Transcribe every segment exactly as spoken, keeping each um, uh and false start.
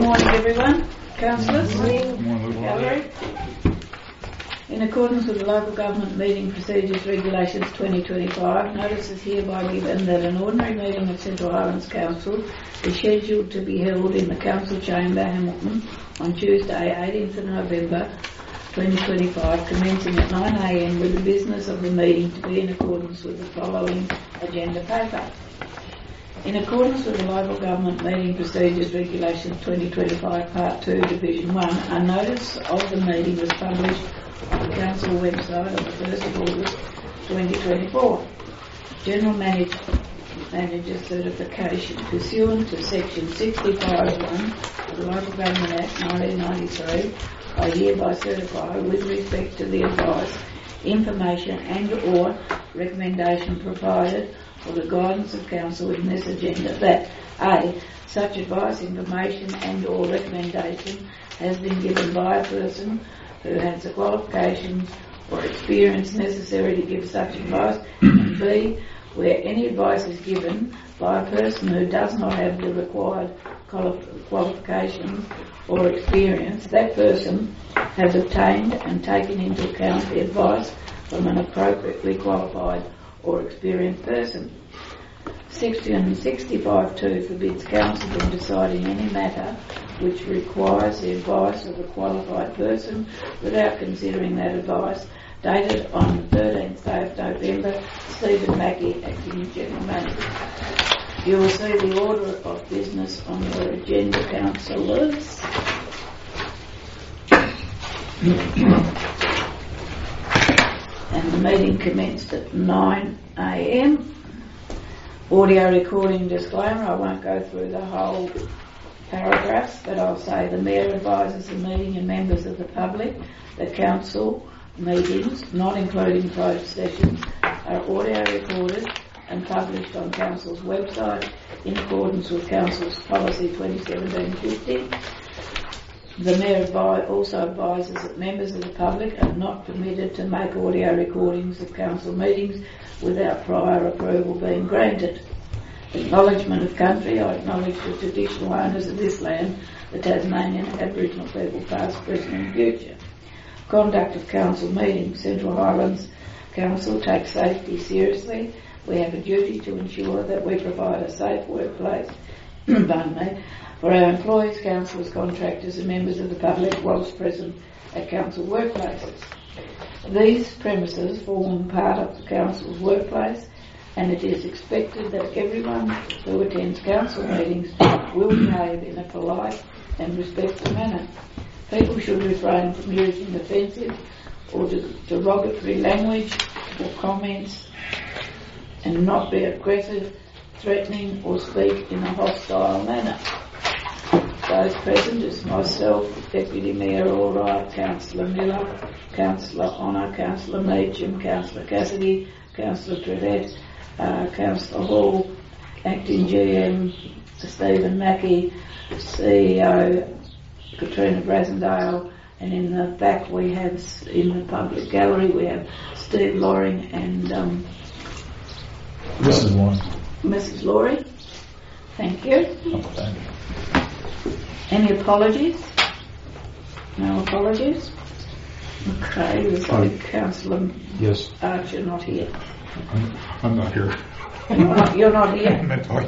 morning, everyone. Councillors, Gallery. In accordance with the Local Government Meeting Procedures Regulations twenty twenty-five, notice is hereby given that an ordinary meeting of Central Highlands Council is scheduled to be held in the Council Chamber, Hamilton, on Tuesday, eighteenth of November twenty twenty-five, commencing at nine a m with the business of the meeting to be in accordance with the following agenda paper. In accordance with the Local Government Meeting Procedures Regulations twenty twenty-five, Part two, Division one, a notice of the meeting was published on the Council website on the first of August twenty twenty-four. General Manager, Manager Certification pursuant to Section sixty-five one of the Local Government Act nineteen ninety-three, I hereby certify with respect to the advice, information and or recommendation provided for the guidance of Council in this agenda that A. Such advice, information and or recommendation has been given by a person who has the qualifications or experience necessary to give such advice, and B. Where any advice is given by a person who does not have the required qualifications or experience, that person has obtained and taken into account the advice from an appropriately qualified or experienced person. Section sixty-five two forbids Council from deciding any matter which requires the advice of a qualified person without considering that advice. Dated on the thirteenth day of November, Stephen Mackey, Acting General Manager. You will see the order of business on your agenda, councillors. And the meeting commenced at nine a m Audio recording disclaimer. I won't go through the whole paragraphs, but I'll say the Mayor advises the meeting and members of the public that Council meetings, not including closed sessions, are audio recorded and published on Council's website in accordance with Council's Policy twenty seventeen fifty. The Mayor advi- also advises that members of the public are not permitted to make audio recordings of Council meetings without prior approval being granted. Acknowledgement of country. I acknowledge the traditional owners of this land, the Tasmanian Aboriginal people, past, present and future. Conduct of Council meetings. Central Highlands Council takes safety seriously. We have a duty to ensure that we provide a safe workplace pardon me, for our employees, councillors, contractors and members of the public whilst present at Council workplaces. These premises form part of the Council's workplace, and it is expected that everyone who attends Council meetings will behave in a polite and respectful manner. People should refrain from using offensive or derogatory language or comments and not be aggressive, threatening or speak in a hostile manner. Those present is myself, Deputy Mayor Allwright, Councillor Miller, Councillor Honour, Councillor Meacham, Councillor Cassidy, Councillor Trevette, uh, Councillor Hall, Acting G M Stephen Mackey, C E O Katrina Brasendale, and in the back we have, in the public gallery, we have Steve Loring and um, Missus Loring. Missus Laurie. Thank you. Oh, thank you. Any apologies? No apologies? Okay, there's Oh. like Councillor Yes. Archer not here. I'm, I'm not here. You're not, you're not here? Mentally.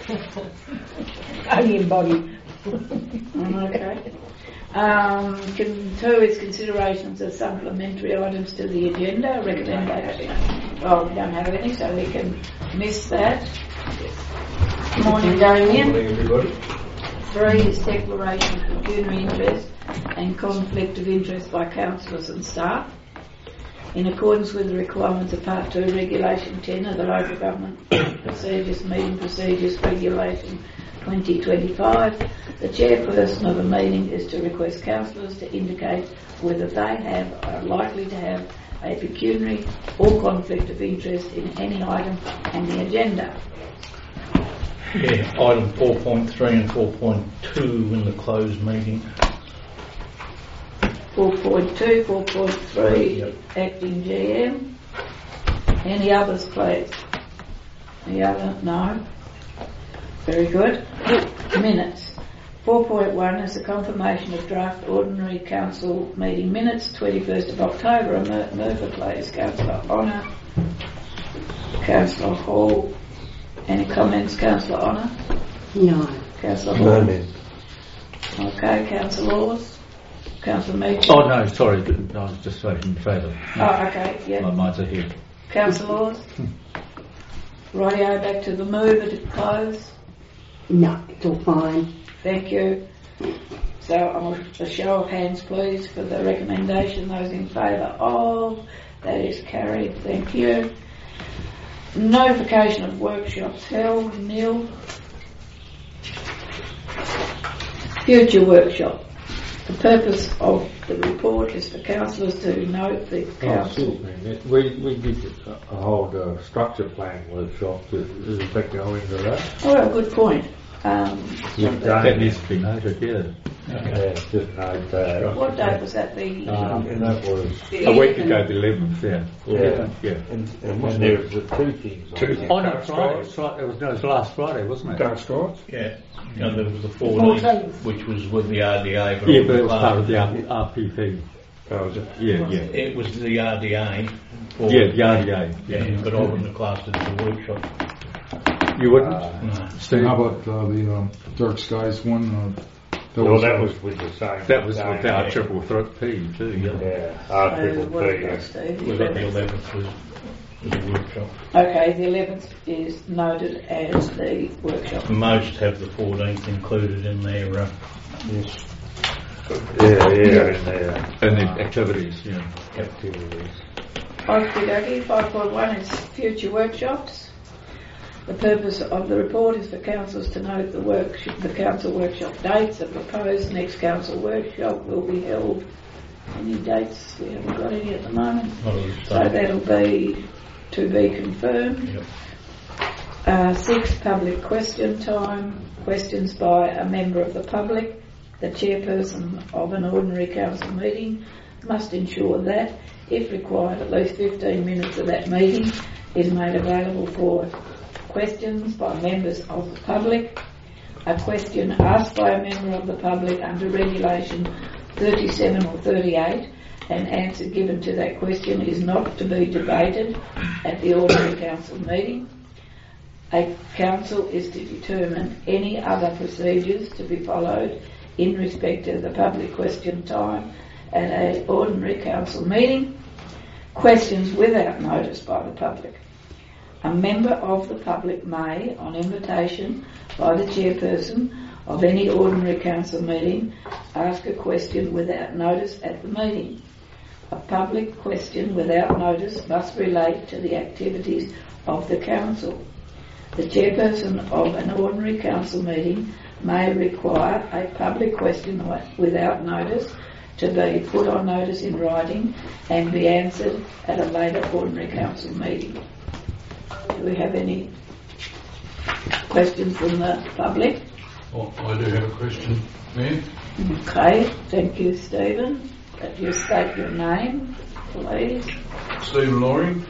Only in body. Okay. Um, can, two is considerations of supplementary items to the agenda. Recommendation. Oh, we don't have any, so we can miss that. Morning, Damien. Morning, everybody. Three is declaration of pecuniary interest and conflict of interest by councillors and staff. In accordance with the requirements of Part two, Regulation ten of the Local Government Procedures, Meeting Procedures Regulation twenty twenty-five, the chairperson of a meeting is to request councillors to indicate whether they have or are likely to have a pecuniary or conflict of interest in any item on the agenda. Yeah, item four point three and four point two in the closed meeting. four point two, four point three, Yep. Acting G M. Any others, please? Any other? No. Very good. Minutes. four point one is the confirmation of draft ordinary council meeting minutes, twenty-first of October. A mo- mover, please. Councillor Honour. Councillor Hall. Any comments, Councillor Honour? No. Councillor Hall? No, ma'am. Okay, Councillor Laws? Councillor Meacham? Oh no, sorry, I was just voting in favour. Oh, okay, yeah. My mind's ahead. Councillor Laws? Rightio, back to the mover to close. No, it's all fine. Thank you. So, I'll, a show of hands, please, for the recommendation. Those in favour of, that is carried. Thank you. Notification of workshops held, nil. Future workshop. The purpose of the report is for councillors to note the Oh, council. excuse me. That- We, we did a a whole uh, structure plan workshop. Does does that go into that? Oh, well, good point. Um, You've That done needs it. to be noted, yeah. Yeah, just note that. what date was that? The Um, and that was, A week ago, the eleventh, yeah. yeah. Yeah. And, and then there was the two things. on Two, there. oh no, Friday, it's Friday, it was, no, it was last Friday, wasn't it? Dark Strides? Yeah. And there was the fourteenth, which was with the R D A. But Yeah, all but the it was part of the classes- R P P. Oh, was it? Yeah, yeah. It was the R D A. for- Yeah, the R D A. Yeah, Yeah. but I wouldn't have classed it as a workshop. You wouldn't? Uh, No. Steve? How about uh, the um, Dark Skies one? Uh, that Well, was, that uh, was with the same. That was same- with our triple threat P too, yeah. Yeah, R uh, triple what P. have we got, yeah. Steve? We got the eleventh was, was a workshop. Okay, the eleventh is noted as the workshop. Most have the fourteenth included in their. Uh, Yes. Yeah, yeah, in there. And the activities, yeah. Activities. Okey-dokey, five point one is future workshops. The purpose of the report is for councillors to note the work, the council workshop dates. The proposed next council workshop will be held. Any dates? We haven't got any at the moment. not at this So stage. that'll be to be confirmed. Yep. Uh, six, public question time. Questions by a member of the public. The chairperson of an ordinary council meeting must ensure that, if required, at least fifteen minutes of that meeting is made available for questions by members of the public. A question asked by a member of the public under regulation thirty-seven or thirty-eight, and answer given to that question is not to be debated at the ordinary council meeting. A council is to determine any other procedures to be followed in respect of the public question time at an ordinary council meeting. Questions without notice by the public. A member of the public may, on invitation by the chairperson of any ordinary council meeting, ask a question without notice at the meeting. A public question without notice must relate to the activities of the council. The chairperson of an ordinary council meeting may require a public question without notice to be put on notice in writing and be answered at a later ordinary council meeting. Do we have any questions from the public? Well, I do have a question, Mayor. Okay, thank you, Stephen. If you state your name, please. Stephen Loring.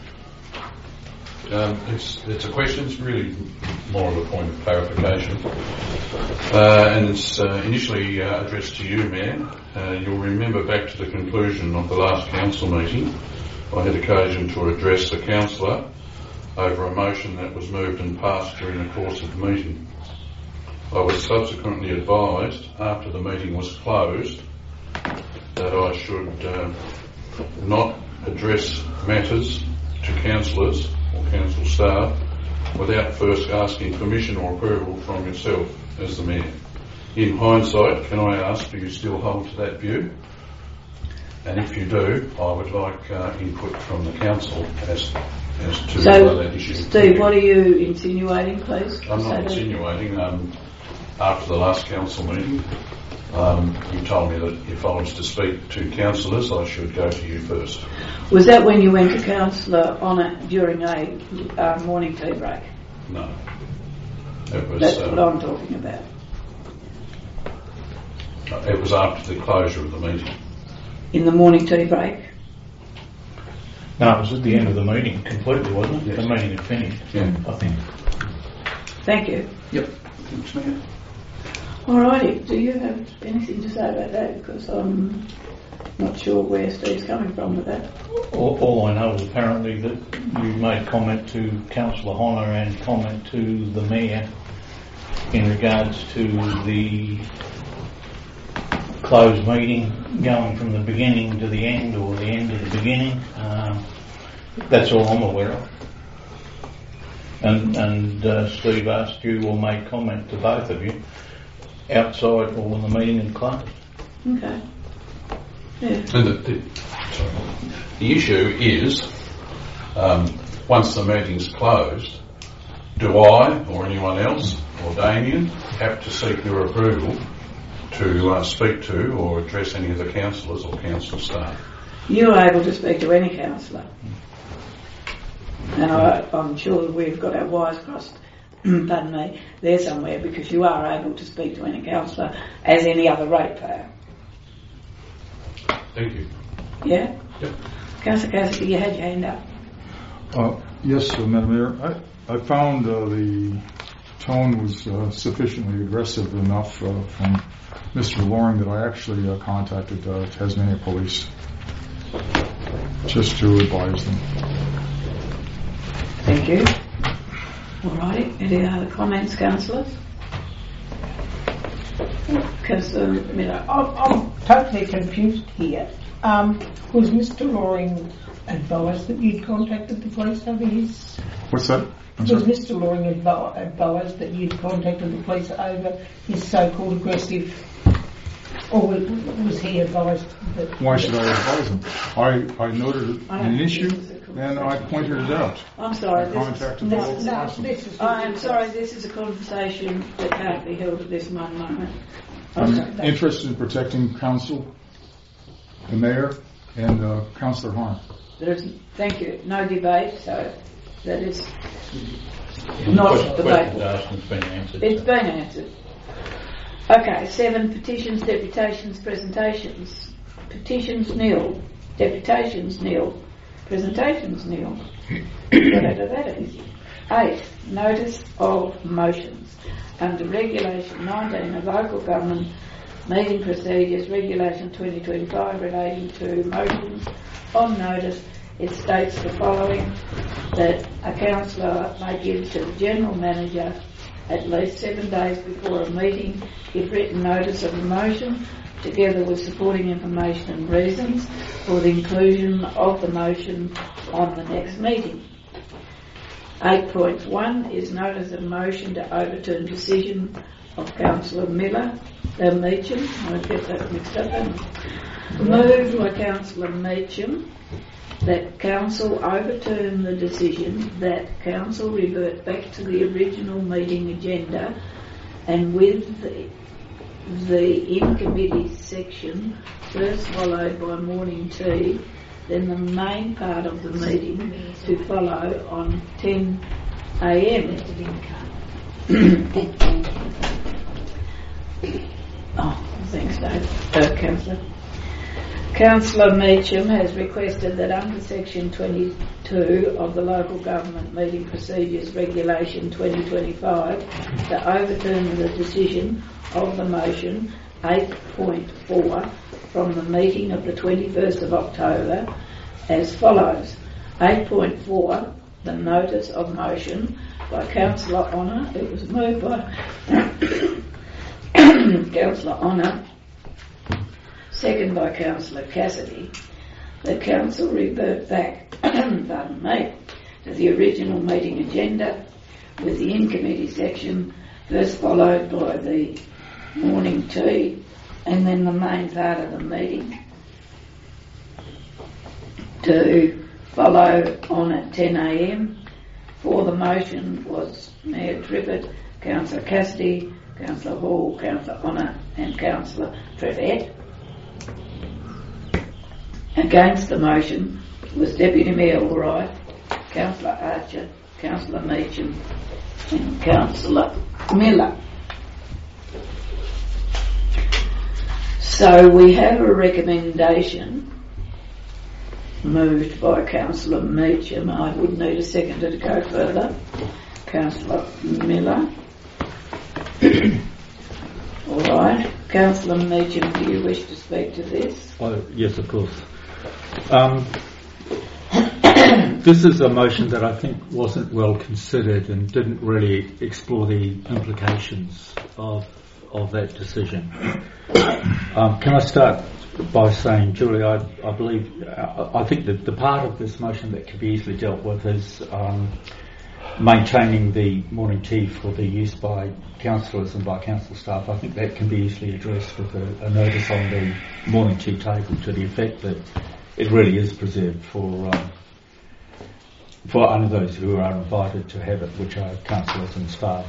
Um, it's, it's a question, it's really more of a point of clarification. Uh, and it's uh, initially uh, addressed to you, Mayor. Uh, you'll remember back to the conclusion of the last council meeting, I had occasion to address a councillor over a motion that was moved and passed during the course of the meeting. I was subsequently advised, after the meeting was closed, that I should uh, not address matters to councillors or council staff without first asking permission or approval from yourself as the Mayor. In hindsight, can I ask, do you still hold to that view? And if you do, I would like uh, input from the council as, as to So, uh, that issue. Steve, what are you insinuating, please? I'm Say not that. insinuating. Um, after the last council meeting, um, you told me that if I was to speak to councillors, I should go to you first. Was that when you went to councillor on it during a uh, morning tea break? No. It was, That's what uh, I'm talking about. it was after the closure of the meeting. In the morning tea break? No, it was at the end of the meeting completely, wasn't it? Yes. The meeting had finished, Yeah. I think. Thank you. Yep. Thanks, Mayor. Alrighty, do you have anything to say about that? Because I'm not sure where Steve's coming from with that. All, all I know is apparently that you made comment to Councillor Honor and comment to the Mayor in regards to the closed meeting going from the beginning to the end or the end to the beginning. Um, that's all I'm aware of. And, and uh, Steve asked you or made comment to both of you outside or when the meeting had closed. Okay. Yeah. And the, the, sorry. the issue is, um, once the meeting's closed, do I or anyone else or Damien have to seek your approval to uh, speak to or address any of the councillors or council staff? You're able to speak to any councillor. And I, I'm sure we've got our wires crossed, pardon me, there somewhere, because you are able to speak to any councillor as any other ratepayer. Thank you. Yeah? Yep. Councillor Cassidy, you had your hand up. Uh, yes, uh, Madam Mayor. I, I found uh, the tone was uh, sufficiently aggressive enough uh, from Mister Loring that I actually uh, contacted uh, Tasmania Police just to advise them. Thank you. Alrighty, any other comments, councillors? Councillor Miller. I'm, I'm totally confused here. Um, was Mister Loring advised that you'd contacted the police over his... What's that? I'm was sorry? Mister Loring advi- advised that you'd contacted the police over his so-called aggressive... Or was, was he advised that... Why should I advise them? I, I noted I an don't issue think this is a and I pointed it out. I'm sorry, I this contacted is, the this local is, No, council. this is... I am sorry, this is a conversation that can't be held at this one moment. I'm Okay. interested in protecting council, the mayor, and uh, Councillor Horn. There's, thank you, no debate, so that is The not question- debatable. question asked and it's been answered. It's so. been answered. Okay, seven, petitions, deputations, presentations. Petitions nil, deputations nil, presentations nil. Got out of that easy. Eight, notice of motions. Under Regulation nineteen of Local Government Meeting Procedures, Regulation twenty twenty-five relating to motions on notice, it states the following: that a councillor may give to the General Manager at least seven days before a meeting give written notice of the motion, together with supporting information and reasons for the inclusion of the motion on the next meeting. eight point one is notice of motion to overturn decision of Councillor Miller, uh, Meacham. I get that mixed up. Moved by Councillor Meacham that Council overturn the decision that Council revert back to the original meeting agenda, and with the, the in-committee section first followed by morning tea, then the main part of the meeting to follow on ten a m Oh, thanks, Dave. Uh, Councillor. Councillor Meacham has requested that under section twenty-two of the Local Government Meeting Procedures Regulation twenty twenty-five to overturn the decision of the motion eight point four from the meeting of the twenty-first of October as follows. eight point four, the notice of motion by Councillor Honor. It was moved by Councillor Honor, second by Councillor Cassidy, the Council revert back pardon me, to the original meeting agenda with the in-committee section first followed by the morning tea and then the main part of the meeting to follow on at ten a m. For the motion was Mayor Trippett, Councillor Cassidy, Councillor Hall, Councillor Honor and Councillor Trevette. Against the motion was Deputy Mayor Allwright, Councillor Archer, Councillor Meacham and Councillor Miller. So we have a recommendation moved by Councillor Meacham. I would need a seconder to go further. Councillor Miller. All right. Councillor Meacham, do you wish to speak to this? Oh, yes, of course. Um, this is a motion that I think wasn't well considered and didn't really explore the implications of of that decision. Um, can I start by saying, Julie, I, I believe, uh, I think that the part of this motion that can be easily dealt with is um, maintaining the morning tea for the use by councillors and by council staff. I think that can be easily addressed with a, a notice on the morning tea table to the effect that it really is preserved for um, for only those who are invited to have it, which are councillors and staff.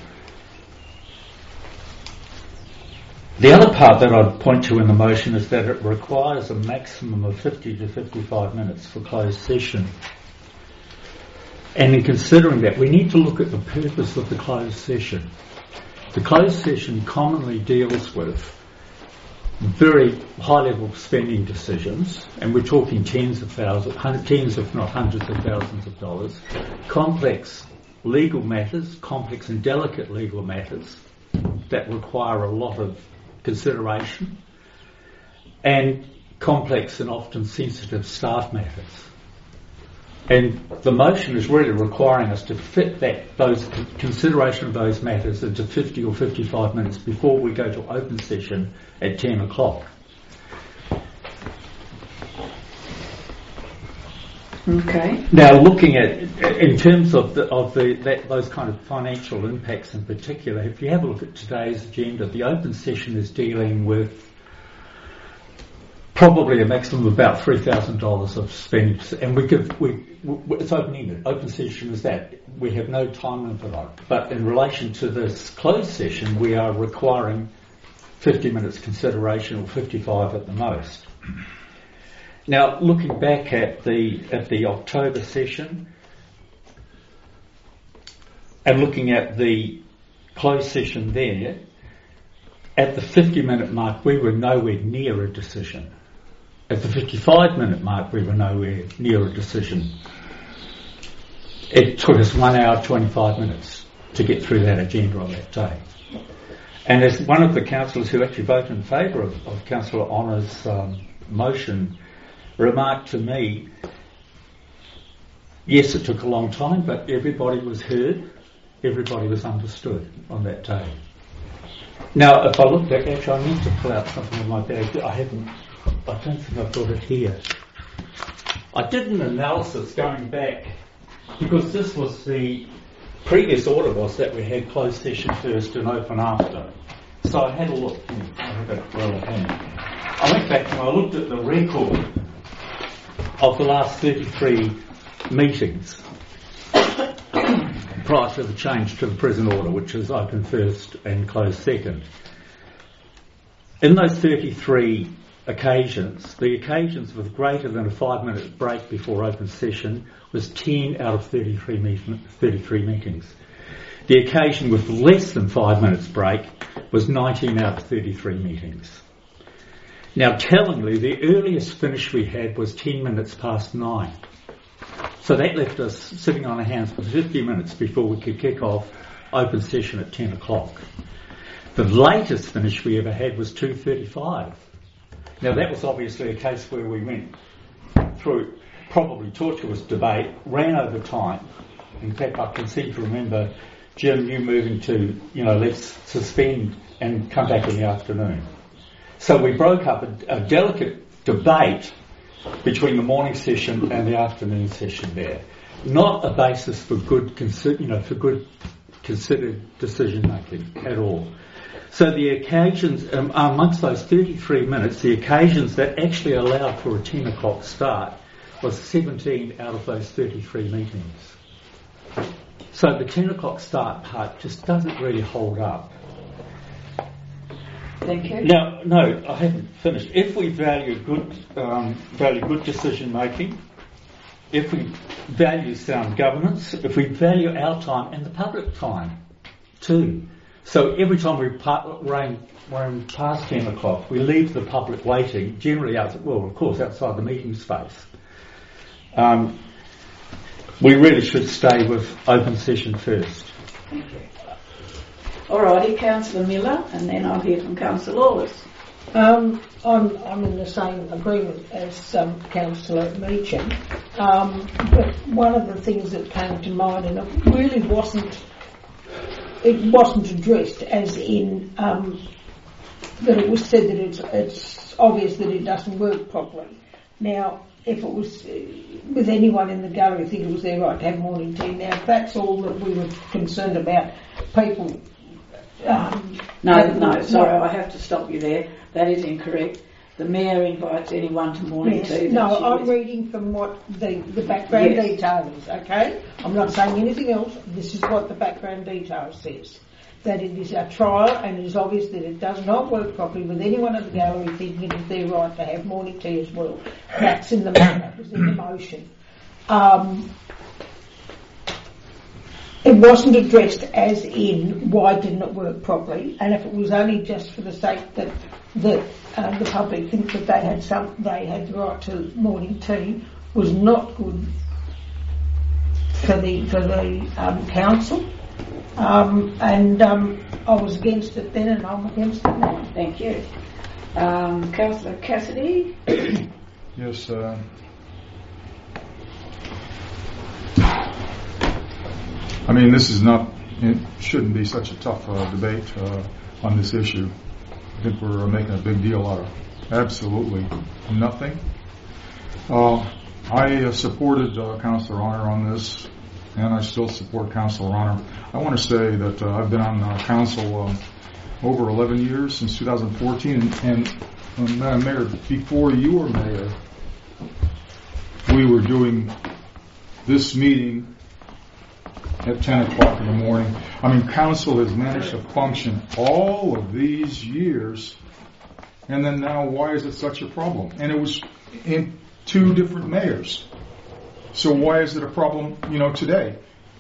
The other part that I'd point to in the motion is that it requires a maximum of fifty to fifty-five minutes for closed session. And in considering that, we need to look at the purpose of the closed session. The closed session commonly deals with very high-level spending decisions, and we're talking tens of thousands, hundreds, tens if not hundreds of thousands of dollars, complex legal matters, complex and delicate legal matters that require a lot of consideration, and complex and often sensitive staff matters. And the motion is really requiring us to fit that those consideration of those matters into fifty or fifty-five minutes before we go to open session at ten o'clock. Okay. Now, looking at in terms of the, of the that, those kind of financial impacts in particular, if you have a look at today's agenda, the open session is dealing with probably a maximum of about three thousand dollars of spend, and we give we, we it's open-ended. Open session is that we have no time limit on it. But in relation to this closed session, we are requiring fifty minutes consideration, or fifty-five at the most. Now, looking back at the at the October session and looking at the closed session there, at the fifty minute mark we were nowhere near a decision. At the fifty-five minute mark we were nowhere near a decision. It took us one hour twenty-five minutes to get through that agenda on that day. And as one of the councillors who actually voted in favour of, of Councillor Honor's um, motion remarked to me, yes, it took a long time, but everybody was heard, everybody was understood on that day. Now, if I look back, actually I need to pull out something in my bag. I haven't, I don't think I've got it here. I did an analysis going back, because this was the previous order was that we had closed session first and open after. So I had a look, I have it well at hand. I went back and I looked at the record of the last thirty-three meetings prior to the change to the present order, which is open first and closed second. In those thirty-three occasions, the occasions with greater than a five minute break before open session was ten out of thirty-three, meet- thirty-three meetings. The occasion with less than five minutes break was nineteen out of thirty-three meetings. Now, tellingly, the earliest finish we had was ten minutes past nine. So that left us sitting on our hands for fifty minutes before we could kick off open session at ten o'clock. The latest finish we ever had was two thirty-five. Now, that was obviously a case where we went through probably tortuous debate, ran over time. In fact, I can seem to remember Jim, you moving to, you know, let's suspend and come back in the afternoon. So we broke up a, a delicate debate between the morning session and the afternoon session there. Not a basis for good, consi- you know, for good considered decision making at all. So the occasions, um, amongst those thirty-three minutes, the occasions that actually allowed for a ten o'clock start was seventeen out of those thirty-three meetings. So the ten o'clock start part just doesn't really hold up. Thank you. Now, no, I haven't finished. If we value good, um, value good decision making, if we value sound governance, if we value our time and the public time too. So every time we pa- run, run past ten o'clock, we leave the public waiting, generally out, well, of course, outside the meeting space. Um, we really should stay with open session first. Thank you. Alrighty, Councillor Miller, and then I'll hear from Councillor Lawless. Um, I'm, I'm in the same agreement as um, Councillor Meacham, um, but one of the things that came to mind, and it really wasn't, it wasn't addressed as in um, that it was said that it's, it's obvious that it doesn't work properly. Now, if it was uh, with anyone in the gallery, I think it was their right to have morning tea. Now, if that's all that we were concerned about, people. Um, No, no, sorry, I have to stop you there. That is incorrect. The Mayor invites anyone to morning Yes. tea. that No, she I'm wishes. reading from what the, the background Yes. detail is, okay? I'm not saying anything else. This is what the background detail says. That it is a trial and it is obvious that it does not work properly with anyone at the gallery thinking it is their right to have morning tea as well. That's in the, that was in the motion. Um, it wasn't addressed as in why didn't it work properly, and if it was only just for the sake that that uh, the public think that they had some, they had the right to morning tea, was not good for the for the um, council. Um, and um, I was against it then, and I'm against it now. Thank you. Um, Councillor Cassidy. Yes. Uh, I mean, this is not, it shouldn't be such a tough uh, debate uh, on this issue. I think we're making a big deal out of absolutely nothing. Uh, I uh, supported uh, Councillor Honor on this, and I still support Councillor Honor. I want to say that uh, I've been on uh, council uh, over eleven years, since two thousand fourteen, and, and uh, Mayor, before you were Mayor, we were doing this meeting at ten o'clock in the morning. I mean, council has managed to function all of these years, and then now why is it such a problem? And it was in two different mayors. So why is it a problem, you know, today?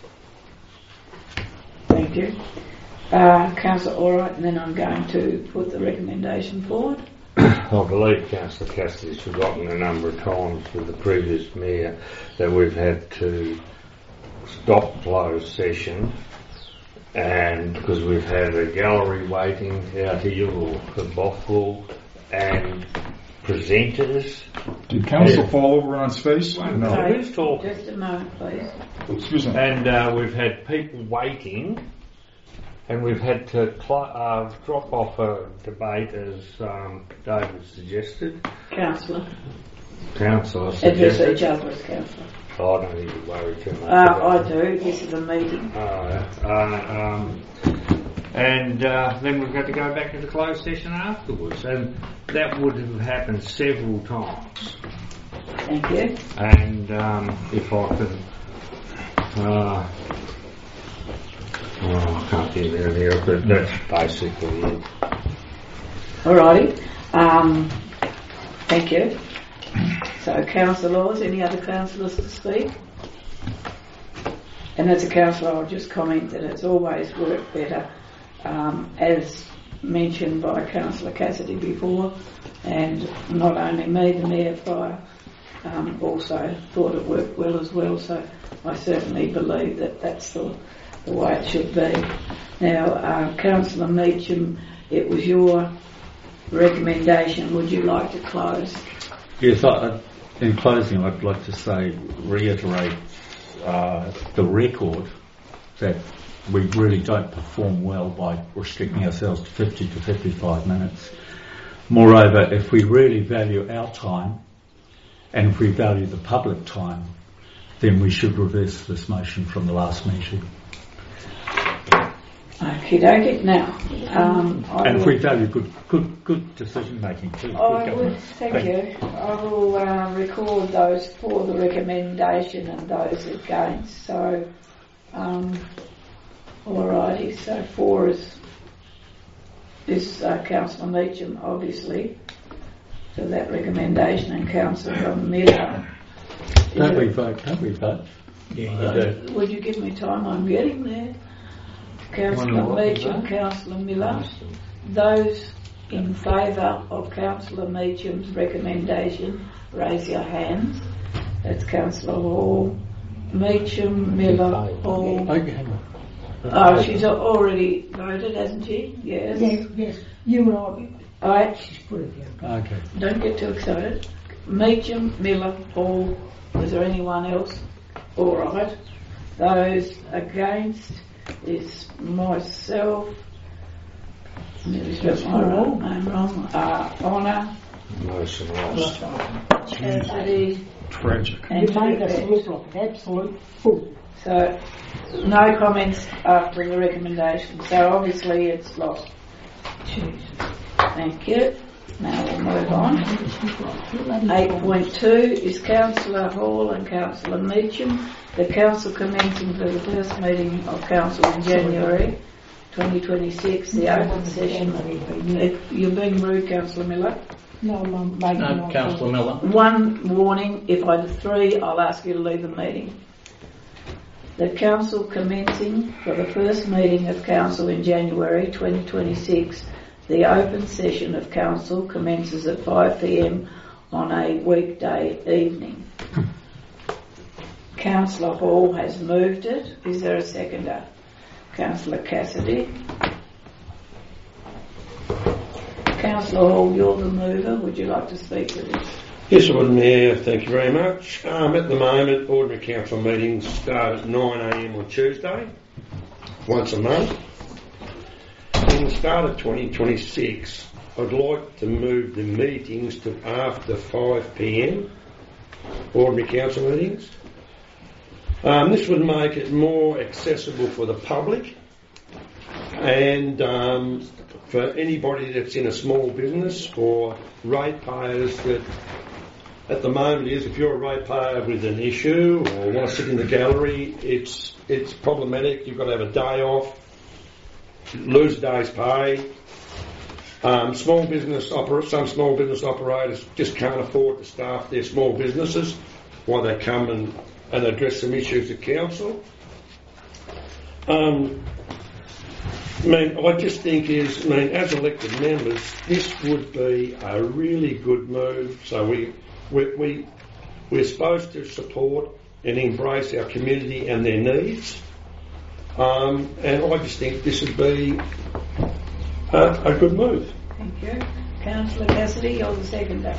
Thank you. Uh, Councillor Allwright, and then I'm going to put the recommendation forward. I believe Councillor Cassidy's forgotten a number of times with the previous mayor that we've had to stop closed session, and because we've had a gallery waiting out here or a Bothwell and presenters. Did council Yeah. fall over on its face? No. No. Who's talking? Just a moment, please. Excuse me. And uh, we've had people waiting, and we've had to cl- uh, drop off a debate as um, David suggested. Councillor. Councillor Address suggested. each other as councillor. Oh, I don't need to worry too much. Uh, about I do. This is a meeting. Uh, uh, um, and uh, then we've got to go back into closed session afterwards, and that would have happened several times. Thank you. And um, if I can, uh, oh, I can't get there here, but that's basically it. Alrighty. Um, thank you. So, Councillor Laws, any other councillors to speak? And as a councillor, I'll just comment that it's always worked better, um, as mentioned by Councillor Cassidy before, and not only me, the Mayor prior, um, also thought it worked well as well, so I certainly believe that that's the, the way it should be. Now, uh, Councillor Meacham, it was your recommendation. Would you like to close? Yes, I, in closing, I'd like to say, reiterate uh, the record that we really don't perform well by restricting ourselves to fifty to fifty-five minutes. Moreover, if we really value our time and if we value the public time, then we should reverse this motion from the last meeting. Okie dokie. Now, um, I And if will- we value good, good, good decision making too. Good I will, government. thank you. I will uh, record those for the recommendation and those against. So, um, alrighty. So four is is uh, Councillor Meacham, obviously, for that recommendation, and Councillor Miller. Is Don't we it- vote? Don't we vote? Yeah, uh, would you give me time? I'm getting there. Councillor what, Meacham, no? Councillor Miller. Those in favour of Councillor Meacham's recommendation, raise your hands. That's Councillor Hall, Meacham, Miller, Hall. Okay, hang on. Oh, she's already voted, hasn't she? Yes. Yes, yes. You and I. Alright, She's put it down. Okay. don't get too excited. Meacham, Miller, Hall, is there anyone else? Alright. Those against is myself, nearly spelled my wrong, name wrong, uh, Honor, Motion lost. Cassidy, Tragic. and You made us Trevette. look like an absolute fool. So, no comments after the recommendation, so obviously it's lost. Jesus. Thank you. Now we'll move on. eight point two is Councillor Hall and Councillor Meacham. The council commencing for the first meeting of council in January twenty twenty-six, the open session. If you're being rude, Councillor Miller. No, I'm making No, my Councillor Miller. One warning, if I do three, I'll ask you to leave the meeting. The council commencing for the first meeting of council in January twenty twenty-six, the open session of council commences at five p m on a weekday evening. Councillor Hall has moved it. Is there a seconder? Councillor Cassidy. Councillor Hall, you're the mover. Would you like to speak to this? Yes, I would, Mayor. Thank you very much. Um, at the moment, ordinary council meetings start at nine a m on Tuesday, once a month. In the start of twenty twenty-six, I'd like to move the meetings to after five p m, ordinary council meetings. Um, this would make it more accessible for the public and um, for anybody that's in a small business or ratepayers that at the moment is if you're a ratepayer with an issue or want to sit in the gallery, it's it's problematic. You've got to have a day off, lose a day's pay. Um, small business oper- some small business operators just can't afford to staff their small businesses while they come and, and address some issues at council. Um, I mean, I just think is, I mean, as elected members, this would be a really good move. So we, we, we, we're supposed to support and embrace our community and their needs. Um, and I just think this would be a, a good move. Thank you. Councillor Cassidy, you're the seconder.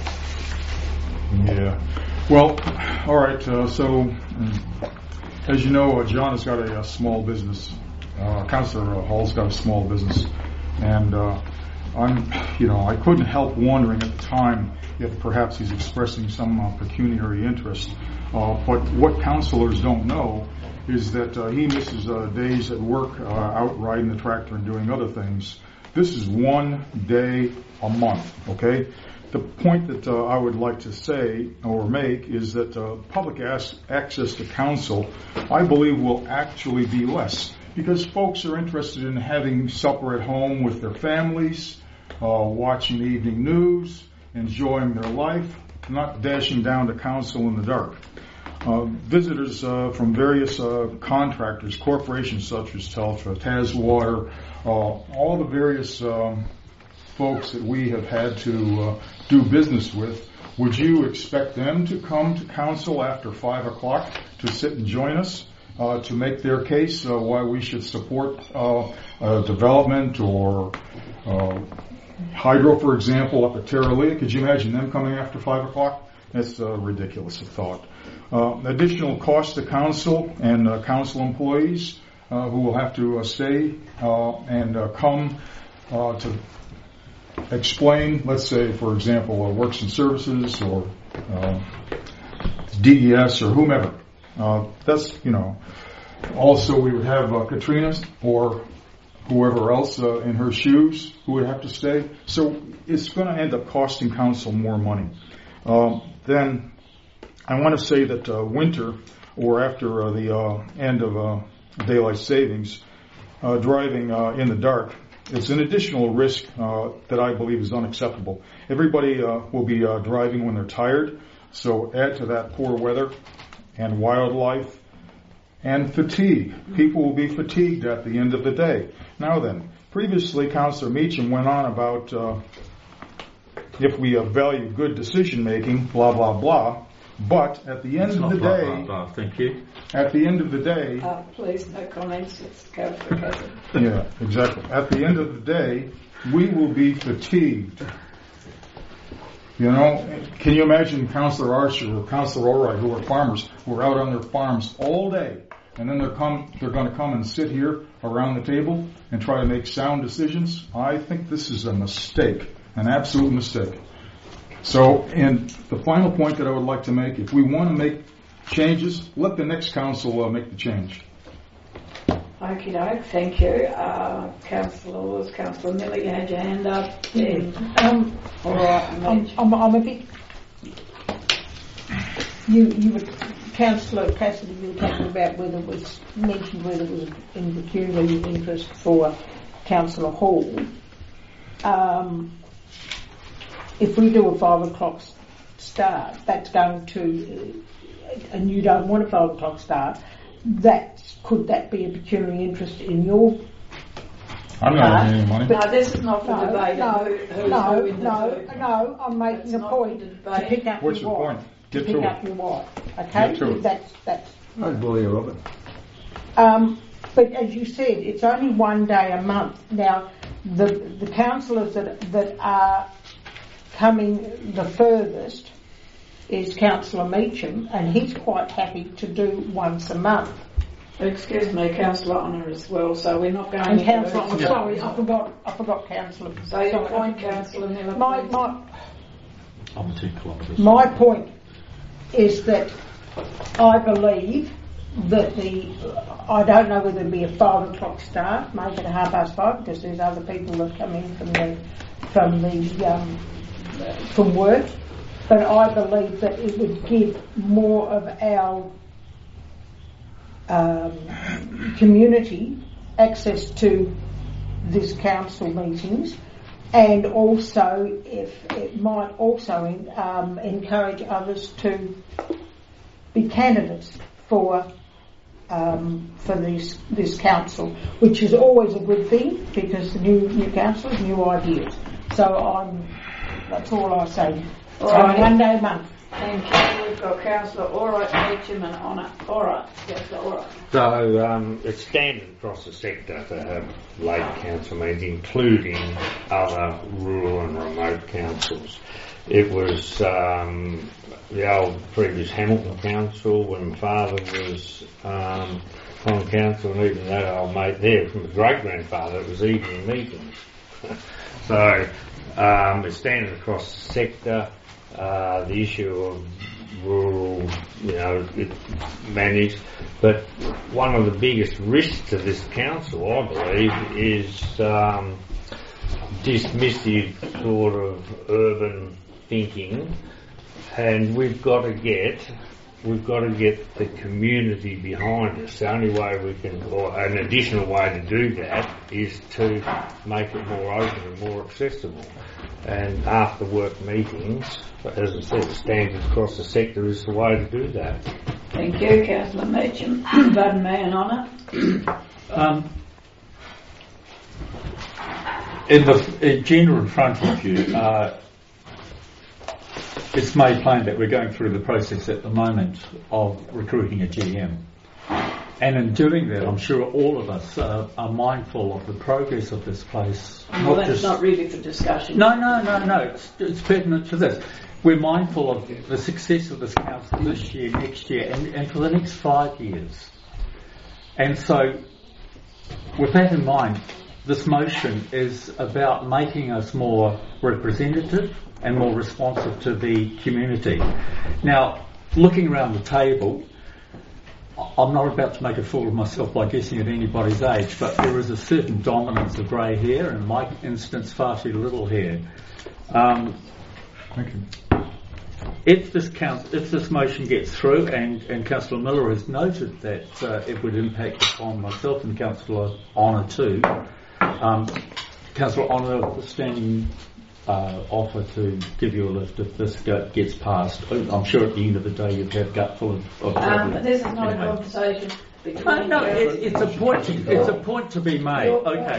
Yeah. Well, all right. Uh, so, um, as you know, uh, John has got a, a small business. Uh, Councillor Hall's got a small business, and uh, I'm, you know, I couldn't help wondering at the time if perhaps he's expressing some uh, pecuniary interest. Uh, but what councillors don't know is that uh, he misses uh, days at work, uh, out riding the tractor and doing other things. This is one day a month, okay? The point that uh, I would like to say or make is that uh, public as- access to council, I believe, will actually be less because folks are interested in having supper at home with their families, uh, watching the evening news, enjoying their life, not dashing down to council in the dark. Uh, visitors uh, from various uh, contractors, corporations such as Telstra, Taswater, uh, all the various um, folks that we have had to uh, do business with, would you expect them to come to council after five o'clock to sit and join us uh, to make their case uh, why we should support uh, uh, development or uh, hydro, for example, up at Terralia? Could you imagine them coming after five o'clock? That's uh, ridiculous a thought. Uh, additional cost to council and uh, council employees uh, who will have to uh, stay uh, and uh, come uh, to explain, let's say, for example, uh, works and services or uh, D E S or whomever. Uh, that's, you know, also we would have uh, Katrina or whoever else uh, in her shoes who would have to stay. So it's going to end up costing council more money. Um, then I want to say that uh, winter or after uh, the uh, end of uh, daylight savings, uh, driving uh, in the dark, it's an additional risk uh, that I believe is unacceptable. Everybody uh, will be uh, driving when they're tired, so add to that poor weather and wildlife and fatigue. People will be fatigued at the end of the day. Now then, previously Councillor Meacham went on about uh, if we uh, value good decision making, blah, blah, blah. But at the end It's of not the blah, day, blah, blah. Thank you. at the end of the day, Uh, please, no comments. Let's go for Catherine. yeah, exactly. At the end of the day, we will be fatigued. You know, can you imagine Councillor Archer or Councillor Allwright, who are farmers, who are out on their farms all day, and then they're come, they're going to come and sit here around the table and try to make sound decisions? I think this is a mistake, an absolute mistake. So, and the final point that I would like to make, if we want to make changes, let the next council uh, make the change. Okie doke, thank you. Uh, Councillor Laws, Councillor Miller, you had your hand up. Then, Um, all right, I'm, Mitch. I'm, I'm a bit. You, you were, Councillor Cassidy, you were talking about whether it was mentioned whether it was in pecuniary interest for Councillor Hall. Um, if we do a five o'clock start, that's going to, and you don't want a five o'clock start, that could that be a pecuniary interest in your? I'm not having any money. No, this is not for No, debate. no, who, who's no, who in the no, two. no, I'm making It's a not point for to debate. pick up What's your your wife. point? To Get pick to up it. your wife. Okay? Get to it. That's, that's, I'd bully Robert. um, but as you said, it's only one day a month. Now, the, the councillors that, that are coming the furthest is Councillor Meacham, and he's quite happy to do once a month. Excuse me, Councillor Honour as well, so we're not going And into Councillor, those. I'm sorry, I forgot, I forgot Councillor. So your sorry, point, I- Councillor Miller, My, please. my, I'm two kilometres. My point is that I believe that the, I don't know whether it'd be a five o'clock start, make it a half past five, because there's other people that come in from the, from the, um, from work, but I believe that it would give more of our um, community access to this council meetings, and also if it might also um, encourage others to be candidates for um, for this this council, which is always a good thing because the new new councillors, new ideas. So I'm that's all I say. All So right. one day a month. Thank you. We've got Councillor Allwright, Meacham and Honour. All right, Councillor Allwright. So um, it's standard across the sector to have late council meetings, including other rural and remote councils. It was um, the old previous Hamilton Council when my father was um, on council, and even that old mate there from his great grandfather, it was evening meetings. So um, it's standard across the sector. Uh, the issue of rural, you know, it managed, but one of the biggest risks to this council, I believe, is um, dismissive sort of urban thinking, and we've got to get we've got to get the community behind us. The only way we can, or an additional way to do that, is to make it more open and more accessible. And after work meetings, as I said, standard across the sector is the way to do that. Thank you, Councillor Meacham. Pardon me, and Honour. Um, in the agenda in front of you, uh, it's made plain that we're going through the process at the moment of recruiting a G M. And in doing that, I'm sure all of us uh, are mindful of the progress of this place. Well, that's just- not really for discussion. No, no, no, no. It's, it's pertinent to this. We're mindful of the success of this council this year, next year, and, and for the next five years. And so, with that in mind, this motion is about making us more representative and more responsive to the community. Now, looking around the table, I'm not about to make a fool of myself by guessing at anybody's age, but there is a certain dominance of grey hair, and in my instance, far too little hair. Um, Thank you. if this council, if this motion gets through, and, and Councillor Miller has noted that uh, it would impact upon myself and Councillor Honour too, um, Councillor Honour, standing uh, offer to give you a lift if this go, gets passed. I'm sure at the end of the day you'd have gutful of, of Um, this is not a anyway. conversation between No, no, you. it's, it's a point. To, it's a point to be made. Your point. Okay.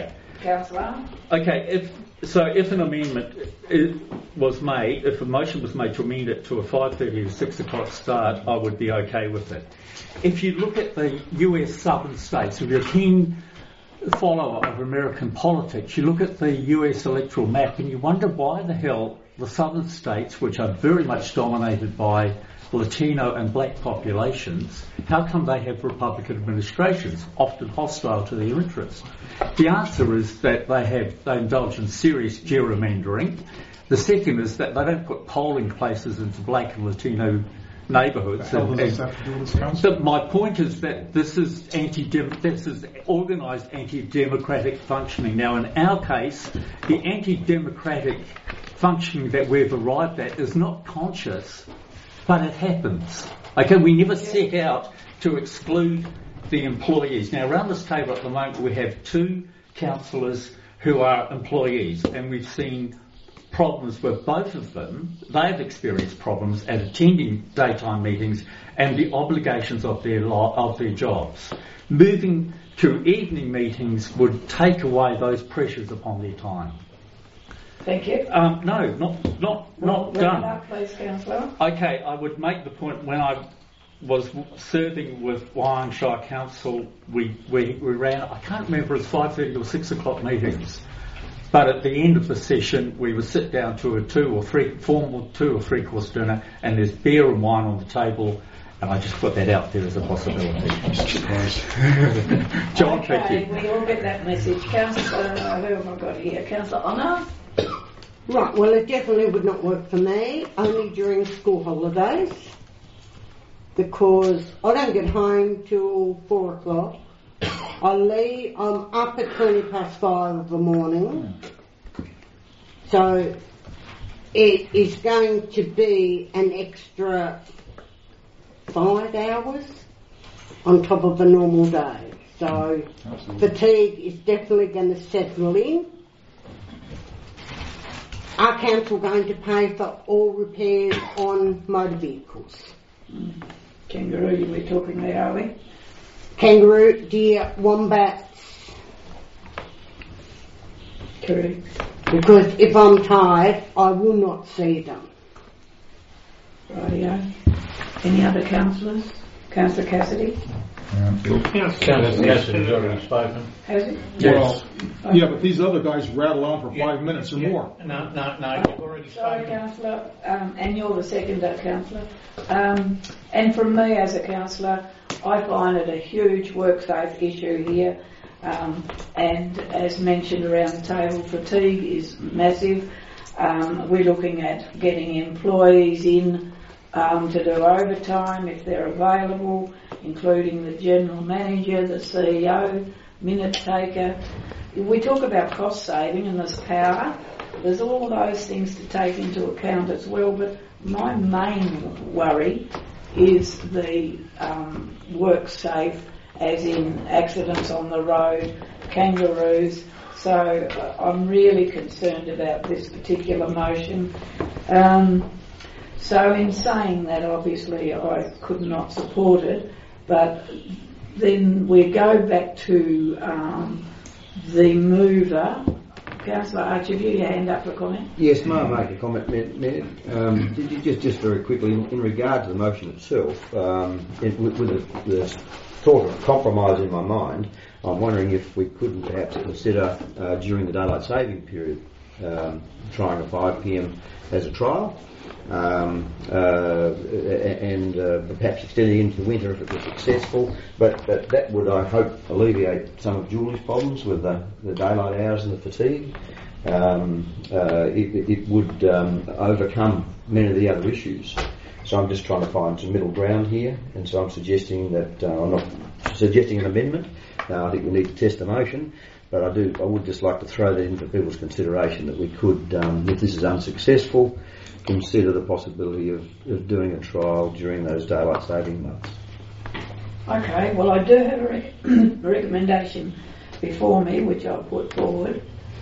Councillor. Okay, if so, if an amendment i- was made, if a motion was made to amend it to a five thirty to six o'clock start, I would be okay with it. If you look at the U S southern states, if you're a keen follower of American politics, you look at the U S electoral map and you wonder why the hell the southern states, which are very much dominated by Latino and black populations, how come they have Republican administrations, often hostile to their interests? The answer is that they have they indulge in serious gerrymandering. The second is that they don't put polling places into black and Latino neighbourhoods. How And, does this and, have to do with this council? but my point is that this is anti this is organised anti-democratic functioning. Now, in our case, the anti-democratic functioning that we've arrived at is not conscious, but it happens. Okay, we never set out to exclude the employees. Now, around this table at the moment, we have two councillors who are employees, and we've seen problems with both of them. They've experienced problems at attending daytime meetings and the obligations of their lo- of their jobs. Moving to evening meetings would take away those pressures upon their time. Thank you. Um, no, not not not Wrap it done. up, please, Councillor. Okay, I would make the point when I was serving with Wyong Shire Council, we, we, we ran, I can't remember, it was five thirty or six o'clock meetings. But at the end of the session, we would sit down to a two or three, formal two or three course dinner, and there's beer and wine on the table, and I just put that out there as a possibility. John, okay, thank you. we all get that message. Councillor, who have I got here? Councillor Honor? Right, well, it definitely would not work for me, only during school holidays, because I don't get home till four o'clock. I leave, I'm up at twenty past five of the morning, so it is going to be an extra five hours on top of a normal day. So Absolutely. fatigue is definitely going to settle in. Are council going to pay for all repairs on motor vehicles? Kangaroo, we're talking there, are we? Kangaroo, deer, wombats. Correct. Because if I'm tired, I will not see them. Rightio. Any other councillors? Councillor Cassidy? Yeah. Councillor Cassidy's already spoken. Has it? Well, yeah, but these other guys rattle on for five minutes or more. No, no, no, you've already Sorry, spoken. Councillor, um, and you're the seconder, Councillor. Um, and from me as a councillor, I find it a huge work-safe issue here. Um, and as mentioned around the table, fatigue is massive. Um, we're looking at getting employees in um, to do overtime if they're available, including the general manager, the C E O, minute taker. We talk about cost saving and there's power. There's all those things to take into account as well, but my main worry is the um, work safe, as in accidents on the road, kangaroos. So uh, I'm really concerned about this particular motion. Um, so in saying that, obviously I could not support it, but then we go back to um, the mover. Councillor Archer, have you your hand up for comment? Yes, may I make a comment, Mayor? Um, just, just very quickly, in, in regard to the motion itself, um, it, with, with the, the thought of compromise in my mind, I'm wondering if we couldn't perhaps consider uh, during the daylight saving period um, trying a five p m as a trial, um, uh, and uh, perhaps extending into the winter if it was successful. But, but that would, I hope, alleviate some of Julie's problems with the, the daylight hours and the fatigue. Um, uh, it, it would um, overcome many of the other issues. So I'm just trying to find some middle ground here, and so I'm suggesting that uh, I'm not suggesting an amendment. Uh, I think we need to test the motion, but I do. I would just like to throw that into people's consideration that we could, um, if this is unsuccessful, consider the possibility of, of doing a trial during those daylight saving months. Okay, well I do have a rec- recommendation before me which I'll put forward,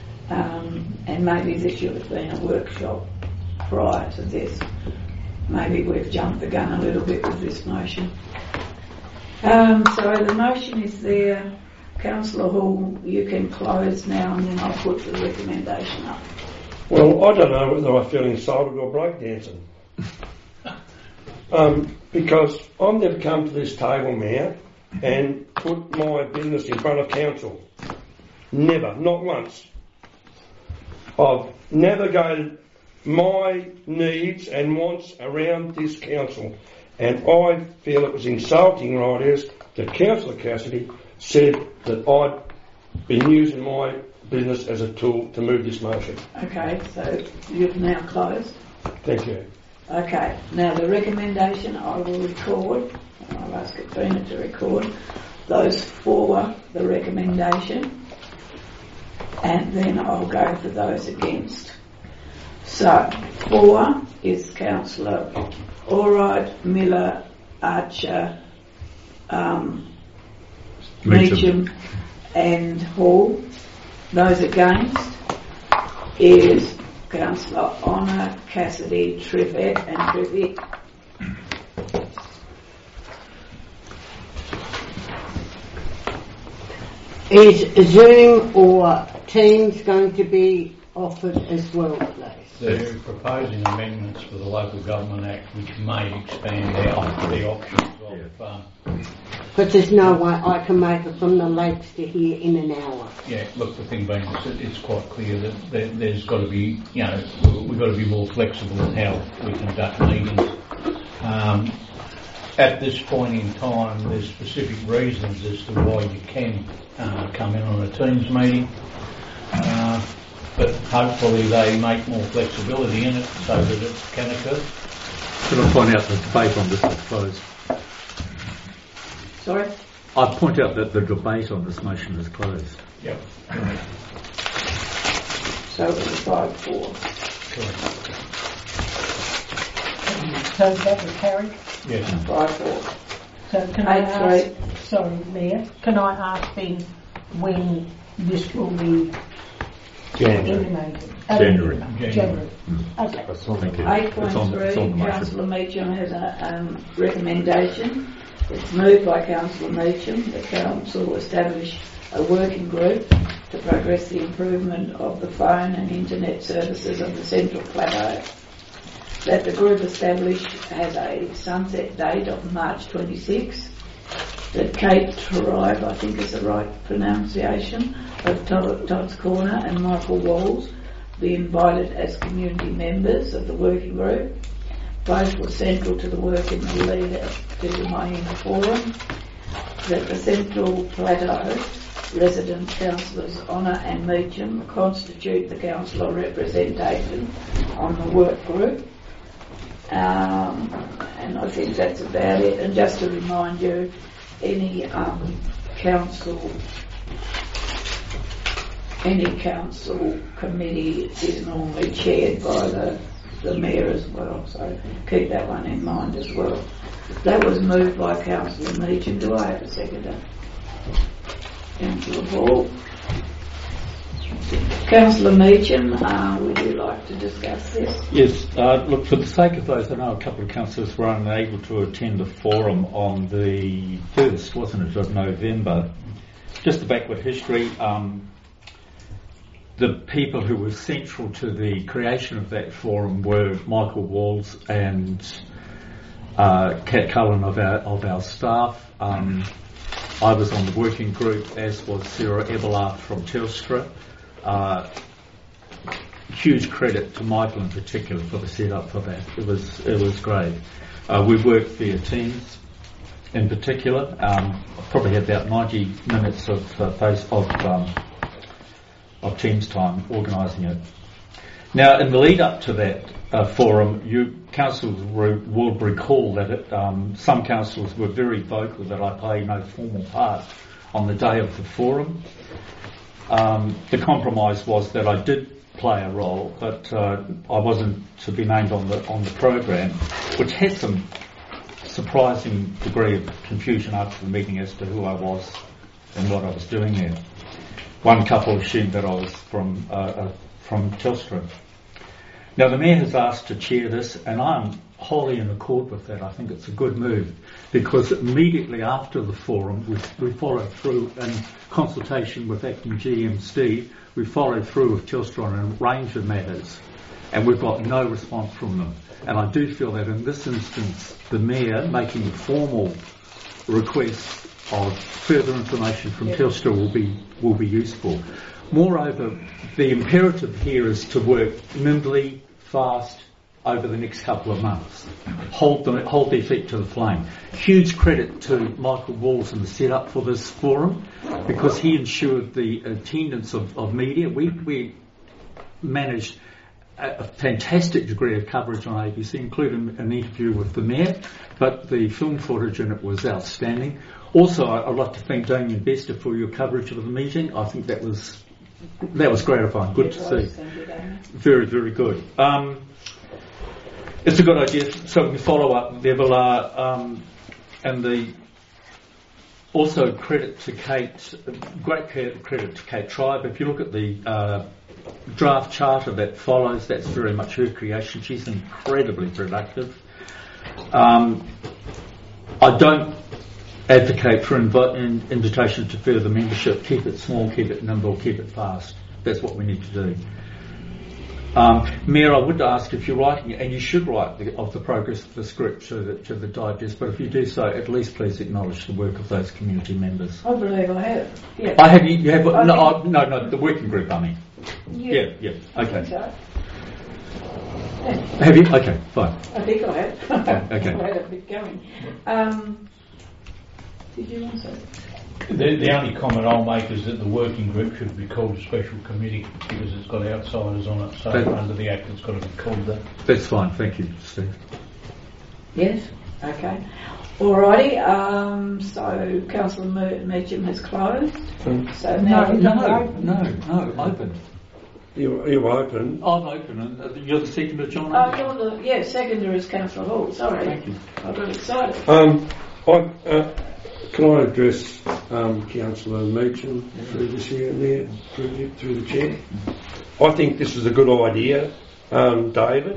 um, and maybe this should have been a workshop prior to this. Maybe we've jumped the gun a little bit with this motion. Um, so the motion is there. Councillor Hall, you can close now and then I'll put the recommendation up. Well, I don't know whether I feel insulted or breakdancing. Um, because I've never come to this table, Mayor, and put my business in front of council. Never, not once. I've navigated my needs and wants around this council, and I feel it was insulting, right, as that Councillor Cassidy said that I'd been using my business as a tool to move this motion. Okay, so you've now closed. Thank you. Okay, now the recommendation I will record, I'll ask Katrina to record those for the recommendation, and then I'll go for those against. So, for is Councillor Allred, Miller, Archer, um, Meacham and Hall. Those against is Councillor Honour, Cassidy, Trivett and Trivett. Is Zoom or Teams going to be offered as well, please? They're proposing amendments for the Local Government Act which may expand out the options of... Um, But there's no way I can make it from the lakes to here in an hour. Yeah, look, the thing being, it's, it's quite clear that there, there's got to be, you know, we've got to be more flexible in how we conduct meetings. Um, at this point in time, there's specific reasons as to why you can uh, come in on a Teams meeting, uh, but hopefully they make more flexibility in it so that it can occur. Should I point out that the debate on this is closed? Sorry? I point out that the debate on this motion is closed. Yep. So it was five four. Correct. So that was carried. Yes. Five four. So can I Eight ask, three. sorry, Mayor, can I ask then when this will be January. emanated? January. January. January. Okay. That's all. Thank you. Eight It's point on, it's on three, the motion. Councillor Meacham has a um, recommendation. It's moved by Councillor Meacham that Council establish a working group to progress the improvement of the phone and internet services of the Central Plateau. That the group established has a sunset date of March twenty-sixth. That Kate Tribe, I think is the right pronunciation, of Todd, Todd's Corner and Michael Walls be invited as community members of the working group. Both were central to the work in the lead up to the Miami Forum. That the Central Plateau resident councillors Honour and Meacham constitute the councillor representation on the work group. Um, and I think that's about it. And just to remind you, any um, council, any council committee is normally chaired by the the mayor as well, so keep that one in mind as well. That was moved by Councillor Meacham. Do I have a seconder? Councillor Hall. Councillor Meacham, uh, would you like to discuss this? Yes, uh, look, for the sake of those, I know a couple of councillors were unable to attend the forum on the first, wasn't it, of November. Just the backward history. Um, The people who were central to the creation of that forum were Michael Walls and uh, Kat Cullen of our of our staff. Um, I was on the working group, as was Sarah Abelard from Telstra. Uh, huge credit to Michael in particular for the setup for that. It was it was great. Uh, we worked via Teams in particular. Um, I probably had about ninety minutes of uh, face of. Um, of Teams time organising it. Now, in the lead up to that uh, forum, you councillors will recall that it, um, some councillors were very vocal that I play no formal part on the day of the forum. Um, the compromise was that I did play a role, but uh, I wasn't to be named on the on the program, which had some surprising degree of confusion after the meeting as to who I was and what I was doing there. One couple assumed that I was from uh, uh, from Telstra. Now, the Mayor has asked to chair this, and I'm wholly in accord with that. I think it's a good move, because immediately after the forum, we, we followed through in consultation with Acting G M Steve, we followed through with Telstra on a range of matters, and we've got no response from them. And I do feel that in this instance, the Mayor making a formal request of further information from yep. Telstra will be will be useful. Moreover, the imperative here is to work nimbly, fast, over the next couple of months. Hold them, hold their feet to the flame. Huge credit to Michael Walls and the setup for this forum, because he ensured the attendance of, of media. We, we managed a, a fantastic degree of coverage on A B C, including an interview with the Mayor, but the film footage in it was outstanding. Also, I'd like to thank Damien Bester for your coverage of the meeting. I think that was that was gratifying. Good to see. Very, very good. Um, it's a good idea, so we can follow up Devilar, um, and the also credit to Kate, great credit to Kate Tribe. If you look at the uh, draft charter that follows, that's very much her creation. She's incredibly productive. Um, I don't advocate for invi- in, invitation to further membership. Keep it small, keep it nimble, keep it fast. That's what we need to do. Um, Mayor, I would ask if you're writing, and you should write the, of the progress of the script to the, to the digest, but if you do so, at least please acknowledge the work of those community members. I believe I have. Yeah. I have. You, you have. I No, I, no, no. The working group. I mean. Yeah. Yeah. Yeah. Okay. So. Yeah. Have you? Okay. Fine. I think I have. Okay. I had a bit going. Um, did you want to? The, the only comment I'll make is that the working group should be called a special committee because it's got outsiders on it, so that, under the Act it's got to be called that. That's fine, thank you, Steve. Yes, okay. Alrighty, um, so Councillor Meacham has closed. Mm. So now no, no, no, no, I'm open. You, you're open? I'm open, and you're the seconder, John? Oh, you're the, yeah, seconder is Councillor Hall, sorry. Thank you. I got excited. Um, I, uh, Can I address um, Councillor Meacham through this here and there, through, through the chair? I think this is a good idea, um, David,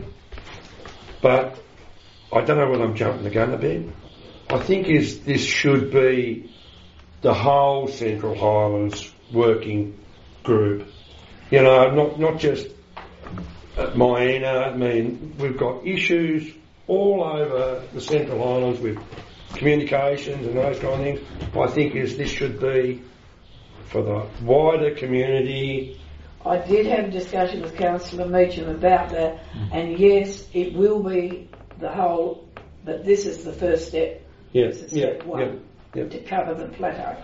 but I don't know when I'm jumping the gun a bit. I think is this should be the whole Central Highlands working group. You know, not not just at Myena. I mean, we've got issues all over the Central Highlands with communications and those kind of things. I think is this should be for the wider community. I did have a discussion with Councillor Meacham about that, and yes, it will be the whole, but this is the first step. Yeah, this is step yeah, one, yeah, yeah. to cover the plateau.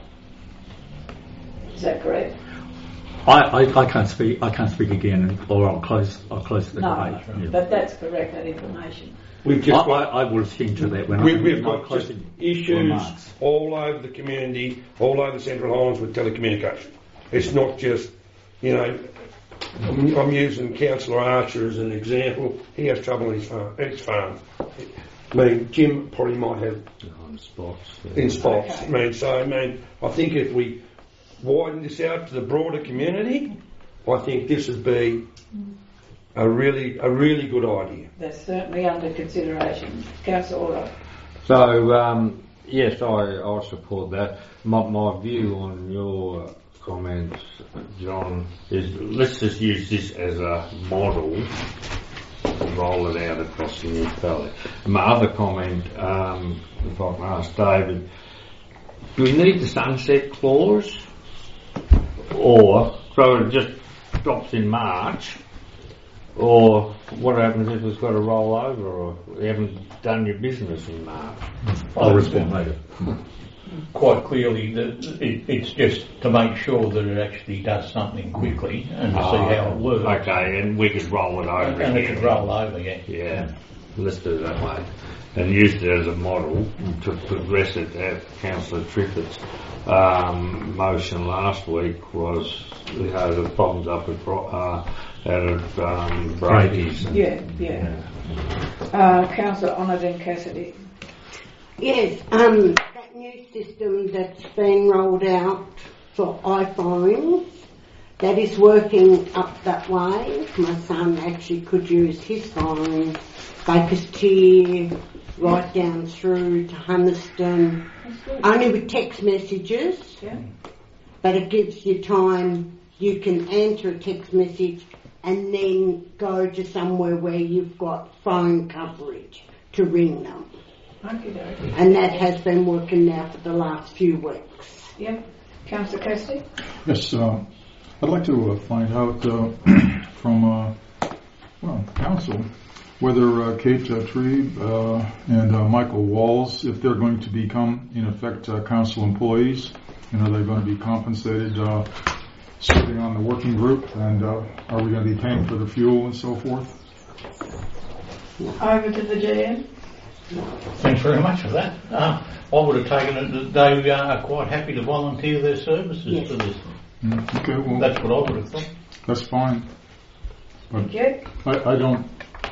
Is that correct? I, I, I can't speak. I can't speak again, or I'll close. I'll close the no, debate. No, yeah. But that's correct. That information. We've just I, I, I will attend to that when we, I we've got just issues remarks. all over the community, all over the Central Highlands with telecommunication. It's not just, you know, I'm, I'm using Councillor Archer as an example. He has trouble in his farm. His farm. I mean, Jim probably might have in spots. In spots. Okay. I mean, so I mean, I think if we widen this out to the broader community, I think this would be a really, a really good idea. That's certainly under consideration. Councillor Orr. So, um, yes, I, I support that. My, my view on your comments, John, is let's just use this as a model and roll it out across the municipality. My other comment, um, if I can ask David, do we need the sunset clause? Or, so it just stops in March? Or what happens if it's got to roll over or you haven't done your business in March? I'll respond later. Quite clearly, that it, it's just to make sure that it actually does something quickly and to oh, see how it works. Okay, and we could roll it over. And it could roll over, yeah. Yeah, let's do it that way. And use it as a model to progress it. At Councillor Triffitt's um, motion last week was, you know, the problems up at uh, out of um, Brady's. Yeah, yeah. yeah. Uh, Councillor Onodin Cassidy. Yes, um, that new system that's been rolled out for iPhones that is working up that way. My son actually could use his phone, Baker's Tier, right down through to Hummerston, only with text messages, Yeah. but it gives you time. You can answer a text message and then go to somewhere where you've got phone coverage to ring them. Okay, dokie. And that has been working now for the last few weeks. Yep. Councillor Cassidy? Yes, uh, I'd like to uh, find out uh, from uh, well, council whether uh, Kate uh, Trebe uh, and uh, Michael Walls, if they're going to become, in effect, uh, council employees, and are they going to be compensated uh, serving on the working group, and uh, are we going to be paying for the fuel and so forth? Over to the G M. Thanks very much for that. Uh, I would have taken it that they uh, are quite happy to volunteer their services Yes. for this. Mm, okay, well, That's what I would have thought. that's fine. But Thank you. I, I don't,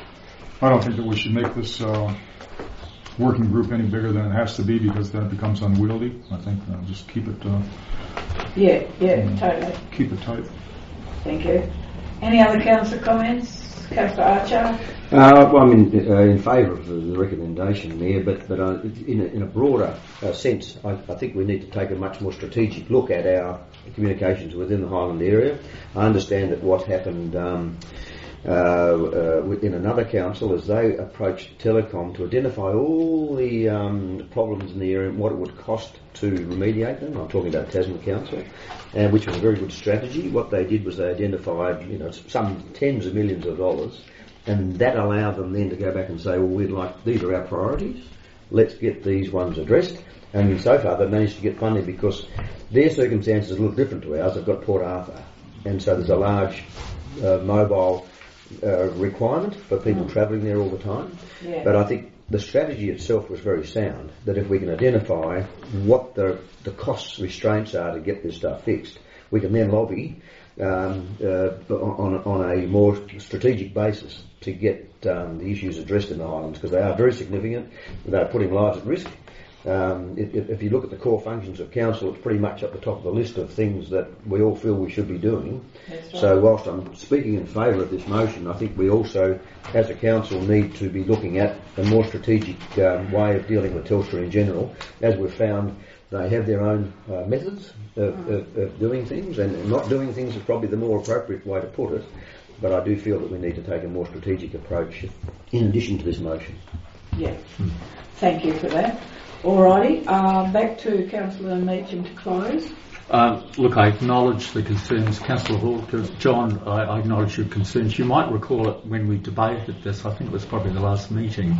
I don't think that we should make this uh, working group any bigger than it has to be, because then it becomes unwieldy. I think uh, just keep it, uh, Yeah, yeah, totally. keep it tight. Thank you. Any other councillor comments? Councillor Archer? Uh, well, I'm in, uh, in favour of the recommendation there, but, but uh, in, a, in a broader uh, sense, I, I think we need to take a much more strategic look at our communications within the Highland area. I understand that what happened um, uh, uh, in another council is they approached Telecom to identify all the um, problems in the area and what it would cost to remediate them. I'm talking about Tasman Council, and which was a very good strategy. What they did was they identified, you know, some tens of millions of dollars, and that allowed them then to go back and say, well, we'd like, these are our priorities, let's get these ones addressed. And so far they've managed to get funding because their circumstances are a little different to ours. They've got Port Arthur, and so there's a large uh, mobile uh, requirement for people mm. travelling there all the time. Yeah. But I think the strategy itself was very sound, that if we can identify what the, the cost restraints are to get this stuff fixed, we can then lobby um, uh, on, on a more strategic basis to get um, the issues addressed in the Highlands, because they are very significant. They're putting lives at risk. Um, if, if you look at the core functions of council, it's pretty much at the top of the list of things that we all feel we should be doing. That's right. So whilst I'm speaking in favour of this motion, I think we also, as a council, need to be looking at a more strategic um, way of dealing with Telstra in general. As we've found, they have their own uh, methods of, mm. of, of doing things, and not doing things is probably the more appropriate way to put it. But I do feel that we need to take a more strategic approach in addition to this motion. Yeah. Thank you for that. Alrighty, uh, back to Councillor Meacham to close. Um, look, I acknowledge the concerns, Councillor Hawker. John, I, I acknowledge your concerns. You might recall it when we debated this, I think it was probably the last meeting,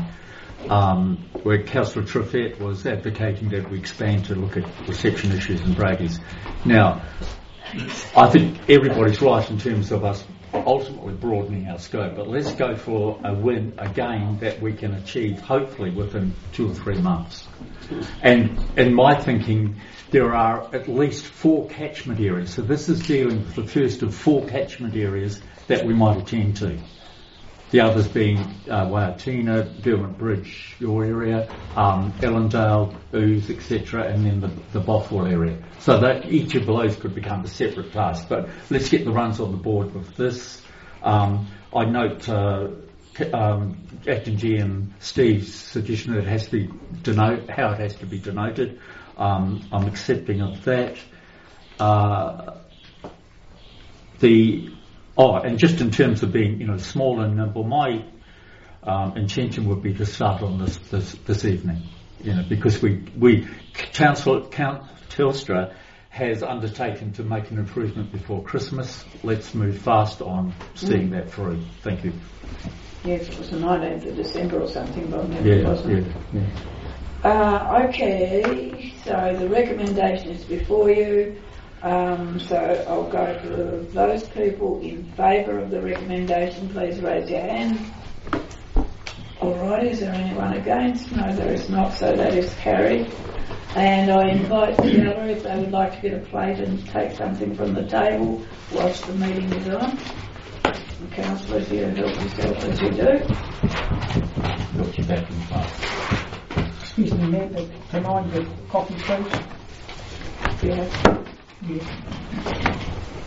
um, where Councillor Treffett was advocating that we expand to look at reception issues and breakers. Now, I think everybody's right in terms of us ultimately broadening our scope, but let's go for a win, a gain that we can achieve hopefully within two or three months. And in my thinking, there are at least four catchment areas. So this is dealing with the first of four catchment areas that we might attend to. The others being uh, Waiatina, Derwent Bridge, your area, um, Ellendale, Ouse, et cetera, and then the, the Bothwell area. So that each of those could become a separate task. But let's get the runs on the board with this. Um, I note uh, um, Acting G M Steve's suggestion that it has to be denote how it has to be denoted. Um, I'm accepting of that. Uh, the Oh, and just in terms of being, you know, small and nimble, my um, intention would be to start on this this, this evening, you know, because we we Council Count Telstra has undertaken to make an improvement before Christmas. Let's move fast on seeing mm. that through. Thank you. Yes, it was the nineteenth of December or something, but maybe it Yeah, wasn't. yeah, yeah. Uh, okay, so the recommendation is before you. Um, so I'll go to those people in favour of the recommendation. Please raise your hand. Alright, is there anyone against? No, there is not, so that is carried. And I invite the other, if they would like to get a plate and take something from the table whilst the meeting is on. And councillors, you help yourself as you do. Got you back in time. Excuse me, Mayor, but can I get coffee, please? Yeah. Yeah.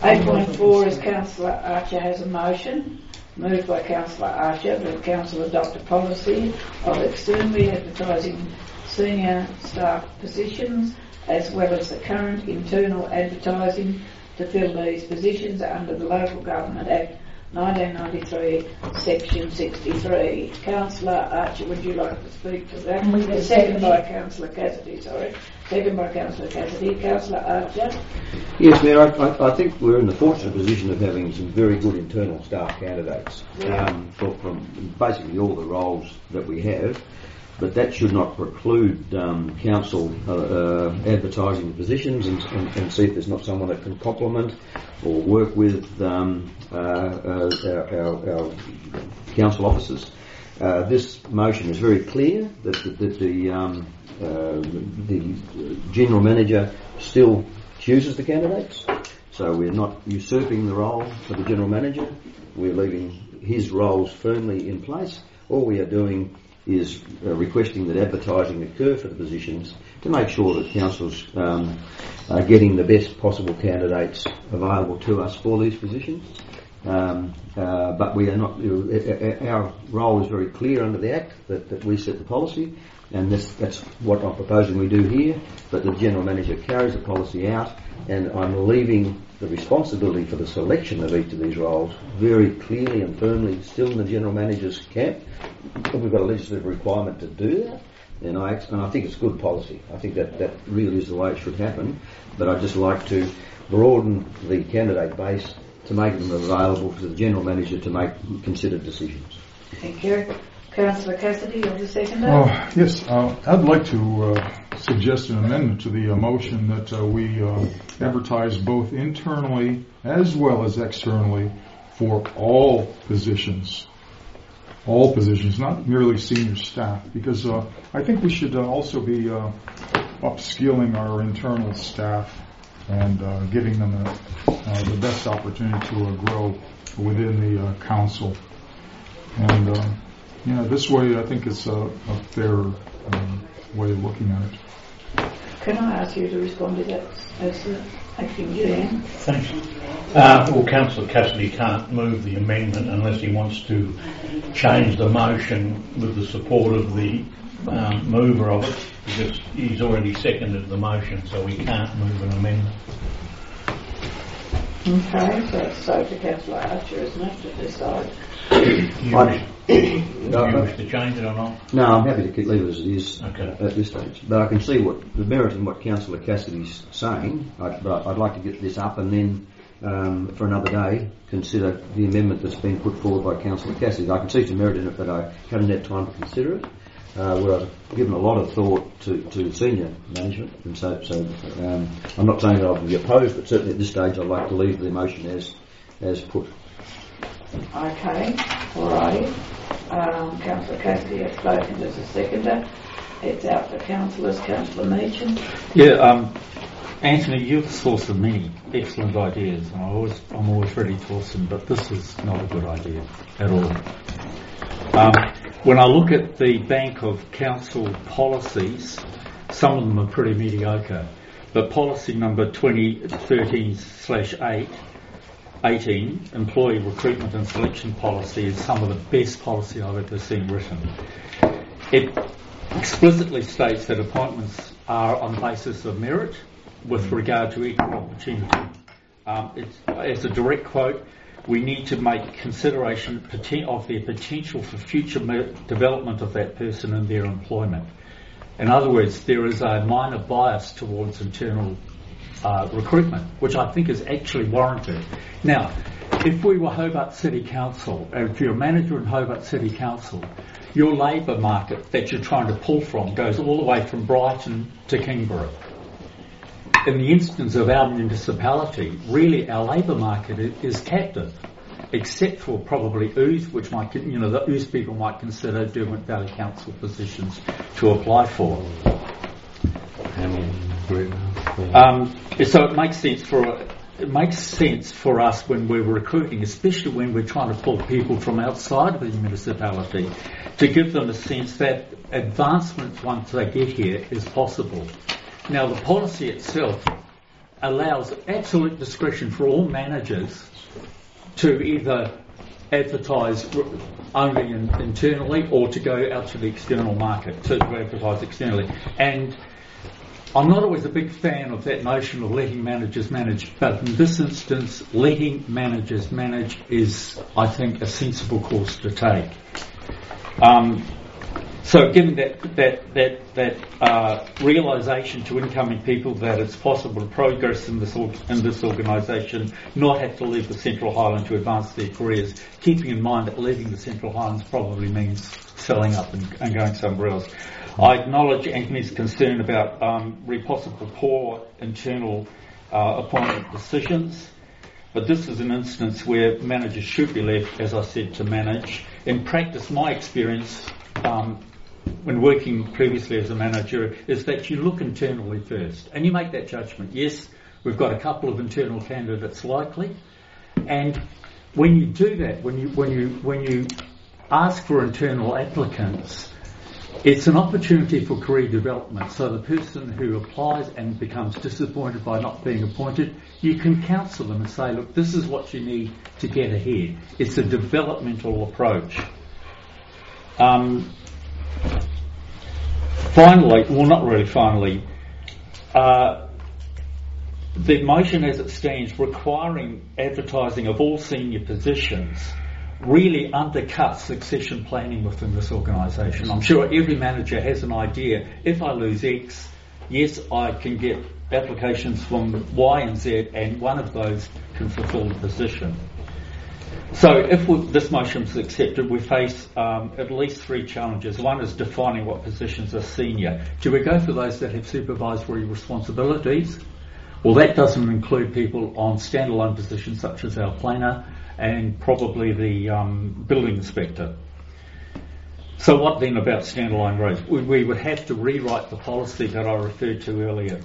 eight point four is Councillor Archer has a motion, moved by Councillor Archer that Council adopt a policy of externally advertising senior staff positions as well as the current internal advertising to fill these positions under the Local Government Act nineteen ninety-three, Section sixty-three. Councillor Archer, would you like to speak to that? Mm-hmm. Second by Councillor Cassidy, sorry. Second by Councillor Cassidy. Councillor Archer. Yes, Mayor, I, I, I think we're in the fortunate position of having some very good internal staff candidates um, for, from basically all the roles that we have. But that should not preclude um, council uh, uh, advertising the positions and, and, and see if there's not someone that can complement or work with um, uh, uh, our, our, our council officers. Uh, this motion is very clear that, that, that the, um, uh, the general manager still chooses the candidates. So we're not usurping the role of the general manager. We're leaving his roles firmly in place. All we are doing is uh, requesting that advertising occur for the positions to make sure that councils um, are getting the best possible candidates available to us for these positions. Um, uh, but we are not. Uh, our role is very clear under the Act that, that we set the policy, and this, that's what I'm proposing we do here. But the general manager carries the policy out, and I'm leaving the responsibility for the selection of each of these roles very clearly and firmly still in the general manager's camp. We've got a legislative requirement to do that, and I, and I think it's good policy. I think that, that really is the way it should happen, but I'd just like to broaden the candidate base to make them available to the general manager to make considered decisions. Thank you. Councillor Cassidy, you're the seconder. Oh, yes, uh, I'd like to uh, suggest an amendment to the uh, motion that uh, we uh, advertise both internally as well as externally for all positions. All positions, not merely senior staff, because uh, I think we should uh, also be uh, upskilling our internal staff and uh, giving them a, uh, the best opportunity to uh, grow within the uh, council. And uh, yeah, this way I think it's a, a fair um, way of looking at it. Can I ask you to respond to that as the acting G M? Thanks. Uh, well, Councillor Cassidy can't move the amendment unless he wants to change the motion with the support of the um, mover of it, because he's already seconded the motion, so he can't move an amendment. Okay, so it's so to Councillor Archer, isn't it, to decide? You I- wish, do you wish to change it or not? No, I'm happy to keep, leave it as it is Okay. at this stage. But I can see what the merit in what Councillor Cassidy's saying. I, but I'd like to get this up and then, um, for another day, consider the amendment that's been put forward by Councillor Cassidy. I can see some merit in it, but I haven't had time to consider it. Uh, where I've given a lot of thought to, to senior management, and so, so um, I'm not saying that I'll be opposed, but certainly at this stage I'd like to leave the motion as as put. Okay, alrighty. Um, Councillor Cassidy has spoken as a seconder. It's out for councillors. Councillor Meacham. Yeah, um, Anthony, you're the source of many excellent ideas, and I always, I'm always ready to listen, but this is not a good idea at all. Um, when I look at the bank of council policies, some of them are pretty mediocre, but policy number twenty thirteen slash eight, eighteen, employee recruitment and selection policy, is some of the best policy I've ever seen written. It explicitly states that appointments are on the basis of merit with regard to equal opportunity. Um, it's, as a direct quote, we need to make consideration of their potential for future development of that person and their employment. In other words, there is a minor bias towards internal uh, recruitment, which I think is actually warranted. Now, if we were Hobart City Council, and if you're a manager in Hobart City Council, your labour market that you're trying to pull from goes all the way from Brighton to Kingborough. In the instance of our municipality, really our labour market is captive, except for probably Ouse, which might, you know, the Ouse people might consider Derwent Valley Council positions to apply for. Um, so it makes sense for it makes sense for us when we're recruiting, especially when we're trying to pull people from outside of the municipality, to give them a sense that advancement once they get here is possible. Now, the policy itself allows absolute discretion for all managers to either advertise only in, internally or to go out to the external market, to advertise externally. And I'm not always a big fan of that notion of letting managers manage, but in this instance, letting managers manage is, I think, a sensible course to take. Um, so given that that that that uh, realisation to incoming people that it's possible to progress in this org- in this organisation, not have to leave the Central Highland to advance their careers, keeping in mind that leaving the Central Highlands probably means selling up and, and going somewhere else. I acknowledge Anthony's concern about um, re- possible poor internal uh, appointment decisions, but this is an instance where managers should be left, as I said, to manage. In practice, my experience um, when working previously as a manager is that you look internally first and you make that judgment. Yes, we've got a couple of internal candidates likely, and when you do that, when you when you when you ask for internal applicants, it's an opportunity for career development. So the person who applies and becomes disappointed by not being appointed, you can counsel them and say, look, this is what you need to get ahead. It's a developmental approach. Um, finally, well not really finally, uh, the motion as it stands requiring advertising of all senior positions really undercuts succession planning within this organisation. I'm sure every manager has an idea. If I lose X, yes, I can get applications from Y and Z, and one of those can fulfil the position. So if we, this motion is accepted, we face um, at least three challenges. One is defining what positions are senior. Do we go for those that have supervisory responsibilities? Well, that doesn't include people on standalone positions such as our planer and probably the um, building inspector. So what then about standalone roles? We, we would have to rewrite the policy that I referred to earlier.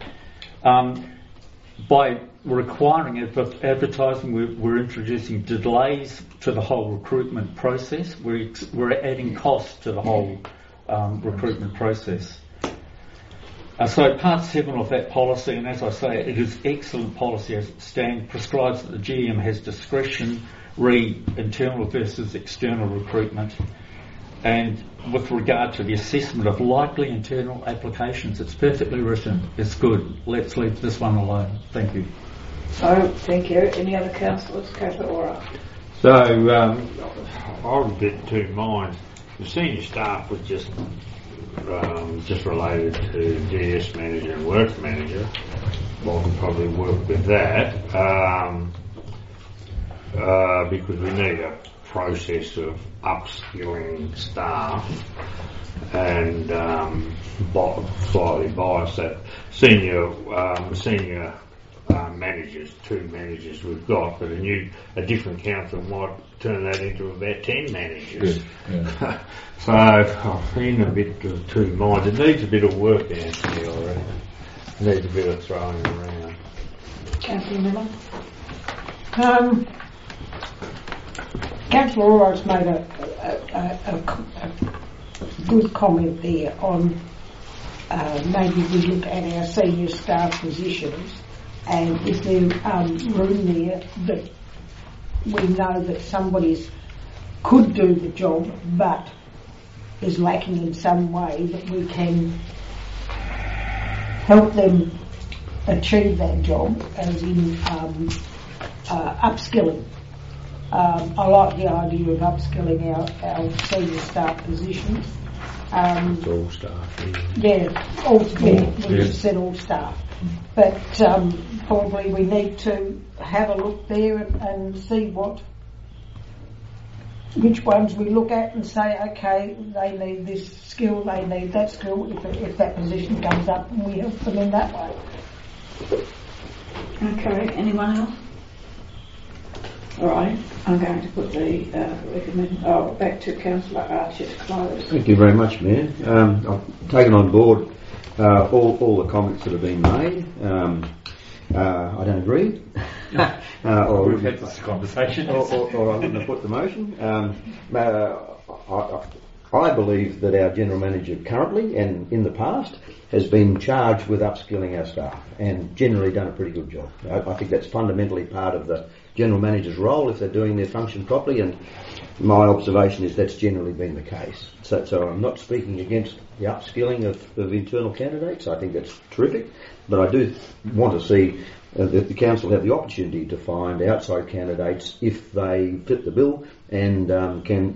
Um, by requiring adver- advertising, we're, we're introducing delays to the whole recruitment process. We're, ex- we're adding costs to the whole um, recruitment process. Uh, so part seven of that policy, and as I say, it is excellent policy as it stands, prescribes that the G M has discretion re internal versus external recruitment. And with regard to the assessment of likely internal applications, it's perfectly written. It's good. Let's leave this one alone. Thank you. Oh, thank you. Any other councillors? Kapaora. So um, I'm a bit two minds. The senior staff was just um, just related to D S manager and works manager. Well, we could probably work with that um, uh, because we need a process of upskilling staff, and um, bi- slightly biased that senior um, senior uh, managers, two managers we've got, but a new a different council might turn that into about ten managers. Yeah. So I've been a bit of two minds. It needs a bit of work, Anthony, I reckon. It needs a bit of throwing around. Councillor Miller. Um, Councillor Orr's made a, a, a, a, a good comment there on uh, maybe we look at our senior staff positions, and if there's um, room there that we know that somebody's could do the job but is lacking in some way, that we can help them achieve that job, as in um, uh, upskilling. Um, I like the idea of upskilling our, our senior staff positions. Um, It's all staff. yeah, all, yeah, we Yeah. just said all staff. But um, probably we need to have a look there and, and see what, which ones we look at and say, okay, they need this skill, they need that skill, if, if that position comes up, and we help them in that way. Okay, anyone else? All right, I'm going to put the uh, recommend. Oh, back to Councillor Archer to close. Thank you very much, Mayor. Um, I've taken on board uh, all, all the comments that have been made. Um, uh, I don't agree. uh, or We've had this conversation. or, or, or I wouldn't have put the motion. Um, uh, I, I believe that our general manager currently and in the past has been charged with upskilling our staff and generally done a pretty good job. I, I think that's fundamentally part of the general manager's role if they're doing their function properly, and my observation is that's generally been the case. So, so I'm not speaking against the upskilling of, of internal candidates. I think that's terrific, but I do want to see uh, that the council have the opportunity to find outside candidates if they fit the bill and um, can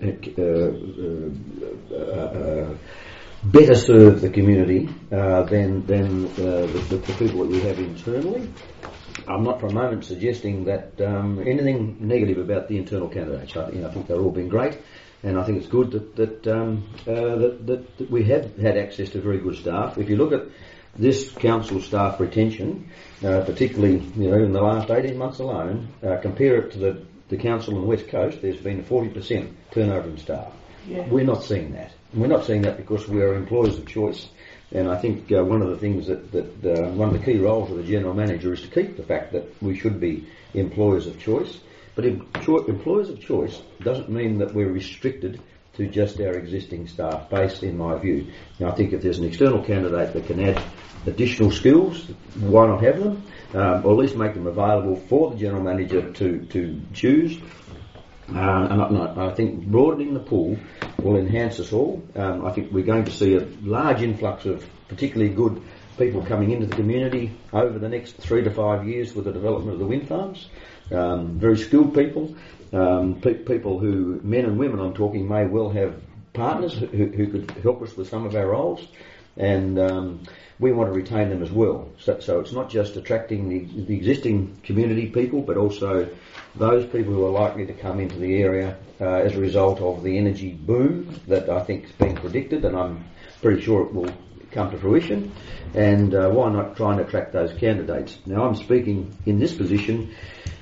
uh, uh, uh, uh, better serve the community uh, than than uh, the, the, the people that we have internally. I'm not for a moment suggesting that um, anything negative about the internal candidates. I, you know, I think they've all been great, and I think it's good that that, um, uh, that, that, that we have had access to very good staff. If you look at this council staff retention, uh, particularly you know in the last eighteen months alone, uh, compare it to the, the council on the West Coast, there's been a forty percent turnover in staff. Yeah. We're not seeing that. And we're not seeing that because we are employers of choice. And I think uh, one of the things that, that uh, one of the key roles of the general manager is to keep the fact that we should be employers of choice. But em- cho- employers of choice doesn't mean that we're restricted to just our existing staff base, in my view. Now, I think if there's an external candidate that can add additional skills, why not have them? Um, or at least make them available for the general manager to, to choose. Uh, and I, I think broadening the pool will enhance us all. Um, I think we're going to see a large influx of particularly good people coming into the community over the next three to five years with the development of the wind farms. Um, very skilled people, um, pe- people who, men and women I'm talking, may well have partners who, who could help us with some of our roles. And um, we want to retain them as well. So, so it's not just attracting the, the existing community people, but also those people who are likely to come into the area uh, as a result of the energy boom that I think is being predicted, and I'm pretty sure it will come to fruition. And uh, why not try and attract those candidates? Now, I'm speaking in this position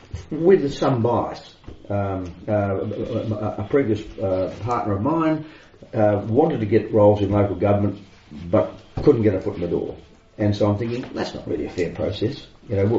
with some bias. Um, uh, a, a previous uh, partner of mine uh, wanted to get roles in local government, but couldn't get a foot in the door. And so I'm thinking, that's not really a fair process. You know,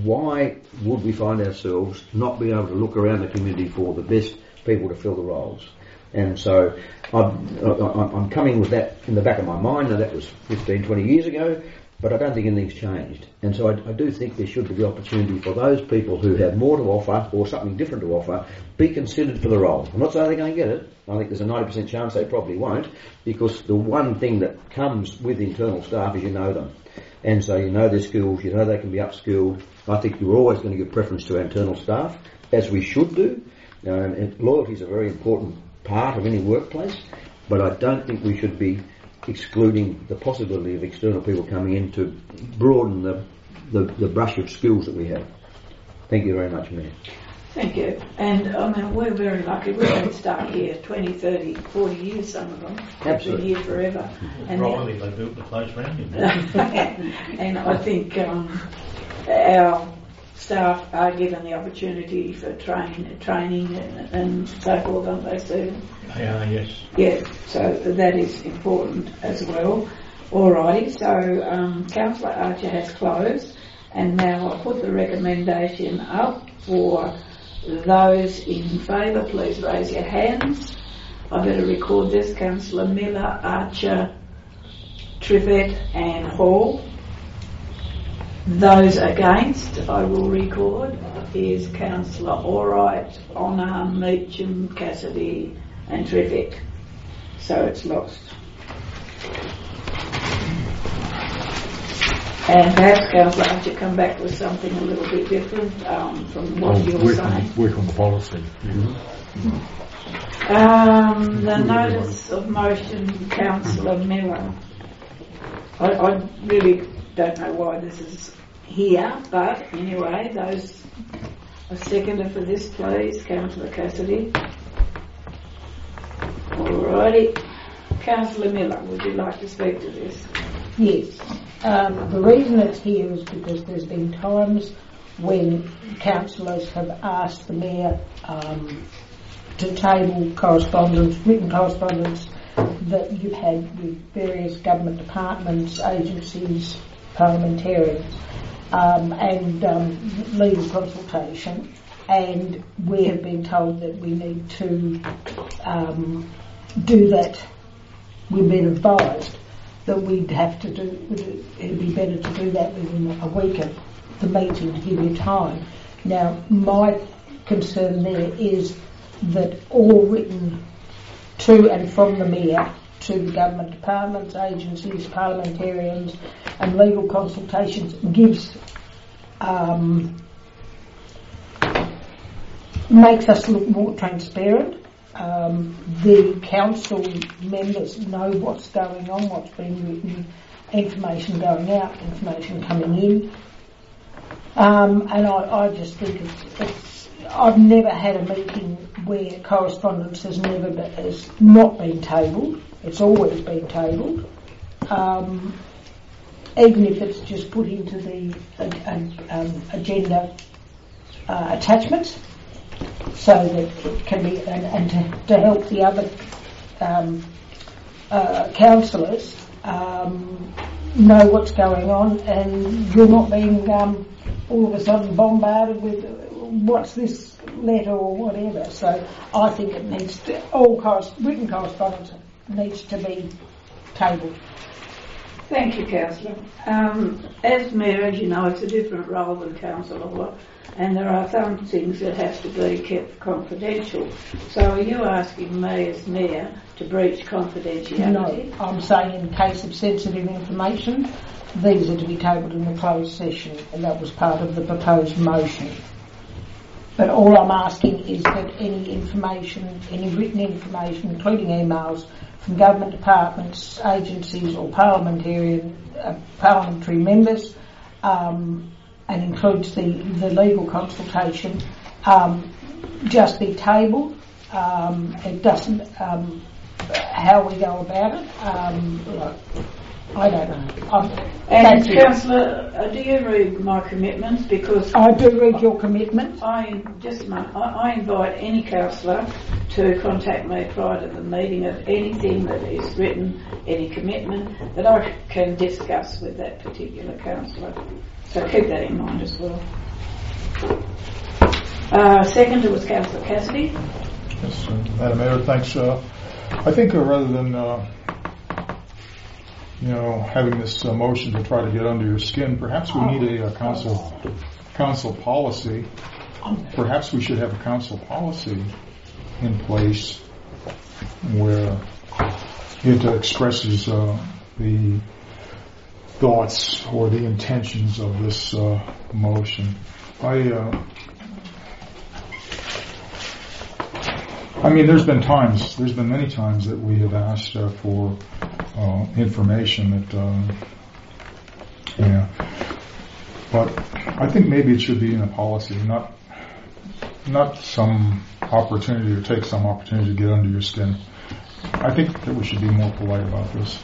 why would we find ourselves not being able to look around the community for the best people to fill the roles? And so I'm, I'm coming with that in the back of my mind. Now, that was fifteen, twenty years ago, but I don't think anything's changed. And so I, I do think there should be the opportunity for those people who have more to offer or something different to offer be considered for the role. I'm not saying they're going to get it. I think there's a ninety percent chance they probably won't, because the one thing that comes with internal staff is you know them. And so you know their skills, you know they can be upskilled. I think you're always going to give preference to our internal staff, as we should do. Um, and loyalty is a very important part of any workplace, but I don't think we should be excluding the possibility of external people coming in to broaden the, the, the brush of skills that we have. Thank you very much, Mayor. Thank you. And I mean, we're very lucky. We've been stuck here twenty, thirty, forty years, some of them. Absolutely. They've been here forever. And Probably they built the place around you. And I think um, our staff are given the opportunity for train, training and, and so forth, aren't they, Stephen? They are, yes. Yeah, so that is important as well. Alrighty, so um, Councillor Archer has closed, and now I'll put the recommendation up for those in favour. Please raise your hands. I better record this. Councillor Miller, Archer, Trivett and Hall. Those against, I will record, is Councillor Alright, Honour, Meacham, Cassidy and Trivett. So it's lost. And perhaps Councillor Archer come back with something a little bit different um, from what Oh, you were work saying. on, work on the policy. Um, the notice of motion, Councillor Miller. I, I really don't know why this is here, but anyway, those a seconder for this, please, Councillor Cassidy. Alrighty, Councillor Miller, would you like to speak to this? Yes. Um, the reason it's here is because there's been times when councillors have asked the Mayor um, to table correspondence, written correspondence that you've had with various government departments, agencies, parliamentarians, um, and um, legal consultation, and we have been told that we need to um, do that we've been advised that we'd have to do, it'd be better to do that within a week of the meeting to give you time. Now, my concern there is that all written to and from the Mayor to the government departments, agencies, parliamentarians and legal consultations gives um, makes us look more transparent. Um, the council members know what's going on, what's being written, information going out, information coming in. Um, and I, I just think it's, it's, I've never had a meeting where correspondence has never been, has not been tabled. It's always been tabled. Um, even if it's just put into the uh, um, agenda uh, attachments, so that it can be, and, and to, to help the other um, uh, councillors um, know what's going on, and you're not being um, all of a sudden bombarded with what's this letter or whatever. So I think it needs to, all corres- written correspondence needs to be tabled. Thank you, Councillor. Um, as Mayor, as you know, it's a different role than Councillor, and there are some things that have to be kept confidential. So are you asking me as Mayor to breach confidentiality? No, I'm saying in case of sensitive information, these are to be tabled in the closed session, and that was part of the proposed motion. But all I'm asking is that any information, any written information, including emails from government departments, agencies or parliamentarian, uh, parliamentary members, um, and includes the, the legal consultation, um, just be tabled. Um, it doesn't, um, how we go about it, um, I don't know. I'm, and Councillor, uh, do you read my commitments? Because I do read your commitments. I just I, I invite any councillor to contact me prior to the meeting of anything that is written, any commitment that I can discuss with that particular councillor. So keep that in mind as well. Uh, second was Councillor Cassidy. Yes, uh, Madam Mayor, thanks. Uh, I think uh, rather than uh, you know, having this uh, motion to try to get under your skin, perhaps we need a, a council council policy. Perhaps we should have a council policy in place where it uh, expresses uh, the thoughts or the intentions of this uh, motion. I, uh, I mean, there's been times, there's been many times that we have asked uh, for uh, information that, uh, yeah, but I think maybe it should be in a policy, not, not some opportunity or take some opportunity to get under your skin. I think that we should be more polite about this.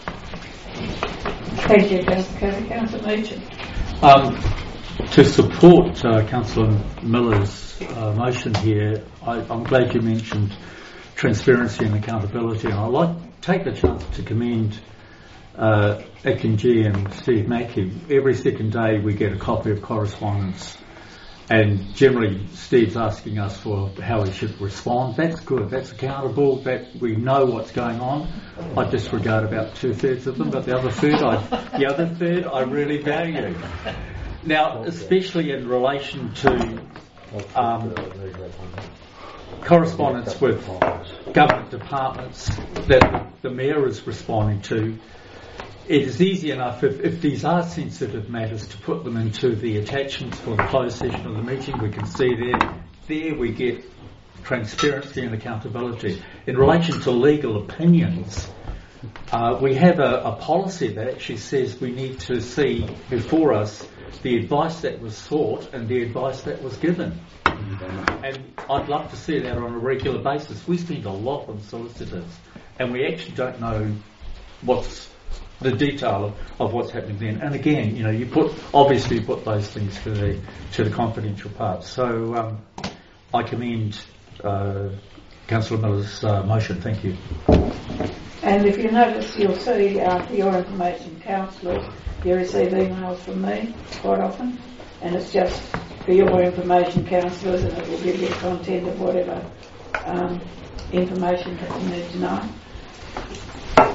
Thank you, Councillor. Councillor Meacham. Um, to support uh, Councillor Miller's uh, motion here, I, I'm glad you mentioned transparency and accountability, and I'd like to take the chance to commend uh, Akinji and Steve Mackey. Every second day we get a copy of correspondence, and generally Steve's asking us for how we should respond. That's good, that's accountable, that we know what's going on. I disregard about two thirds of them, but the other third I, the other third I really value. Now, especially in relation to um, correspondence with government departments that the Mayor is responding to, it is easy enough if, if these are sensitive matters to put them into the attachments for the closed session of the meeting. We can see there, there we get transparency and accountability. In relation to legal opinions, uh, we have a, a policy that actually says we need to see before us the advice that was sought and the advice that was given. And I'd love to see that on a regular basis. We spend a lot on solicitors, and we actually don't know what's the detail of, of what's happening then. And again, you know, you put obviously you put those things to the to the confidential part. So um, I commend uh, Councillor Miller's uh, motion. Thank you. And if you notice, you'll see uh, for your information, councillors, you receive emails from me quite often, and it's just for your information, councillors, and it will give you the content of whatever um, information that you need to know.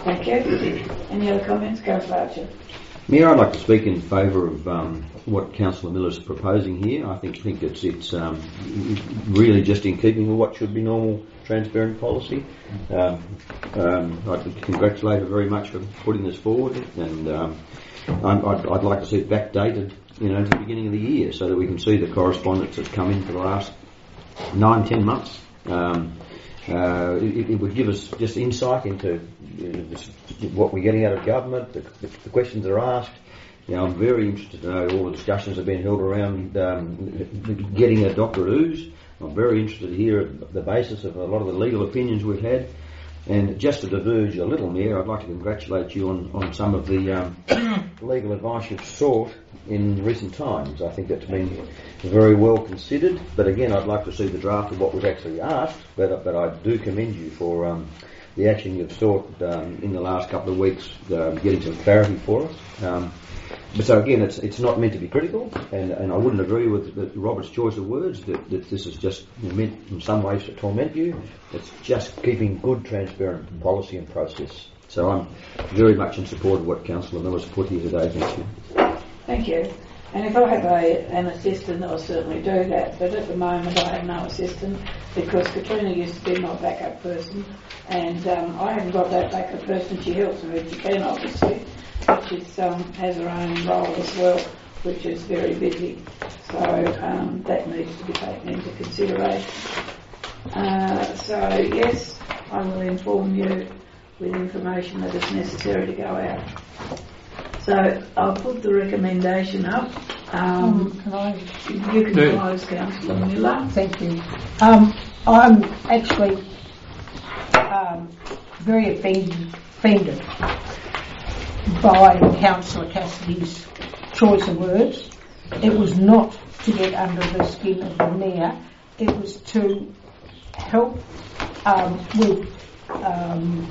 Thank you. Any other comments? Councillor Archer. Mayor, I'd like to speak in favour of um, what Councillor Miller's proposing here. I think think it's it's um, really just in keeping with what should be normal, transparent policy. Um, um, I'd congratulate her very much for putting this forward, and um, I'd, I'd like to see it backdated, you know, to the beginning of the year, so that we can see the correspondence that's come in for the last nine, ten months. Um, uh, it, it would give us just insight into you know, this, what we're getting out of government, the, the questions that are asked. You know, I'm very interested to know all the discussions that have been held around um, getting a Doctor Who's. I'm very interested to hear the basis of a lot of the legal opinions we've had. And just to diverge a little, Mayor, I'd like to congratulate you on, on some of the um, legal advice you've sought in recent times. I think that's been very well considered. But again, I'd like to see the draft of what was actually asked. But, but I do commend you for um, the action you've sought um, in the last couple of weeks, uh, getting some clarity for us. Um, But so again, it's it's not meant to be critical, and, and I wouldn't agree with the, Robert's choice of words that, that this is just meant in some ways to torment you. It's just keeping good, transparent policy and process. So I'm very much in support of what Councillor Miller's put here today. Thank you. Thank you. And if I have a, an assistant, I'll certainly do that. But at the moment, I have no assistant because Katrina used to be my backup person, and um, I haven't got that backup person. She helps me if she can, obviously. Which is, um, has her own role as well, which is very busy. So um, that needs to be taken into consideration. Uh, so yes, I will inform you with information that is necessary to go out. So I'll put the recommendation up. Um, Um, can I? you can Yeah. close, Councillor Miller. Thank you. Um, I'm actually um, very offended, offended by Councillor Cassidy's choice of words. It was not to get under the skin of the mayor. It was to help um, with um,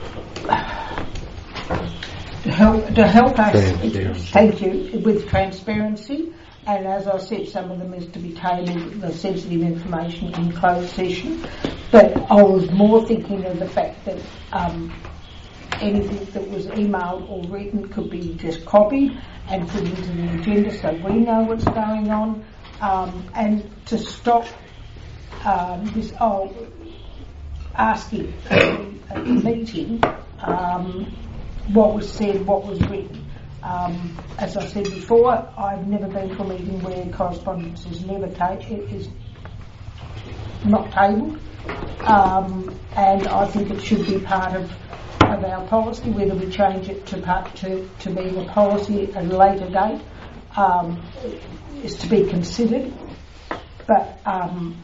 to help to help us. Thank you, with transparency. And as I said, some of them is to be tabled, the sensitive information in closed session. But I was more thinking of the fact that um, anything that was emailed or written could be just copied and put into the agenda so we know what's going on, um, and to stop um, this oh, asking at the meeting um, what was said, what was written. Um, as I said before, I've never been to a meeting where correspondence is never ta- is not tabled, um, and I think it should be part of of our policy. Whether we change it to part to, to be the policy at a later date um, is to be considered. But um,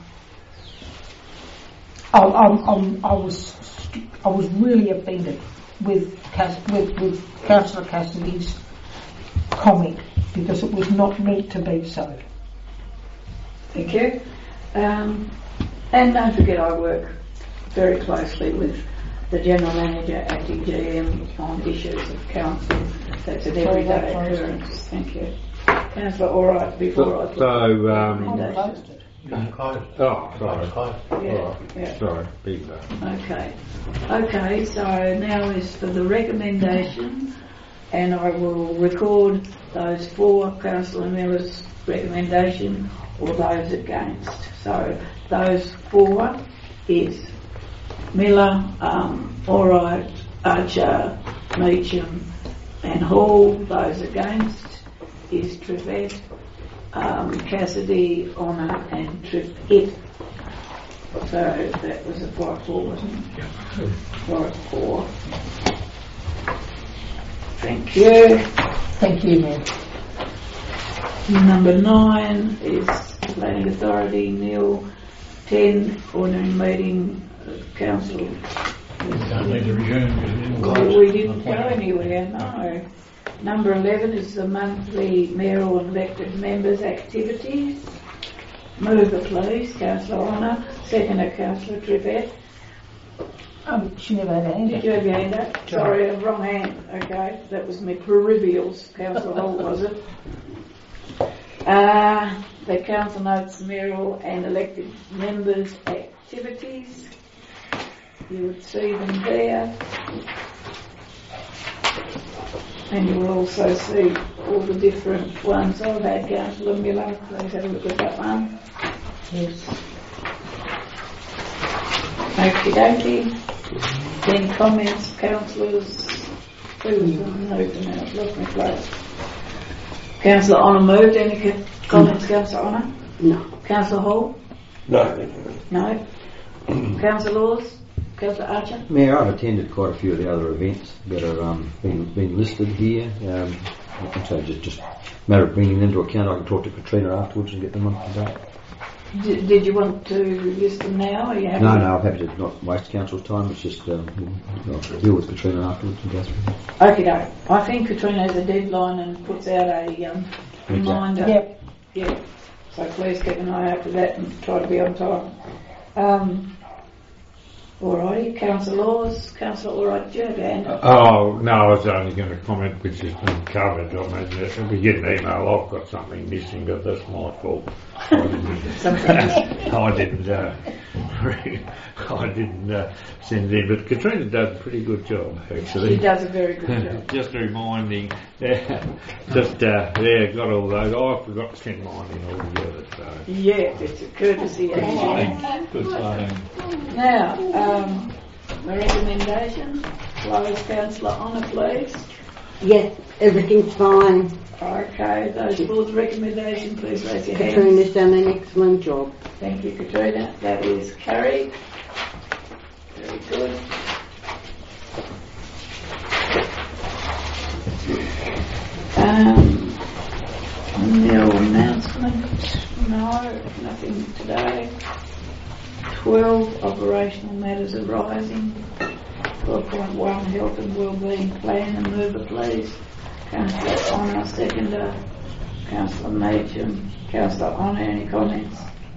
I, I'm, I'm, I was I was really offended with with, with Councillor Cassidy's comment because it was not meant to be so. Thank you. Um, and don't forget, I work very closely with the General Manager, Acting G M, on issues of council. That's an everyday occurrence. Thank you. Councillor, all right, before I put So, the um, recommendation. Oh, sorry. Yeah, yeah. Sorry, big no. Okay. Okay, so now is for the recommendation, and I will record those for Councillor Miller's recommendation or those against. So those four is Miller, um, Alright, Archer, Meacham and Hall. Those against is Trivett, um, Cassidy, Honour and Trivett. So that was a five four, wasn't it? Five four. Thank you. Thank you, Mayor. Number nine is Planning Authority, Neil. Ten, ordinary meeting of council. We don't need to resume because we didn't Well, close. we didn't go anywhere, no. Number eleven is the monthly mayoral and elected members' activities. Mover, please, Councillor Honour. Seconder, Councillor Trivett. Um, she never had a hand Did up. you have your hand up? Sorry, wrong hand. Okay, that was my peripherals. Councillor Hall, was it? Uh, the council notes mayoral and elected members' activities. You would see them there. And you will also see all the different ones I've had. Councillor Miller, please have a look at that one. Yes. Okie dokie. Then comments, councillors. Who was going to move now? I've lost my place. Councillor Honour moved. Any co- comments, Councillor Honour? No. Councillor Hall? No, thank you. No. Councillor Laws? Councillor Archer? Mayor, I've attended quite a few of the other events that are um, been, been listed here. Um, so just just a matter of bringing them into account. I can talk to Katrina afterwards and get them up to date. Did, did you want to list them now? Or are you happy? No, no, I'm happy to not waste council's time. It's just um, I'll deal with Katrina afterwards and go through them. Okay, no. I think Katrina has a deadline and puts out a um, reminder. Yep. Yeah. So please keep an eye out for that and try to be on time. Um, Alrighty, Councillor Laws, Councillor Alright, do you have your hand up? Oh, no, I was only going to comment which has been covered. I mean, if we get an email, I've got something missing, but that's my fault. I didn't, I didn't, uh, I didn't uh, send it in, but Katrina does a pretty good job, actually. She does a very good job. Just reminding, yeah, just, uh, yeah, got all those. Oh, I forgot to send mine in altogether, so. Yeah, it's a courtesy. Good starting. Now, um, the recommendation, close Councillor Honour, please. Yes, everything's fine. Okay, those for the recommendation, please raise your hands. Katrina's done an excellent job. Thank you, Katrina. That is carried. Very good. Um, no announcement. No, nothing today. twelve operational matters arising. twelve point one health and wellbeing plan and mover, please. Councillor Honour, seconder. Councillor Machin. Councillor Honour, any comments?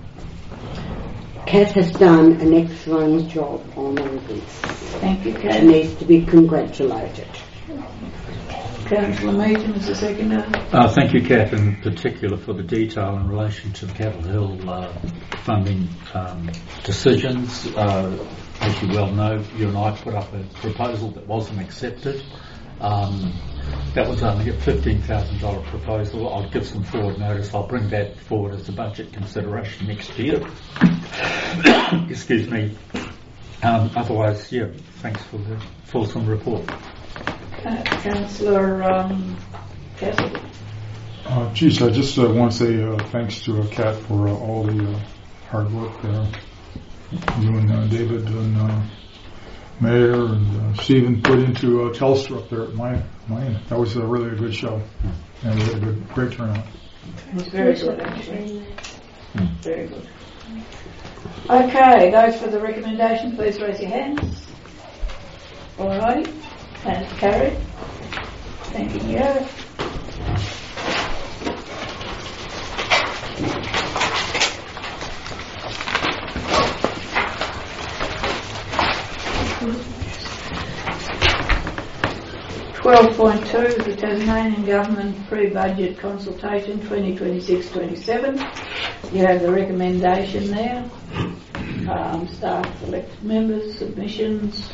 Kat has done an excellent job on all this. Thank you, She Kat. needs to be congratulated. Councillor Machin is the seconder. Uh, thank you, Kath, in particular for the detail in relation to the Capitol Hill uh, funding um, decisions. Uh, as you well know, you and I put up a proposal that wasn't accepted. Um, that was only a fifteen thousand dollars proposal. I'll give some forward notice. I'll bring that forward as a budget consideration next year. Excuse me. Um, otherwise, yeah, thanks for the fulsome report. Uh, Councillor um, Cassidy. Uh, geez, I just uh, want to say uh, thanks to uh, Kat for uh, all the uh, hard work there. You and uh, David and uh, Mayor and uh, Stephen put into uh, Telstra up there at Miami. Miami. That was a really a good show, and we had a good, great turnout. It was very good, actually. Very good. Okay, those for the recommendation, please raise your hands. Alrighty, and it's carried. Thank you. twelve point two, the Tasmanian Government Pre-Budget Consultation twenty twenty-six twenty-seven. You have the recommendation there. Um, staff elected members, submissions.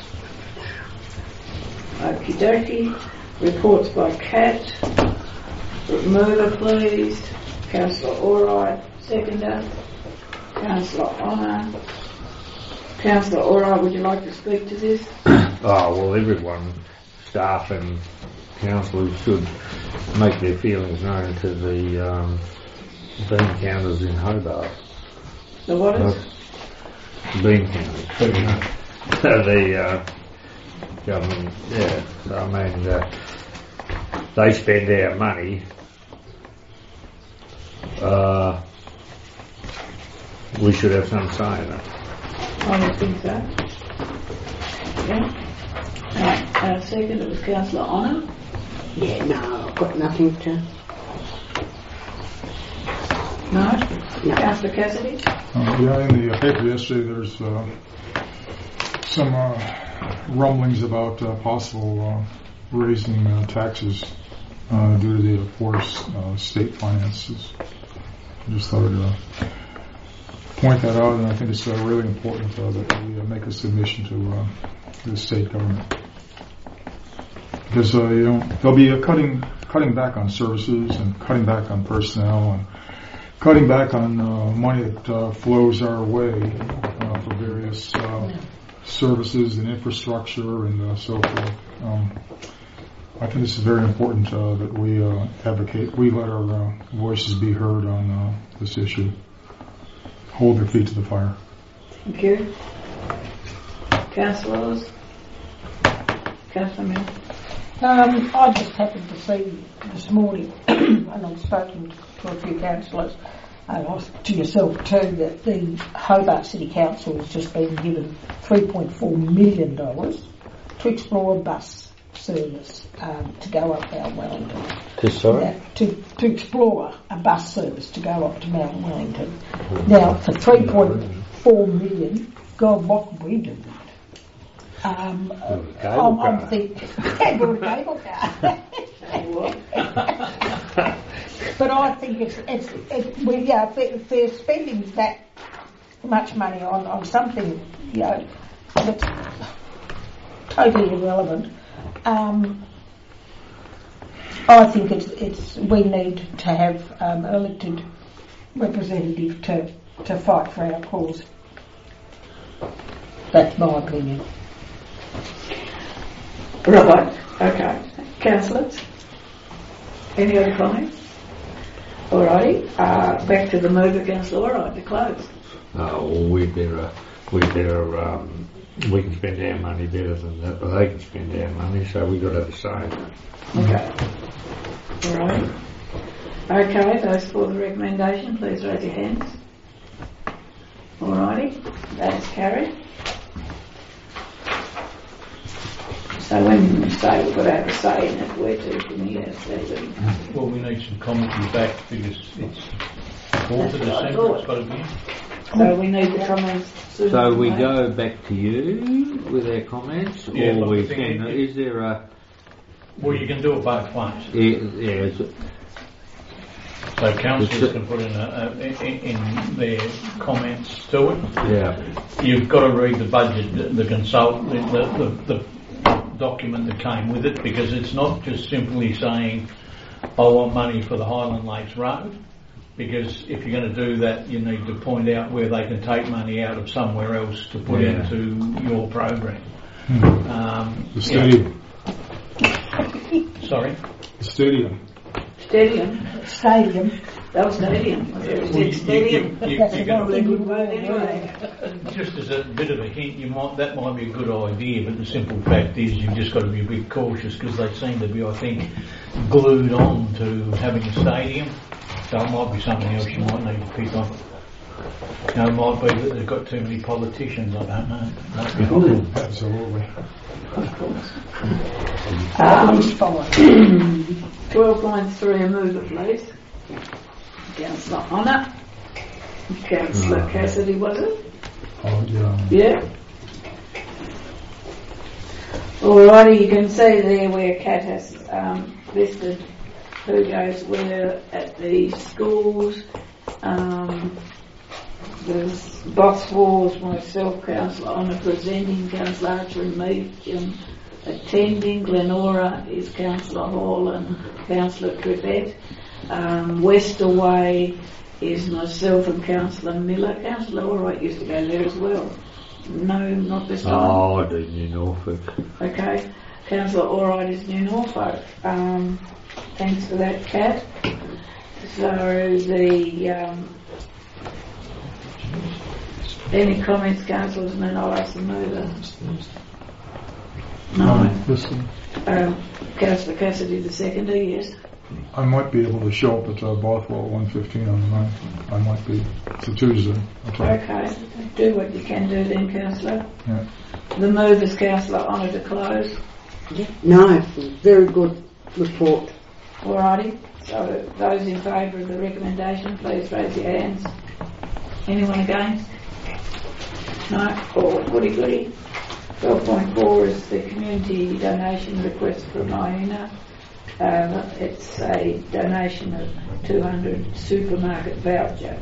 Okie dokie. Reports by Kat. Mover, please. Councillor Alright, seconder. Councillor Honour. Councillor Alright, would you like to speak to this? Oh, well, everyone, staff and councillors should make their feelings known to the um, bean counters in Hobart. The what is? Uh, bean counters. the uh, government, yeah, so, I mean, uh, they spend our money. Uh, we should have some say in it. I don't think so. Yeah. Right, uh, second it was Councillor Honour. Yeah, no, I've got nothing to. No? No. Councillor Cassidy? Uh, yeah, in the uh, paper yesterday, there's uh, some uh, rumblings about uh, possible uh, raising uh, taxes uh, due to the poor uh, state finances. I just thought I'd uh, point that out, and I think it's uh, really important uh, that we uh, make a submission to uh, the state government. because uh, you know they'll be uh, cutting cutting back on services and cutting back on personnel and cutting back on uh, money that uh, flows our way uh, for various uh, services and infrastructure and uh, so forth. Um, I think this is very important uh, that we uh, advocate, we let our uh, voices be heard on uh, this issue. Hold their feet to the fire. Thank you. Councillors? Councillor Mill? Um, I just happened to see this morning, and I've spoken to a few councillors, and I was to yourself too, that the Hobart City Council has just been given three point four million dollars to explore a bus service um, to go up Mount Wellington. To sorry? Now, to, to explore a bus service to go up to Mount Wellington. Now, for three point four million, God, what could we do with it? Um, I'm, I'm thinking, cable car. But I think it's, it's, it, we, yeah, if they're spending that much money on, on something, you know, that's totally irrelevant, um, I think it's, it's, we need to have um, an elected representative to, to fight for our cause. That's my opinion. Right, okay. Councillors? Any other comments? Alrighty, uh, back to the mover, Councillor Oride, to close. Uh, well, we better, we better, um, we can spend our money better than that, but they can spend our money, so we've got to have a say. Okay. Alright. Okay, those for the recommendation, please raise your hands. Alrighty, that's carried. So when you say we've got to have a say in it, where to from here, Stephen? Well, we need some commentary back because it's fourth of That's what I December, thought. it's got to be. So we need the comments soon. So we mate. go back to you with our comments, Yeah, or look, we I think can, it- is there a, Well, you can do it both ways. yeah, yeah, is it- So councillors can put in, a, a, in, in their comments to it. yeah, You've got to read the budget, the, the consult, the, the, the document that came with it, because it's not just simply saying, I want money for the Highland Lakes Road, because if you're going to do that, you need to point out where they can take money out of somewhere else to put Yeah. into your program. Hmm. Um, The stadium. yeah. Sorry? The stadium. Stadium. Stadium. That was stadium. I thought it was Well, you- stadium. you- you- That's you a can- Probably a good word anyway. Just as a bit of a hint, you might that might be a good idea, but the simple fact is you've just got to be a bit cautious because they seem to be, I think, glued on to having a stadium. So it might be something else you might need to pick on. You know, it might be that they've got too many politicians. I don't know. Might be Ooh, absolutely. Um, twelve point three, a mover, please. Councillor Honour. Councillor Cassidy, was it? Oh, yeah. Yeah. Alrighty, you can see there where Kat has um, listed who goes where at the schools. Um, there's Boss Wars, myself, Councillor Honour presenting, Councillor Archer and Meacham attending, Glenora is Councillor Hall and Councillor Trippett. Um, Westerway is myself and Councillor Miller. Councillor Allwright used to go there as well. No, not this time. oh, I do New Norfolk. Okay. Councillor Allwright is New Norfolk. Um, thanks for that, Kat. So the um, any comments, councillors, and then I'll ask the mover. No. Listen, Um, Councillor Cassidy, the seconder, yes. I might be able to show up at uh, Bothwell at one fifteen on the ninth. I might be. It's a Tuesday. I'll try. Okay. Do what you can do then, councillor. Yeah. The mover's Councillor Honour to close. No, very good report. Alrighty. So those in favour of the recommendation, please raise your hands. Anyone against? No? All goody goody. twelve point four is the community donation request from Iona. Um, it's a donation of two hundred supermarket voucher.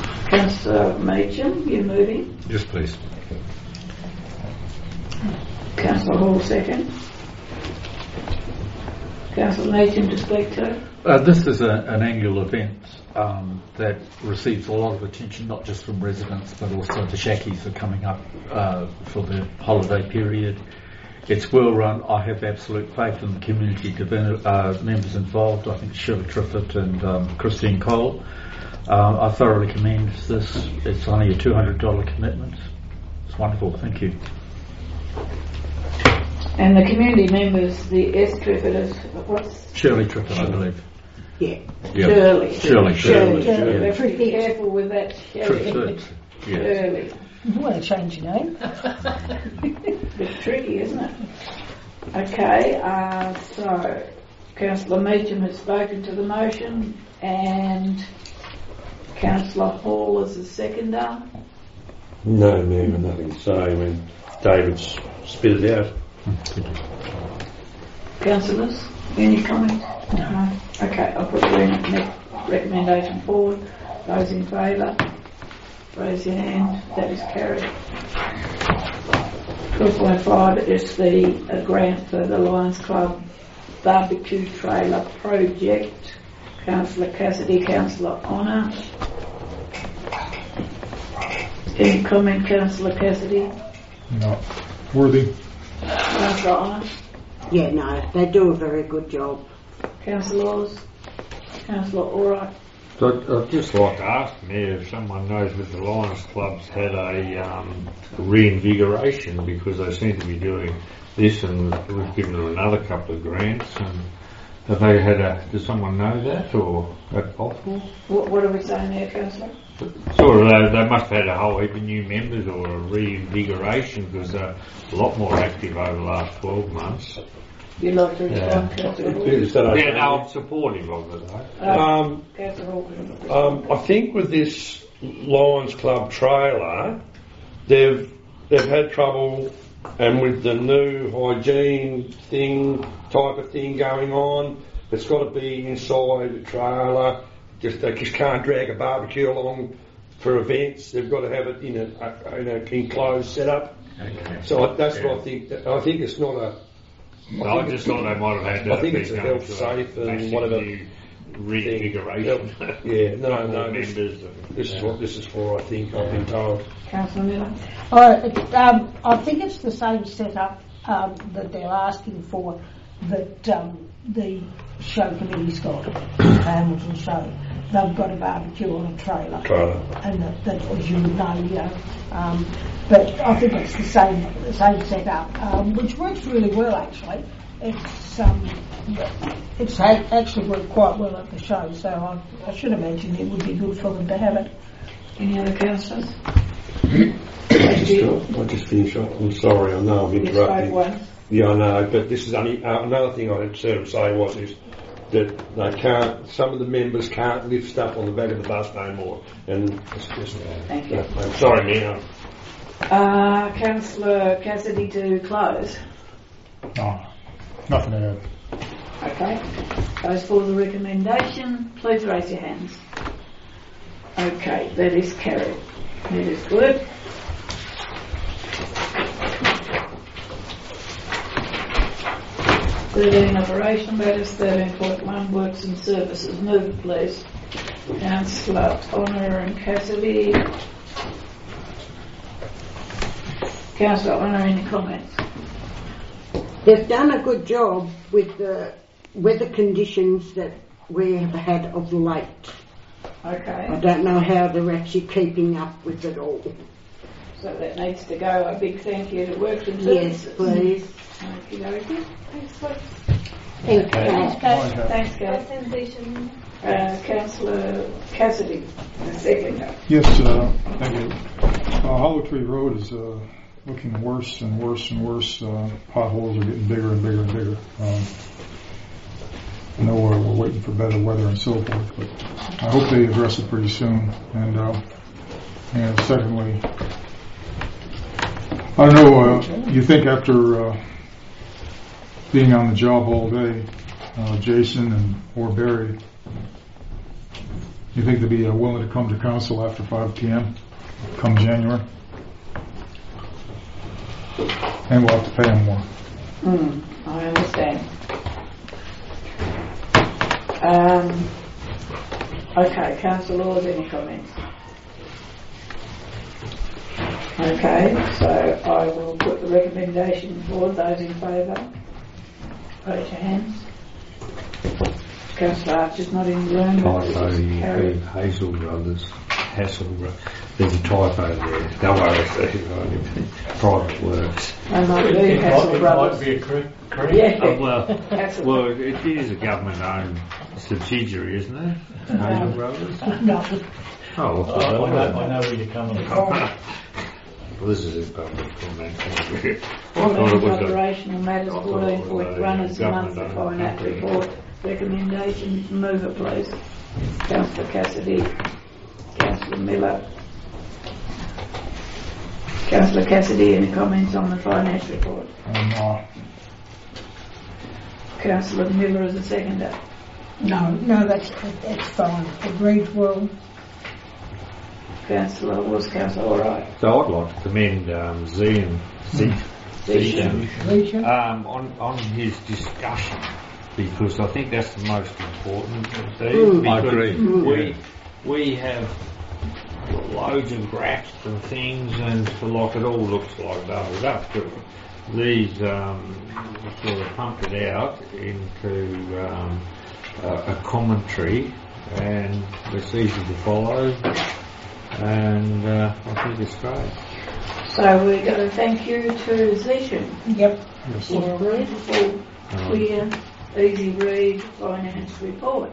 Councillor Meacham, you moving? Yes, please. Councillor Hall, second. Councillor Meacham to speak to. Uh, this is a, an annual event um, that receives a lot of attention, not just from residents, but also the Shackies are coming up uh, for the holiday period. It's well run. I have absolute faith in the community develop, uh, members involved. I think Shirley Triffett and um, Christine Cole. Uh, I thoroughly commend this. It's only a two hundred dollars commitment. It's wonderful. Thank you. And the community members, the S Triffett is, what's? Shirley Triffett, I believe. Yeah. Yeah. Shirley. Shirley. Shirley. Shirley. Shirley. Yeah. Be careful with that, Shirley. Triffett. Yes. Shirley. You want to change your name? Bit tricky, isn't it? Okay, uh, so Councillor Meacham has spoken to the motion and Councillor Hall is the seconder. No, Mayor, nothing to say. I mean, David's spit it out. Councillors, any comments? No. Okay, I'll put the re- recommendation forward. Those in favour, raise your hand. That is carried. twelve point five is the uh, grant for the Lions Club barbecue trailer project. Councillor Cassidy, Councillor Honour. Any comment, Councillor Cassidy? No. Worthy. Councillor Honour? Yeah, no, they do a very good job. Councillor Laws? Councillor Alright? So I'd just like to ask Mayor if someone knows if the Lions Club's had a um, reinvigoration, because they seem to be doing this, and we've given them another couple of grants. And have they had a? Does someone know that, or that possible? What, what are we saying there, Councillor? Sort of, they, they must have had a whole heap of new members or a reinvigoration, because they're a lot more active over the last twelve months. You'd like to respond, Yeah. Councillor Hall? Is that okay? Yeah, no, I'm supportive of it, though. Uh, Um, Councillor Hall. Um, I think with this Lions Club trailer, they've they've had trouble, and with the new hygiene thing type of thing going on, it's got to be inside the trailer. Just they just can't drag a barbecue along for events. They've got to have it in a, in an enclosed setup. Okay. So that's Yeah. what I think. I think it's not a. No, I just thought they might have had. I think it's a been health going safe to and massive whatever new reinvigoration. Yeah, no, More no. This, members. and- this is yeah. what this is for. I think I've been told. Councillor Miller? Uh, it, um, I think it's the same setup um, that they're asking for that um, the show committee's got, the Hamilton show. They've got a barbecue on a trailer. Trailer. And that, that as you would know, you know. Um, but I think it's the same the same setup, um, which works really well actually. It's um, it's ha- actually worked quite well at the show, so I, I should imagine it would be good for them to have it. Any other councillors? Just, I'll just finish off. I'm sorry, I know I'm You spoke interrupting. once. Yeah, I know, but this is only uh, another thing I had to say was is that they can't. Some of the members can't lift stuff on the back of the bus no more, and it's just. Thank you. Uh, I'm sorry, Mayor. Uh, Councillor Cassidy to close. No. Nothing to add. Okay. Those for the recommendation, please raise your hands. Okay, that is carried. That is good. thirteen operation matters, thirteen point one works and services. Move it, please. Councillor Honour and Cassidy. Councillor Honour, any comments? They've done a good job with the weather conditions that we have had of late. I Okay, don't know how they're actually keeping up with it all. so that needs to go. A big thank you to works and Yes, services. please. Okie dokie. Thanks for Thank Okay. you. Thanks, Thanks, Gav. presentation. Uh, Councillor Cassidy, the second. Yes, uh, thank you. Uh, Hollow Tree Road is uh, looking worse and worse and worse. Uh, potholes are getting bigger and bigger and bigger. Um, I know we're, we're waiting for better weather and so forth, but I hope they address it pretty soon. And, uh, and secondly, I don't know, uh, you think after uh, being on the job all day, uh, Jason and or Barry, you think they'd be uh, willing to come to council after five p.m. come January? and we'll have to pay them more. Mm, I understand. Um, okay, Councillor Laws, any comments? Okay, so I will put the recommendation forward. Those in favour, raise your hands. Councillor Archer's not in the room. Typo, This is you carried. have Hazel Brothers, Hassel Brothers. There's a typo there. Don't worry, Steve. Private works. I might do It Hassel might, it Brothers. might be a correct, correct? Yeah. Oh, well, Hassel. well, it is a government-owned subsidiary, isn't it? Hazel Brothers. No. Oh, Oh, well, I, know, I know where you're coming from. well, this is a public comment. I On thought it was a operational matters, I thought it fourteen point was a one is the monthly government-owned finance company. report. Recommendation, move it please. Councillor Cassidy, Councillor Miller. Councillor Cassidy, any comments on the finance report? Um, uh, Councillor Miller is a seconder. No, no, that's that's fine. Agreed well. Councillor, was Councillor alright? So I'd like to commend um, Zian, Z, Zian, Alicia? um, on, on his discussion, because I think that's the most important, Steve. Mm, I because agree. We, we have loads of graphs and things, and like it all looks like doubled up. But these um, sort of pumped it out into um, a, a commentary, and it's easy to follow, and uh, I think it's great. So we're going to thank you to Zishan Yep. for a wonderful, clear, easy read finance report.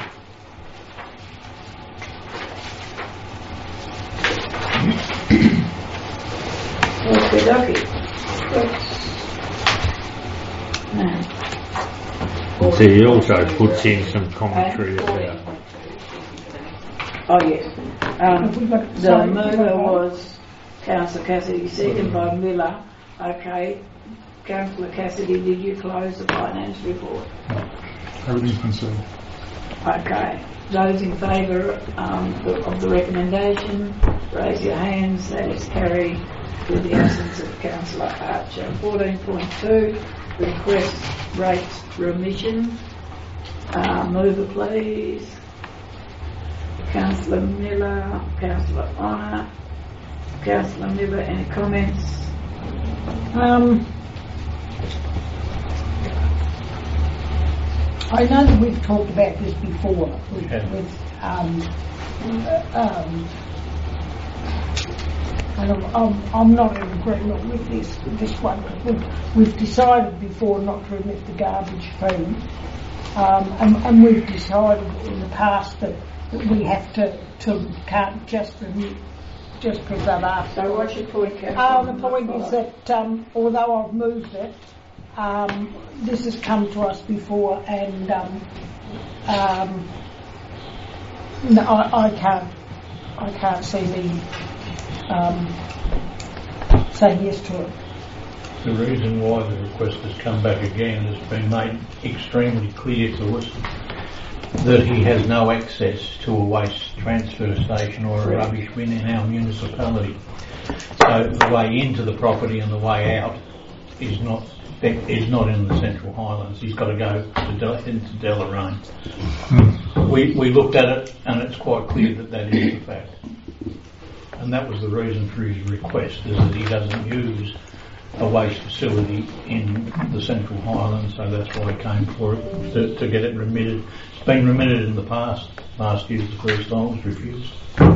Okay, dokie. Now. So he also puts in some commentary about. Oh yes. Have we got Um, it the signed? mover was Councillor Cassidy, second by Miller. Okay. Councillor Cassidy, did you close the finance report? everything's considered. Okay. Those in favour um, the- of the recommendation, raise your hands. That is carried with the absence of Councillor Archer. fourteen point two, request rates remission. Uh, mover please. Councillor Miller, Councillor Honour. Councillor Miller, any comments? Um, I know that we've talked about this before with, Yeah. with um, um, and I'm, I'm, I'm not in agreement with this this one. We've, we've decided before not to remit the garbage fee, um, and, and we've decided in the past that, that we have to, to can't just remit just because I've asked. So what's your point, Councillor? Uh, the point is that um, although I've moved it, um, this has come to us before, and um, um, no, I, I can't, I can't see me um, saying yes to it. The reason why the request has come back again has been made extremely clear to us that he has no access to a waste transfer station or a rubbish bin in our municipality. So the way into the property and the way out is not is not in the Central Highlands. He's got to go to Del- into Deloraine. We we looked at it, and it's quite clear that that is the fact. And that was the reason for his request, is that he doesn't use a waste facility in the Central Highlands, so that's why he came for it, to, to get it remitted. It's been remitted in the past. Last year was the first time it was refused.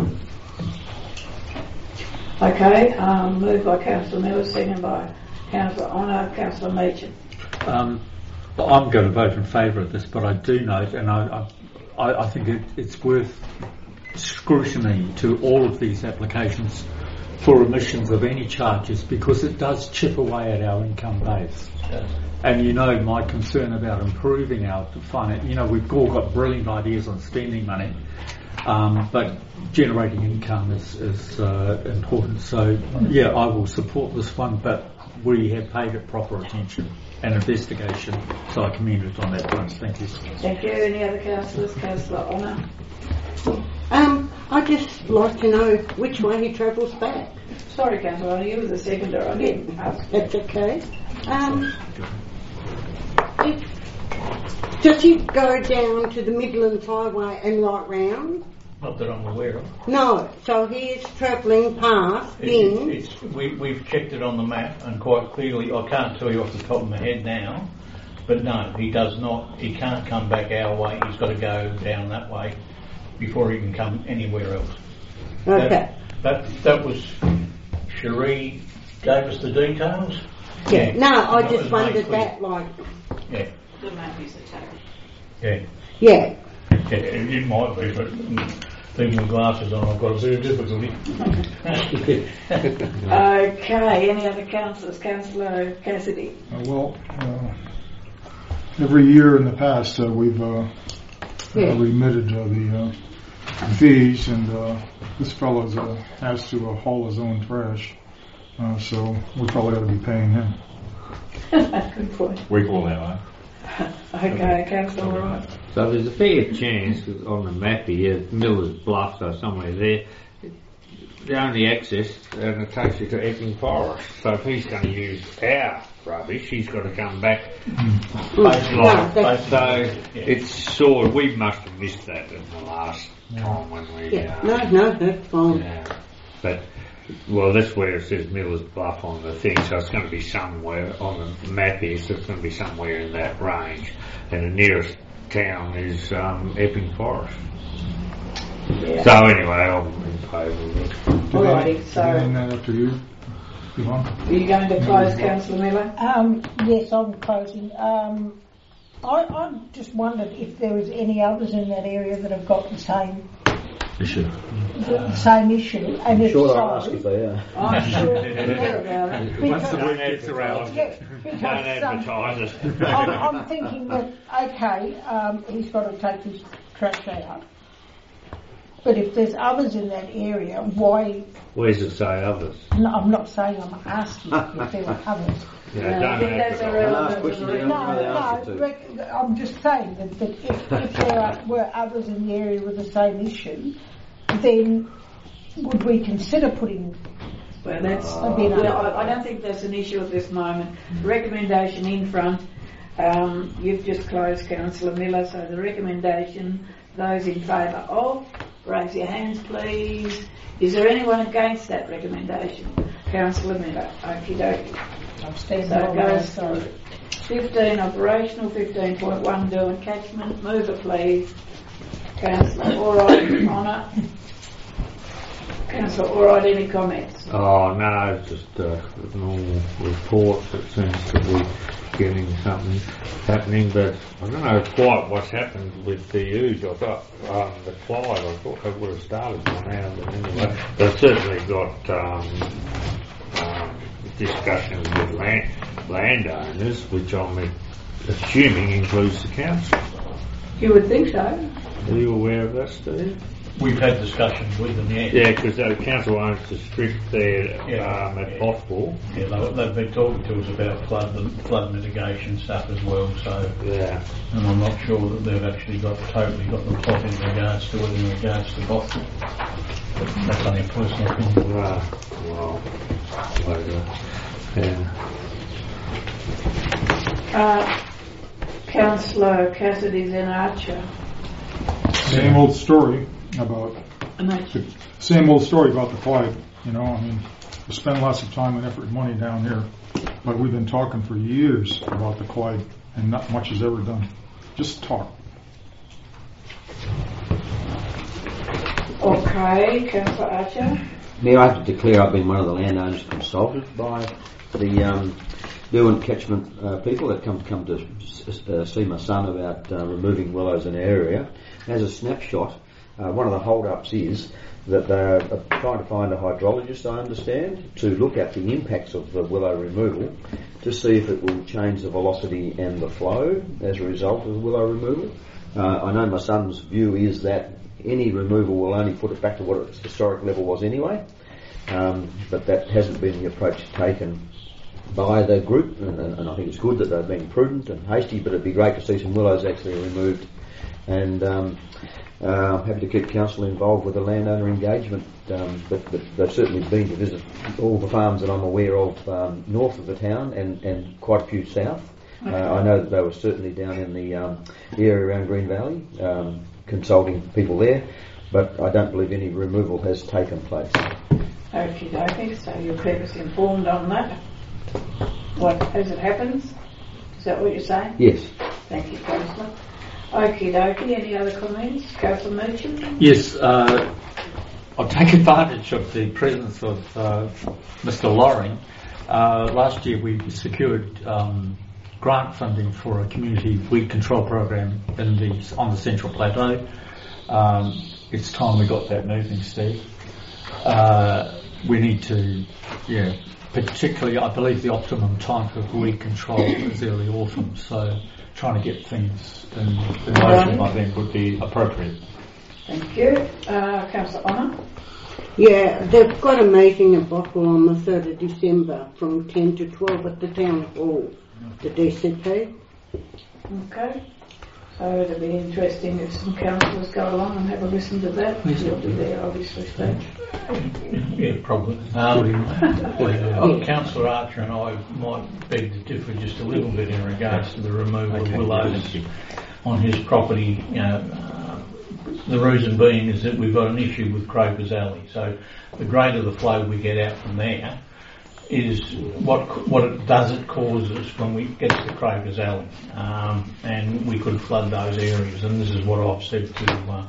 Okay, um, moved by Councillor Miller, second by Councillor Honour, Councillor Meacham. Um, well, I'm going to vote in favour of this, but I do note, and I, I, I think it, it's worth scrutiny to all of these applications for remissions of any charges, because it does chip away at our income base. Yes. And you know my concern about improving our finance. You know, we've all got brilliant ideas on spending money, um, but generating income is, is uh, important. So yeah, I will support this one, but we have paid it proper attention and investigation, so I commend it on that front. Thank you. Thank you. Any other councillors? Councillor Honour. Um, I just like to know which way he travels back. Sorry, Councillor, you were the seconder. I didn't ask. That's okay. Um, if, does he go down to the Midlands Highway and right round? Not that I'm aware of. No, so he is travelling past It- Bing. It's, it's, we, we've checked it on the map and quite clearly, I can't tell you off the top of my head now, but no, he does not, he can't come back our way, he's got to go down that way before he can come anywhere else. Okay. That, that, that was, Cherie gave us the details? Yeah. No, I That just was wondered made clear. that, like, Yeah, The map is attached. yeah. yeah. Yeah, it, it might be, but mm, thing with glasses on, I've got a bit of difficulty. Okay, any other councillors? Councillor Cassidy. Uh, well, uh, every year in the past, uh, we've uh, Yeah. uh, remitted uh, the uh, fees, and uh, this fellow's uh, has to uh, haul his own trash, uh, so we probably ought to be paying him. Good point. We call that one. Okay, Councillor Wright. So there's a fair chance 'cause on the map here, Miller's Bluff or somewhere there, the only access and it takes you to Epping Forest. So if he's going to use our rubbish, he's got to come back. Basically, No, that's- So basically, yeah. it's sort of, we must have missed that in the last time when we. Yeah. Uh, No, no, that's fine. yeah. But well, that's where it says Miller's Bluff on the thing, so it's going to be somewhere on the map here. So it's going to be somewhere in that range, and the nearest town is um, Epping Forest. Yeah. So anyway, I'm in favour of it. Alrighty, so And then after you, Yvonne? are you going to close, Councillor Miller? Um, yes, I'm closing. Um, I, I just wondered if there was any others in that area that have got the same Issue. the same issue, and if Sure, so, I'll ask if they are. I'm sure to hear about it. because, Don't advertise yeah, it. Don't because um, advertise it. I'm, I'm thinking that okay, um, he's got to take his trash out, but if there's others in that area, why? Where does it say others? No, I'm not saying I'm asking if there are others. Yeah, Yeah, I don't think that's a advertise. relevant Last question, to the yeah. No, Really answer no, to. rec- I'm just saying that, that if, if there are, were others in the area with the same issue, then would we consider putting Well, that's, a bit well, on? I, I don't think that's an issue at this moment. Recommendation in front, um, you've just closed, Councillor Miller, so the recommendation, those in favour of, raise your hands please. Is there anyone against that recommendation? Councillor Miller, okie dokie. I'm standing So it on my goes side. through. fifteen operational, fifteen point one do and catchment, move it please. Councillor, alright, honour. Councillor, alright, any comments? Oh no, it's just uh, normal reports. It seems to be getting something happening, but I don't know quite what's happened with the ooze. I thought um, the Clyde, I thought they would have started by now, but anyway, they've certainly got um, um, discussions with land, landowners, which I'm assuming includes the council. You would think so. Are you aware of that, Steve? We've had discussions with them, yeah. Yeah, because the council owns the strip there Yeah. um, at Bothwell. Yeah, they, they've been talking to us about flood flood mitigation stuff as well, so, Yeah. and I'm not sure that they've actually got, totally got the plot in regards to it in regards to Bothwell. But that's only a personal opinion. Right. Well, later. Yeah. Uh, Councillor Cassidy, then Archer. Same old story about And that's the same old story about the Clyde. You know, I mean, we spend lots of time and effort and money down here, but we've been talking for years about the Clyde, and not much is ever done. Just talk. okay, Councillor Archer. Mayor, I have to declare I've been one of the landowners consulted by the um, Derwent catchment uh, people that come come to s- uh, see my son about uh, removing willows in the area. As a snapshot, uh, one of the hold-ups is that they're uh, trying to find a hydrologist, I understand, to look at the impacts of the willow removal to see if it will change the velocity and the flow as a result of the willow removal. Uh, I know my son's view is that any removal will only put it back to what its historic level was anyway, um, but that hasn't been the approach taken by the group, and, and, and I think it's good that they've been prudent and hasty, but it'd be great to see some willows actually removed and um, uh, happy to keep council involved with the landowner engagement. Um, but, but they've certainly been to visit all the farms that I'm aware of um, north of the town and, and quite a few south. Okay. Uh, I know that they were certainly down in the, um, the area around Green Valley, um, consulting people there, but I don't believe any removal has taken place. Okie dokie, so you're keep us informed on that. What, as it happens? Is that what you're saying? Yes. Thank you, Councillor. Okie dokie, any other comments? Councillor Meacham? Yes, uh, I'll take advantage of the presence of uh, Mister Loring. Uh, last year we secured um, grant funding for a community weed control program in the, on the Central Plateau. Um, it's time we got that moving, Steve. Uh, we need to, yeah, particularly I believe the optimum time for weed control is early autumn, so trying to get things in, in motion I think would be appropriate. Thank you. Uh, Councillor Honour? Yeah, they've got a meeting at Bockwell on the third of December from ten to twelve at the town hall, the D C P. Okay. So it'll be interesting if some councillors go along and have a listen to that. You'll be there, obviously, Steve. Yeah, probably. Um, uh, Councillor Archer and I might beg to differ just a little bit in regards to the removal of willows on his property. You know, uh, the reason being is that we've got an issue with Croker's Alley. So the greater the flow we get out from there, is what what it does it causes when we get to Croker's Alley, um, and we could flood those areas. And this is what I've said to uh,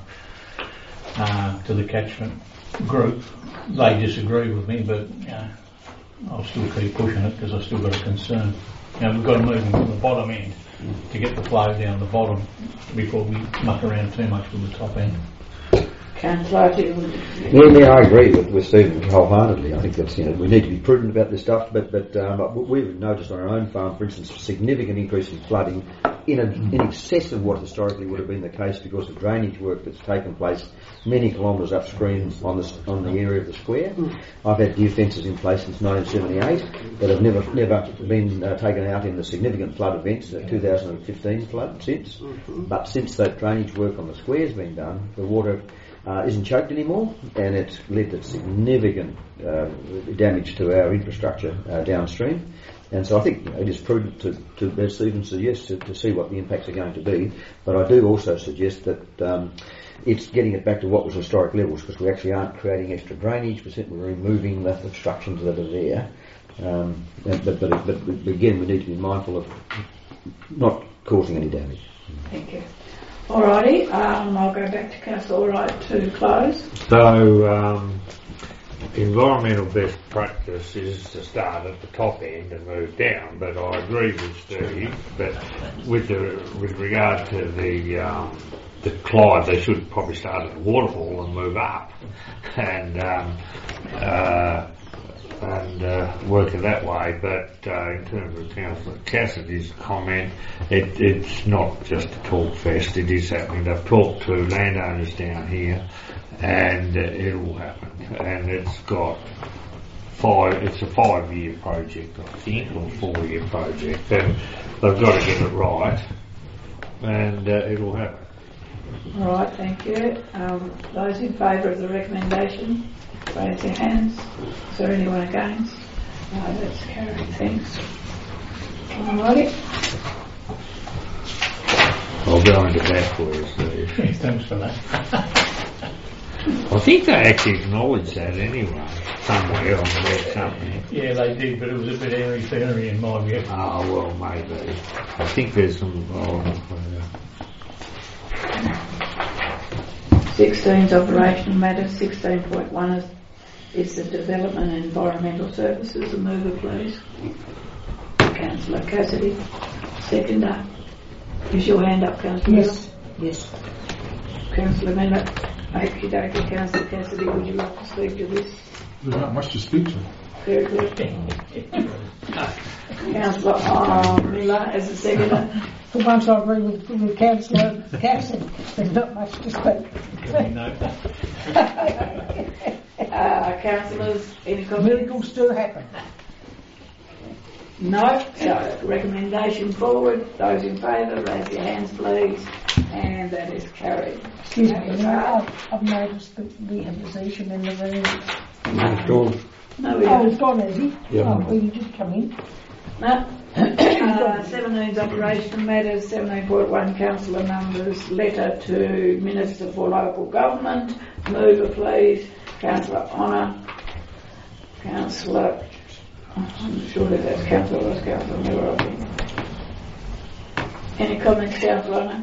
uh, to the catchment group. They disagree with me, but you know, I'll still keep pushing it because I've still got a concern. You know, we've got to move them from the bottom end to get the flow down the bottom before we muck around too much with the top end. Councillor, yeah, yeah, I agree with, with Stephen wholeheartedly. I think that's, you know, we need to be prudent about this stuff, but but um, we've noticed on our own farm, for instance, a significant increase in flooding in, a, in excess of what historically would have been the case because of drainage work that's taken place many kilometres upstream on the on the area of the square. I've had deer fences in place since nineteen seventy-eight that have never never been uh, taken out in the significant flood events, the two thousand fifteen flood since. But since that drainage work on the square's been done, the water Uh, isn't choked anymore, and it's led to significant uh, damage to our infrastructure uh, downstream. And so I think, you know, it is prudent to, to as Stephen suggests, to, to see what the impacts are going to be. But I do also suggest that um, it's getting it back to what was historic levels, because we actually aren't creating extra drainage, we're simply removing the obstructions that are there. Um, but, but, but, but again, we need to be mindful of not causing any damage. Thank you. Alrighty, um, I'll go back to Councillor Alright to close. So, um, environmental best practice is to start at the top end and move down, but I agree with Steve that with the, with regard to the um, the Clyde, they should probably start at the waterfall and move up and um, uh, and uh, work it that way. But uh, in terms of Councillor Cassidy's comment, it, it's not just a talk fest, it is happening. I've talked to landowners down here and uh, it will happen. And it's got five, it's a five year project, I think, or four year project. And they've got to get it right and uh, it will happen. Alright, thank you. Um, those in favour of the recommendation, raise their hands. Is there anyone against? No, that's carried. Thanks. Alrighty. I'll go into that for you, Steve. Thanks for that. I think they actually acknowledged that anyway, somewhere on their something. Yeah, they did, but it was a bit airy-fairy in my view. Oh, well, maybe. I think there's some... Oh, sixteen's operational matters. sixteen point one is, is the development and environmental services. A mover, please. Councillor Cassidy. Seconder. Is your hand up, Councillor? Yes. Yes. Councillor Miller. Okie dokie, Councillor Cassidy, would you like to speak to this? There's not much to speak to. Very good. Councillor uh, Miller as a seconder. For once I agree with, with Councillor Cassidy. There's not much to speak. uh, councillors, any comments? Miracles do happen. No. So, recommendation forward. Those in favour, raise your hands, please. and that is carried. Excuse me, Mayor, I've, I've noticed that we have Zesham in the room. No, it's gone. No, we Oh, haven't. he's gone, has he? Yeah. Oh, well, you did come in. No. uh, seventeen's operational matters, seventeen point one councillor numbers, letter to Minister for Local Government. Mover please. Councillor Honour. Councillor, I'm sure that that's Councillor or Councillor Miller, I think. Any comments, Councillor Honour?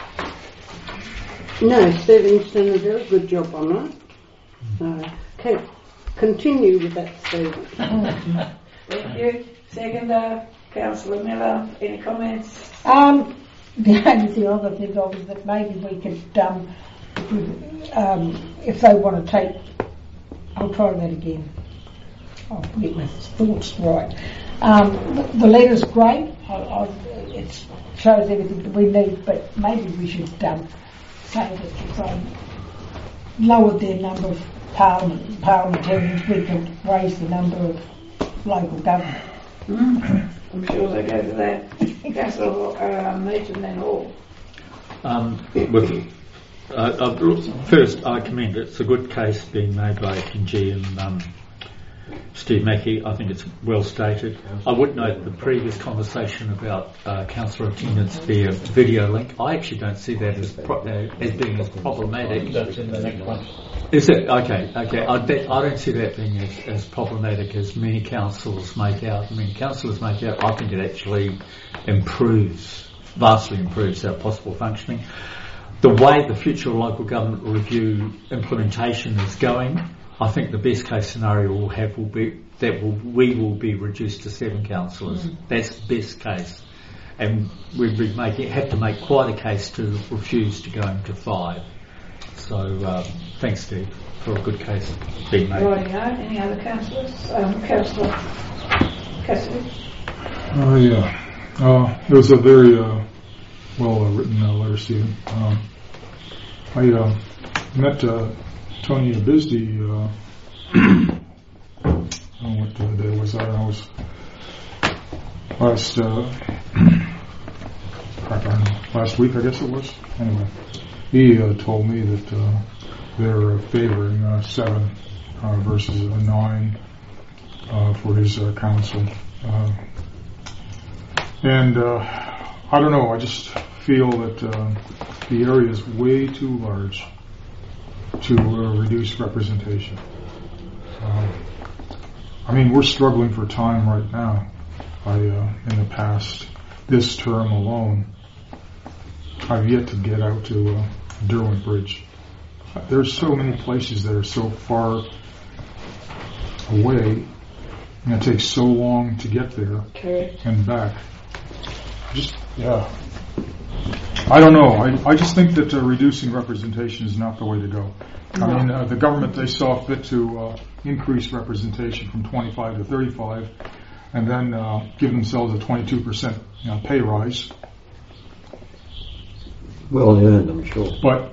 No, Stephen's done a very good job on that. So, okay, continue with that, Stephen. Thank you. Seconder, Councillor Miller, any comments? Um, the only thing I could think of is that maybe we could, um, if, we, um, if they want to take, I'll try that again. I'll get my thoughts right. Um, the, the letter's great. I, I, it shows everything that we need, but maybe we should um, say that if they lowered their number of parliament, parliamentarians, we could raise the number of local government. Mm. I'm sure they go for that. Councillor uh, Meacham then Hall. Um, with, uh, uh, first, I commend it. It's a good case being made by Kinji and um, Steve Mackey. I think it's well stated. I would note the previous conversation about uh, councillor attendance via video link. I actually don't see that as, pro- uh, as being as problematic. That's in the next one. Is it? Okay, okay. I, de- I don't see that being as, as problematic as many councils make out. Many councillors make out. I think it actually improves, vastly improves our possible functioning. The way the future local government review implementation is going, I think the best case scenario we'll have will be that will, we will be reduced to seven councillors. Mm. That's best case. And we'd be making, have to make quite a case to refuse to go into five. So um, thanks, Steve, for a good case being made. Righty ho. Any other councillors? Um, Councillor Cassidy. Oh, yeah. Uh, it was a very uh, well uh, written uh, letter, Stephen. Um, I uh, met uh, Tony Abisdi, uh, I don't know what the day was. I don't know, it was last, uh, I don't know, last week, I guess it was. Anyway, he uh, told me that uh, they're uh, favoring uh, seven uh, versus a nine uh, for his uh, council. Uh, and uh, I don't know, I just feel that uh, the area is way too large to uh, reduce representation. Uh, I mean, we're struggling for time right now. I, uh, in the past, this term alone, I've yet to get out to uh, Derwent Bridge. There's so many places that are so far away, and it takes so long to get there Correct. and back. Just, yeah. I don't know. I, I just think that uh, reducing representation is not the way to go. No. I mean, uh, the government, they saw fit to uh, increase representation from twenty-five to thirty-five and then uh, give themselves a twenty-two percent you know, pay rise. Well earned, I'm sure. But,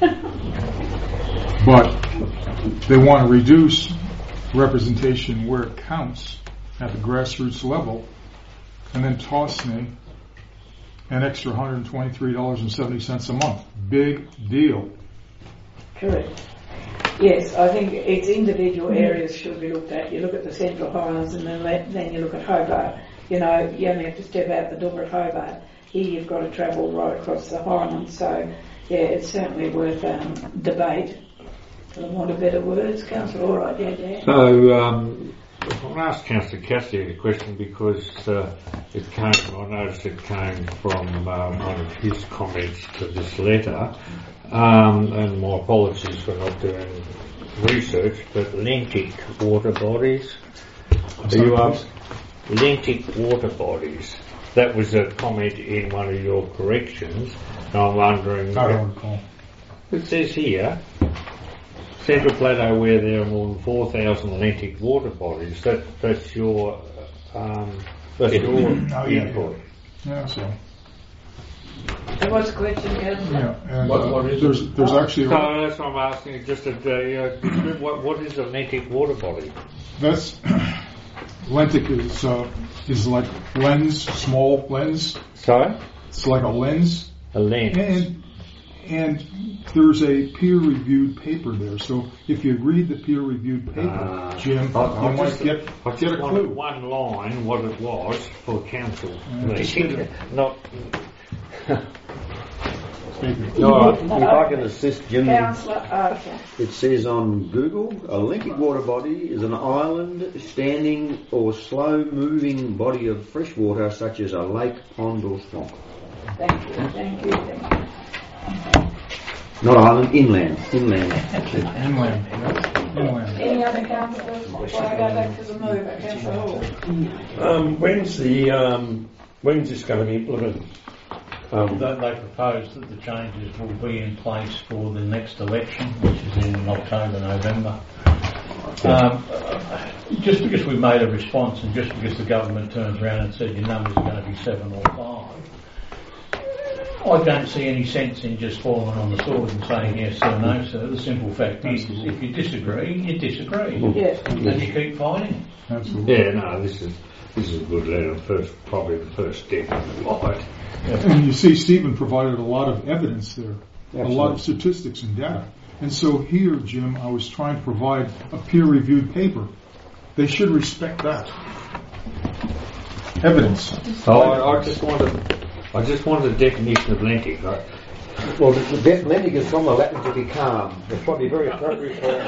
but they want to reduce representation where it counts at the grassroots level and then toss me an extra one hundred twenty-three dollars and seventy cents a month. Big deal. Correct. Yes, I think it's individual areas should be looked at. You look at the Central Highlands and then then you look at Hobart. You know, you only have to step out the door at Hobart. Here you've got to travel right across the Highlands. So, yeah, it's certainly worth um, debate. For the want of better words, Councillor, all right, yeah, yeah. So, um, I'll ask Councillor Cassidy a question because uh, it came, I noticed it came from um, one of his comments to this letter. Um, and my apologies for not doing research, but lentic water bodies. Are you up? Lentic water bodies. That was a comment in one of your corrections. And I'm wondering. I don't recall. It says here, Central Plateau, where there are more than four thousand lentic water bodies. That, that's your, um, that's your oh, yeah, input. Yeah, yeah so. And what's the question, Councillor? Yeah, and What- uh, what is there's it? there's actually So that's what I'm asking. Just a, uh, what, what is a lentic water body? that's lentic is uh, is like lens, small lens. Sorry? It's like a lens. A lens. And And there's a peer-reviewed paper there. So if you read the peer-reviewed paper, Uh, Jim, I- I you might just- get I get just a wanted clue. one line what it was for council Uh, just meeting, get not. No, if I can assist Jim, Councillor Archer. it says on Google, a linking water body is an island, standing or slow-moving body of fresh water such as a lake, pond or swamp. Thank you, thank you, thank you. Not island, inland, inland. Inland. Inland. Any other councillors before I go back to the mover? Councillor Hall. Um, when's the um, when's this going to be implemented? Um, They, they propose that the changes will be in place for the next election, which is in October, November. Um, uh, just because we made a response and just because the government turns around and said your numbers are going to be seven or five, I don't see any sense in just falling on the sword and saying yes or no, sir. The simple fact is, if you disagree, you disagree. Yes. And you keep fighting. Absolutely. Yeah, no, this is this is a good letter. First, probably the first step in the fight. And you see, Stephen provided a lot of evidence there, a lot Absolutely. of statistics and data. And so here, Jim, I was trying to provide a peer-reviewed paper. They should respect that. Evidence. Oh, I, I just wanted, I just wanted a definition of lentic, right? Well, the, the best lentic is from the Latin to be calm. It's probably very appropriate for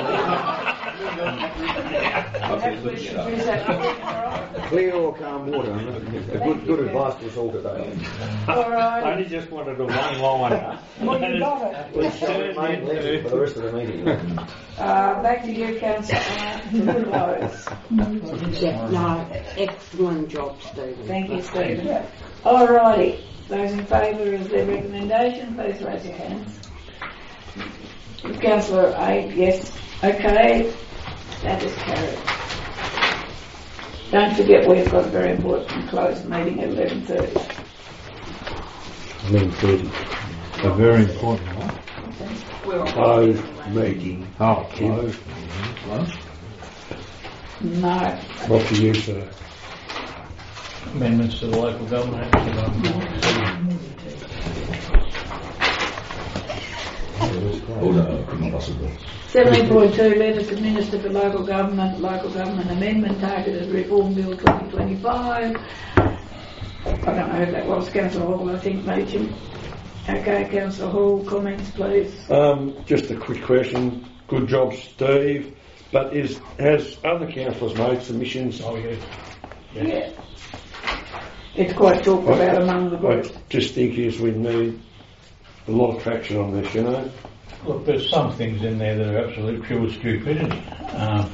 clear or calm water. A good, good advice to us all today. I only just wanted a one-liner. Well, you got it. We shall remain lentic for the rest of the meeting. Uh, back to you, Councillor Archer, to close. No, excellent job, Stephen. Thank you, Stephen. Alrighty, those in favour of the recommendation, please raise your hands. Councillor A, yes. Okay, that is carried. Don't forget we've got a very important closed meeting at eleven thirty. eleven thirty. A very important one. Closed meeting. Oh, closed. No. what for you, sir? Amendments to the local government act. Seventeen point two, letters to Minister for Local Government, Local Government Amendment Targeted Reform Bill twenty twenty-five. I don't know who that was, Councillor Hall, I think, Meacham. Okay, Councillor Hall, comments please. Um, just a quick question. Good job, Steve. But is has other councillors made submissions? Oh, yeah. Yeah. It's quite talked about among the I group. just think is we need a lot of traction on this, you know. Look, there's some things in there that are absolute pure stupidity. Um,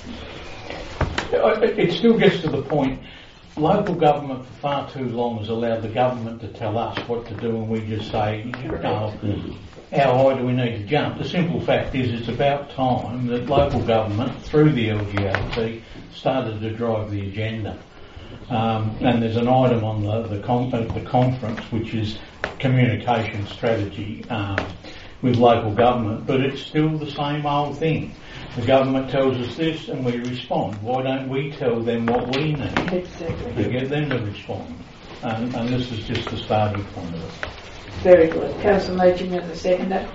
it, it still gets to the point, local government for far too long has allowed the government to tell us what to do and we just say, oh, how high do we need to jump? The simple fact is it's about time that local government, through the L G A T, started to drive the agenda. Um, and there's an item on the, the, con- the conference which is communication strategy um, with local government, but it's still the same old thing. The government tells us this and we respond. Why don't we tell them what we need to get them to respond? And, and this is just the starting point of it. Very good. Councillor Meacham as a seconder.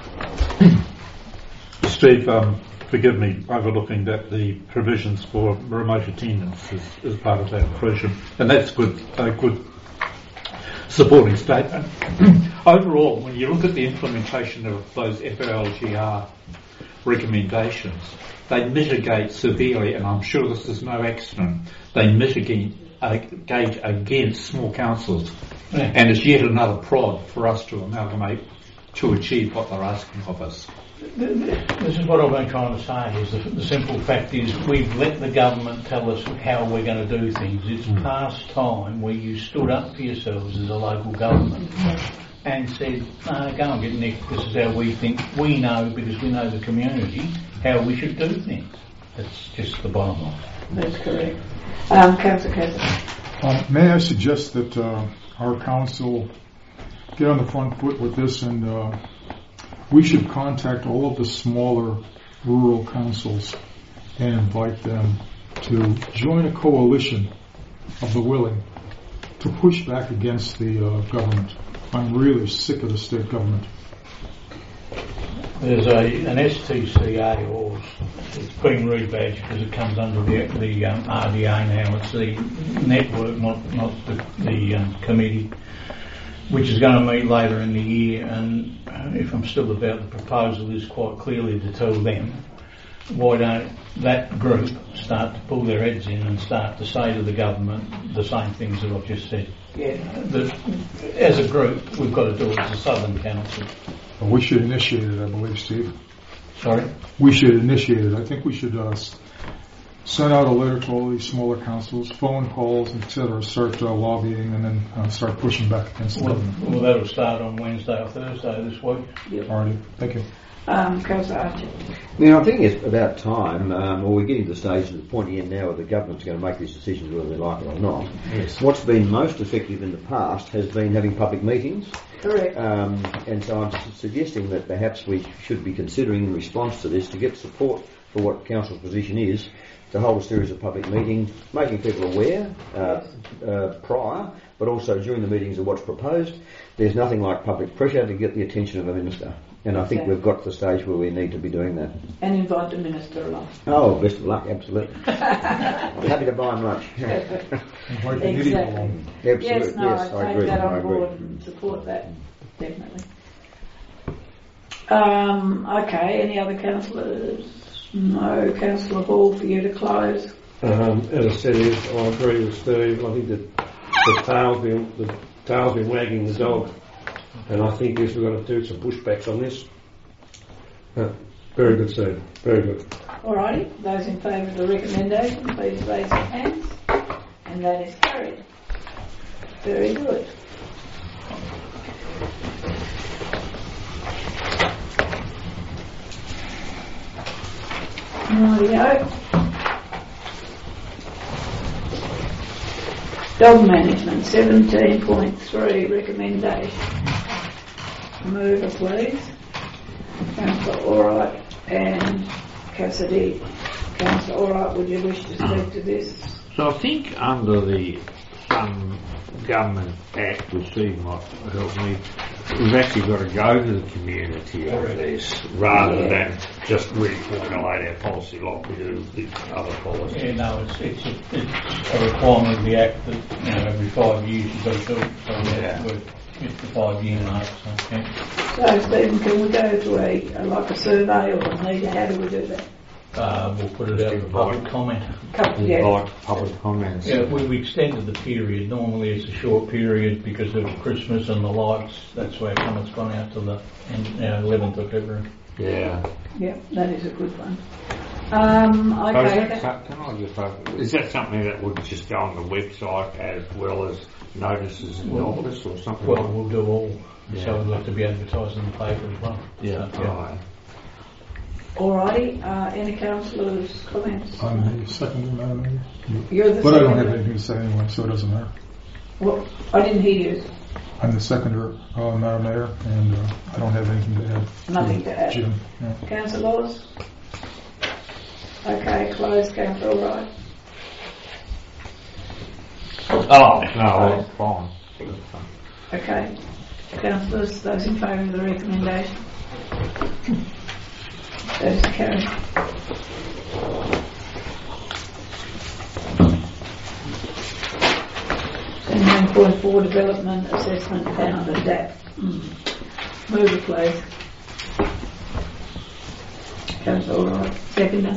Steve, um, forgive me overlooking that the provisions for remote attendance is, is part of that provision, and that's good, a good supporting statement. Overall, when you look at the implementation of those F L G R recommendations, they mitigate severely, and I'm sure this is no accident, they mitigate uh, gauge against small councils, Yeah. and it's yet another prod for us to amalgamate to achieve what they're asking of us. This is what I've been trying to say, is the, the simple fact is we've let the government tell us how we're going to do things. It's mm. past time where you stood up for yourselves as a local government and said, no, go and get Nick, this is how we think. We know, because we know the community, how we should do things. That's just the bottom line. That's correct. Um, Councillor Cassidy. Uh, may I suggest that uh, our council get on the front foot with this, and uh, we should contact all of the smaller rural councils and invite them to join a coalition of the willing to push back against the uh, government. I'm really sick of the state government. There's a an S T C A, or it's been rebadged because it comes under the the um, R D A now. It's the network, not not the, the um, committee, which is going to meet later in the year. And uh, if I'm still about the proposal, is quite clearly to tell them, why don't that group start to pull their heads in and start to say to the government the same things that I've just said. Yeah, that as a group, we've got to do it as a Southern Council. Well, we should initiate it, I believe, Steve. Sorry? We should initiate it. I think we should uh, send out a letter to all these smaller councils, phone calls, et cetera, start uh, lobbying, and then uh, start pushing back against the Well, government. well, that'll start on Wednesday or Thursday this week. Yep. All right, thank you. Um, Councillor Archer. Now, I think it's about time, um, or we're getting to the stage of the pointy end now where the government's going to make these decisions whether they like it or not. Yes. What's been most effective in the past has been having public meetings. Correct. Um, and so I'm su- suggesting that perhaps we should be considering in response to this to get support for what Council's position is, to hold a series of public meetings, making people aware uh, uh, prior, but also during the meetings of what's proposed. There's nothing like public pressure to get the attention of a minister. And I think Okay. we've got to the stage where we need to be doing that. And invite the Minister along. Oh, best of luck, absolutely. I'm happy to buy him lunch. Invite the idiot Exactly. along. Absolutely, Yes, no, yes, I I take agree. that I on agree. board and support that, definitely. Um, okay, any other councillors? No. Councillor Hall, for you to close. Um, as I said, is I agree with Steve. I think that the tail's been the tail's been wagging the dog, and I think yes, we've got to do some pushbacks on this. Uh, very good, Steve. Very good. Alrighty, those in favour of the recommendation, please raise your hands. And that is carried. Very good. Rightio. Dog management, seventeen point three, recommendation. Mover, please. Councillor Alright and Cassidy. Councillor Alright, would you wish to speak to this? So I think under the Some Government Act, which Steve might help me, we've actually got to go to the community on this rather Yeah. than just reformulate our policy like we do with other policies. Yeah, no, it's it's a, it's a requirement of the Act that, you know, every five years you've got to do it. So we're, Yeah. we're it's the five year mark, so yeah. So Stephen, can we go to a, a like a survey or a meeting? How do we do that? Uh, we'll put it out for public comment. Couple, yeah. Like public comments. Yeah, we, we extended the period. Normally it's a short period because of Christmas and the lights. That's where come it's gone out to the eleventh of February. Yeah. Yeah, that is a good one. Um, So is okay. that, so- can I just ask, is that something that would just go on the website as well as notices in the Well, office or something Well, like we'll do all. Yeah. So we'll have to be advertised in the paper as well. Yeah. So, Right. Alrighty, uh, any councillors' comments? I'm the second, Madam Mayor. You're the But I don't seconder. have anything to say anyway, so it doesn't matter. Well, I didn't hear you. I'm the seconder, uh, Madam Mayor, and uh, I don't have anything to add. Nothing to add. Jim, yeah. Councillors? Okay, close, Councillor Alright. Oh, no, that's fine. Okay. Councillors, those in favour of the recommendation? Those carried. Nine point four, development assessment found at D A P. Mm. Move it, please. Councillor Alright, seconder.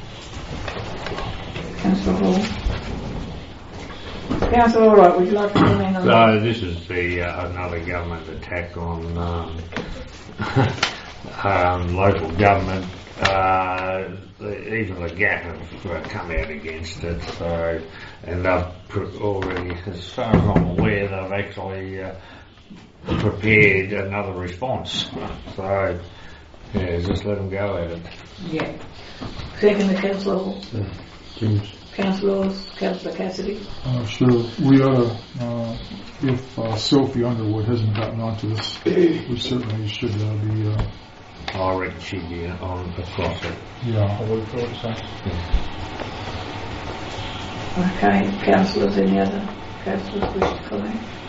Councillor Hall. Councillor Alright, would you like to comment on that? So this is the uh, another government attack on um, um, local government. Uh, the, even the G A T have uh, come out against it. So, and they've pr- already, as far as I'm aware, they've actually uh, prepared another response. So, yeah, just let them go at it. Yeah. Second, Councillor Hall. James. Councillors, Councillor Cassidy. Uh, sure. We ought to, uh, if uh, Sophie Underwood hasn't gotten onto this, we certainly should uh, be, uh, I reckon she'd be on across it. yeah. I would have thought so. Okay, councillors, any other councillors wish to comment?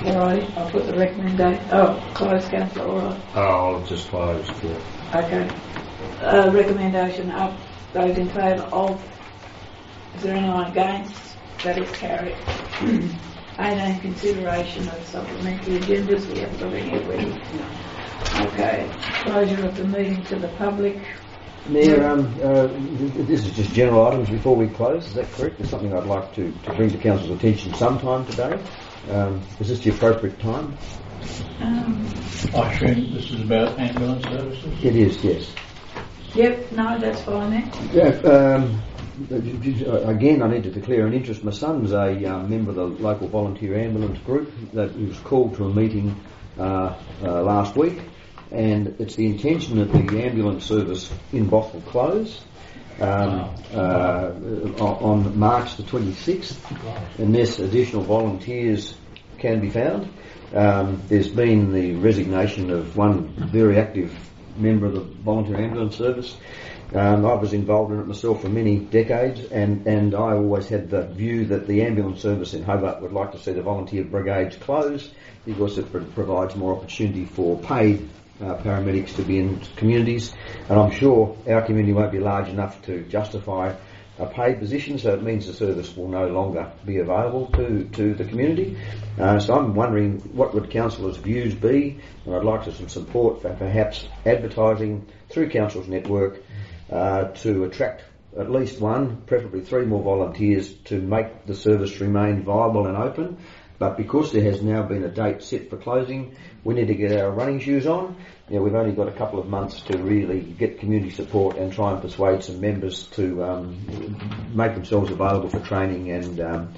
Alright, I'll put the recommendation, oh, close councillor order. Oh, I'll just close. Yeah. Okay. Uh, recommendation up, those in favour of, is there anyone against? That is carried. eighteen, consideration of supplementary agendas, we haven't got any already. Okay, closure of the meeting to the public. Mayor, um, uh, this is just general items before we close, is that correct? There's something I'd like to, to bring to Council's attention sometime today. Um, is this the appropriate time? Um, I assume this is about ambulance services? It is, yes. yep, no, that's fine then. Yeah, um, again, I need to declare an interest. My son's a um, member of the local volunteer ambulance group that was called to a meeting uh, uh, last week, and it's the intention that the ambulance service in Bothwell close um, uh, on March the twenty-sixth, unless additional volunteers can be found. Um, there's been the resignation of one very active member of the volunteer ambulance service. Um, I was involved in it myself for many decades, and, and I always had the view that the ambulance service in Hobart would like to see the volunteer brigades close because it pro- provides more opportunity for paid uh, paramedics to be in communities, and I'm sure our community won't be large enough to justify a paid position, so it means the service will no longer be available to, to the community. Uh, so I'm wondering what would councillors' views be, and I'd like some support for perhaps advertising through Council's network uh, to attract at least one, preferably three more volunteers to make the service remain viable and open. But because there has now been a date set for closing, we need to get our running shoes on. You know, we've only got a couple of months to really get community support and try and persuade some members to um, make themselves available for training and um,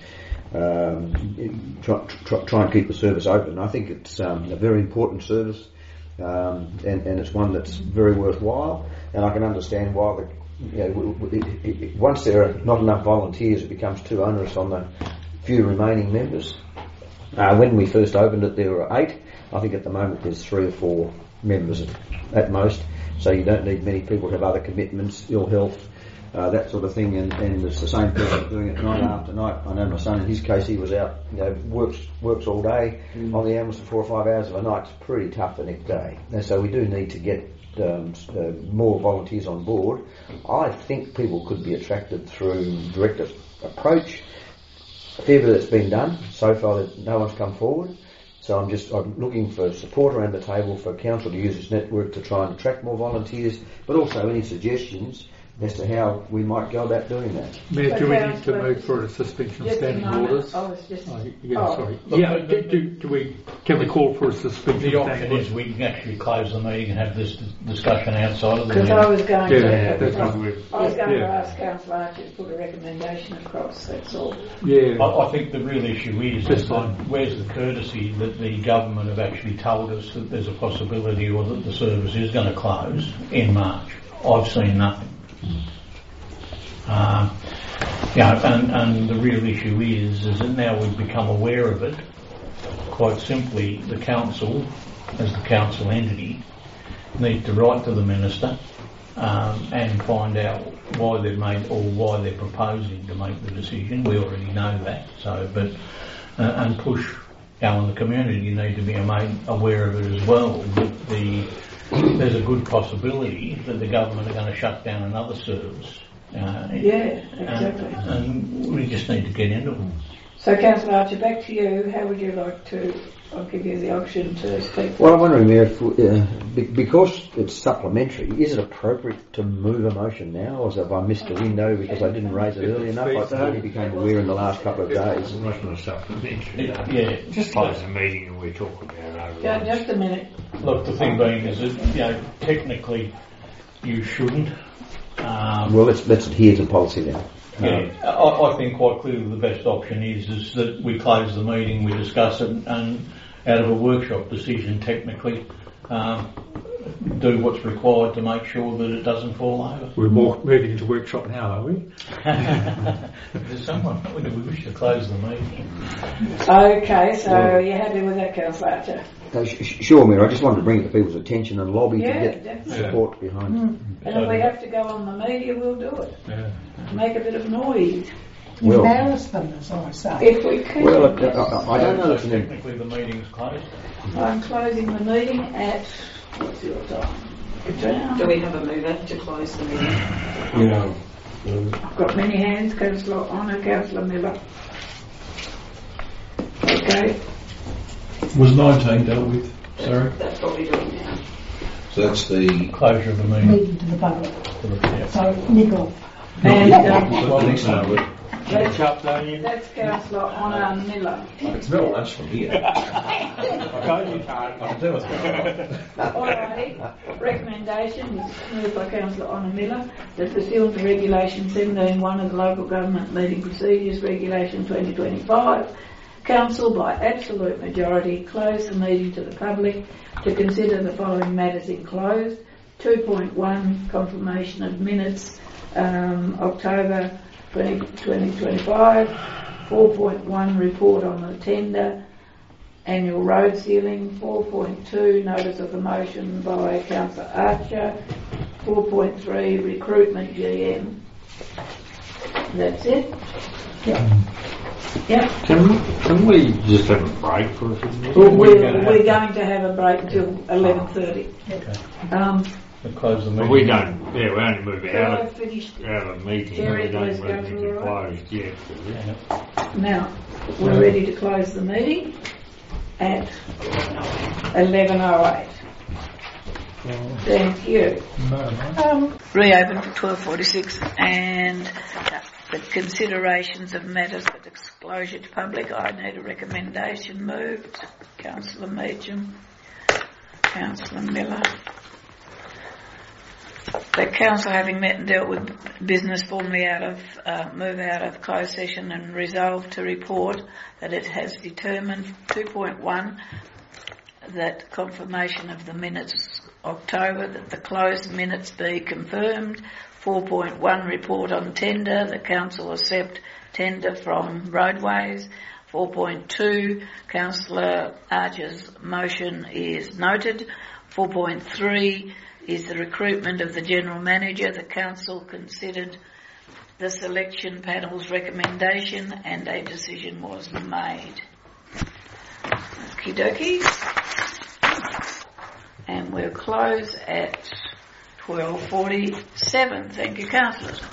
um, try, try, try and keep the service open. I think it's um, a very important service, um, and, and it's one that's very worthwhile. And I can understand why the you know, it, it, it, once there are not enough volunteers, it becomes too onerous on the few remaining members. Uh, when we first opened it, there were eight. I think at the moment there's three or four members at, at most. So you don't need many people to have other commitments, ill health, uh, that sort of thing. And, and it's the same person doing it night after night. I know my son, in his case, he was out, you know, works works all day mm. on the ambulance for four or five hours of a night. It's pretty tough the next day. And so we do need to get um, uh, more volunteers on board. I think people could be attracted through direct approach. A fair bit that's been done so far that no one's come forward, so I'm just I'm looking for support around the table for council to use its network to try and attract more volunteers, but also any suggestions as to how we might go about doing that. Mayor, do we need to move for a suspension of standing orders? Oh, it's just, oh, yeah, oh. sorry. Look, yeah, the, the, do, do, do we, can we call for a suspension the of standing option orders? is we can actually close the meeting and have this discussion outside of the because meeting. I was going Yeah, to, yeah, that's I, what we- I was going yeah. to ask Councillor Archer to put a recommendation across, that's all. Yeah. I, I think the real issue is, That's is fine. that where's the courtesy that the government have actually told us that there's a possibility or that the service is going to close in March. I've seen nothing. Um, yeah, and, and the real issue is, is that now we've become aware of it. Quite simply, the council, as the council entity, need to write to the minister um, and find out why they've made or why they're proposing to make the decision. We already know that. So, but uh, and push our in the community need to be made aware of it as well. That the there's a good possibility that the government are going to shut down another service. Uh, Yeah, exactly. And, and we just need to get into them. So Councillor Archer, back to you, how would you like to, I'll give you the option to speak. Well, I'm wondering, Mayor, if, uh, be- because it's supplementary, is it appropriate to move a motion now, or have I missed a window because I didn't raise it early enough? I only became aware in the last couple of days. It wasn't a supplementary. It- yeah, Just close the meeting and we talk about it over. Yeah, just a minute. Look, the thing being is that, you know, technically you shouldn't. Um, Well, let's let's adhere to policy now. yeah, I, I think quite clearly the best option is is that we close the meeting, we discuss it, and out of a workshop decision, technically, um, do what's required to make sure that it doesn't fall over. We're more moving into workshop now, are we? There's someone, we wish to close the meeting. Okay, so you're happy with that, Councillor Archer? Uh, sh- sh- sure, Mayor, I just wanted to bring it to people's attention and lobby Yeah, to get definitely. support behind it. And if we have to go on the media, we'll do it. Yeah. Make a bit of noise. Well- embarrass them, as I say. If we can, Well, I, I, I don't know. So That's an, technically the meeting's closed. I'm closing the meeting at, what's your time? Katrina? Do we have a mover to close the meeting? Yeah. I've got many hands, Councillor Honour, Councillor Miller. Okay, Was nineteen dealt with? Sorry. That's what we're doing now. So that's the. Closure of the meeting. Meeting to the public. Yeah. So, nick off. and um, Well, next time. that's, that's Councillor Honour Miller. No, that's from here. Alrighty, recommendation is moved by Councillor Honour Miller that pursuant to Regulation seventeen one of the Local Government Meeting Procedures, Regulation twenty twenty-five, Council by absolute majority close the meeting to the public to consider the following matters enclosed. two point one, confirmation of minutes, um, October twenty twenty-five. four point one, report on the tender, annual road sealing. four point two, notice of the motion by Councillor Archer. four point three, recruitment G M. That's it? Yeah. Yep. Can we, can we just have a break for a few minutes? We're, We're gonna we're have- going to have a break until eleven thirty. Okay. Um, We'll close the But meeting. we don't, yeah, we only move could out I of, finish out of meeting, Terry, we don't please go move to it the right. closed yet. do we? Yeah. now? We're ready to close the meeting at eleven oh eight. Thank you. Um, reopen for twelve forty-six, and uh, the considerations of matters for disclosure to public. I need a recommendation moved. Councillor Meacham, Councillor Miller. The council, having met and dealt with business formally out of uh, move out of closed session and resolved to report that it has determined two point one that confirmation of the minutes October, that the closed minutes be confirmed. four point one, report on tender, the council accept tender from roadways. four point two, Councillor Archer's motion is noted. four point three is the recruitment of the general manager. The council considered the selection panel's recommendation and a decision was made. Okie dokie. And we'll close at twelve forty-seven. Thank you, councillors.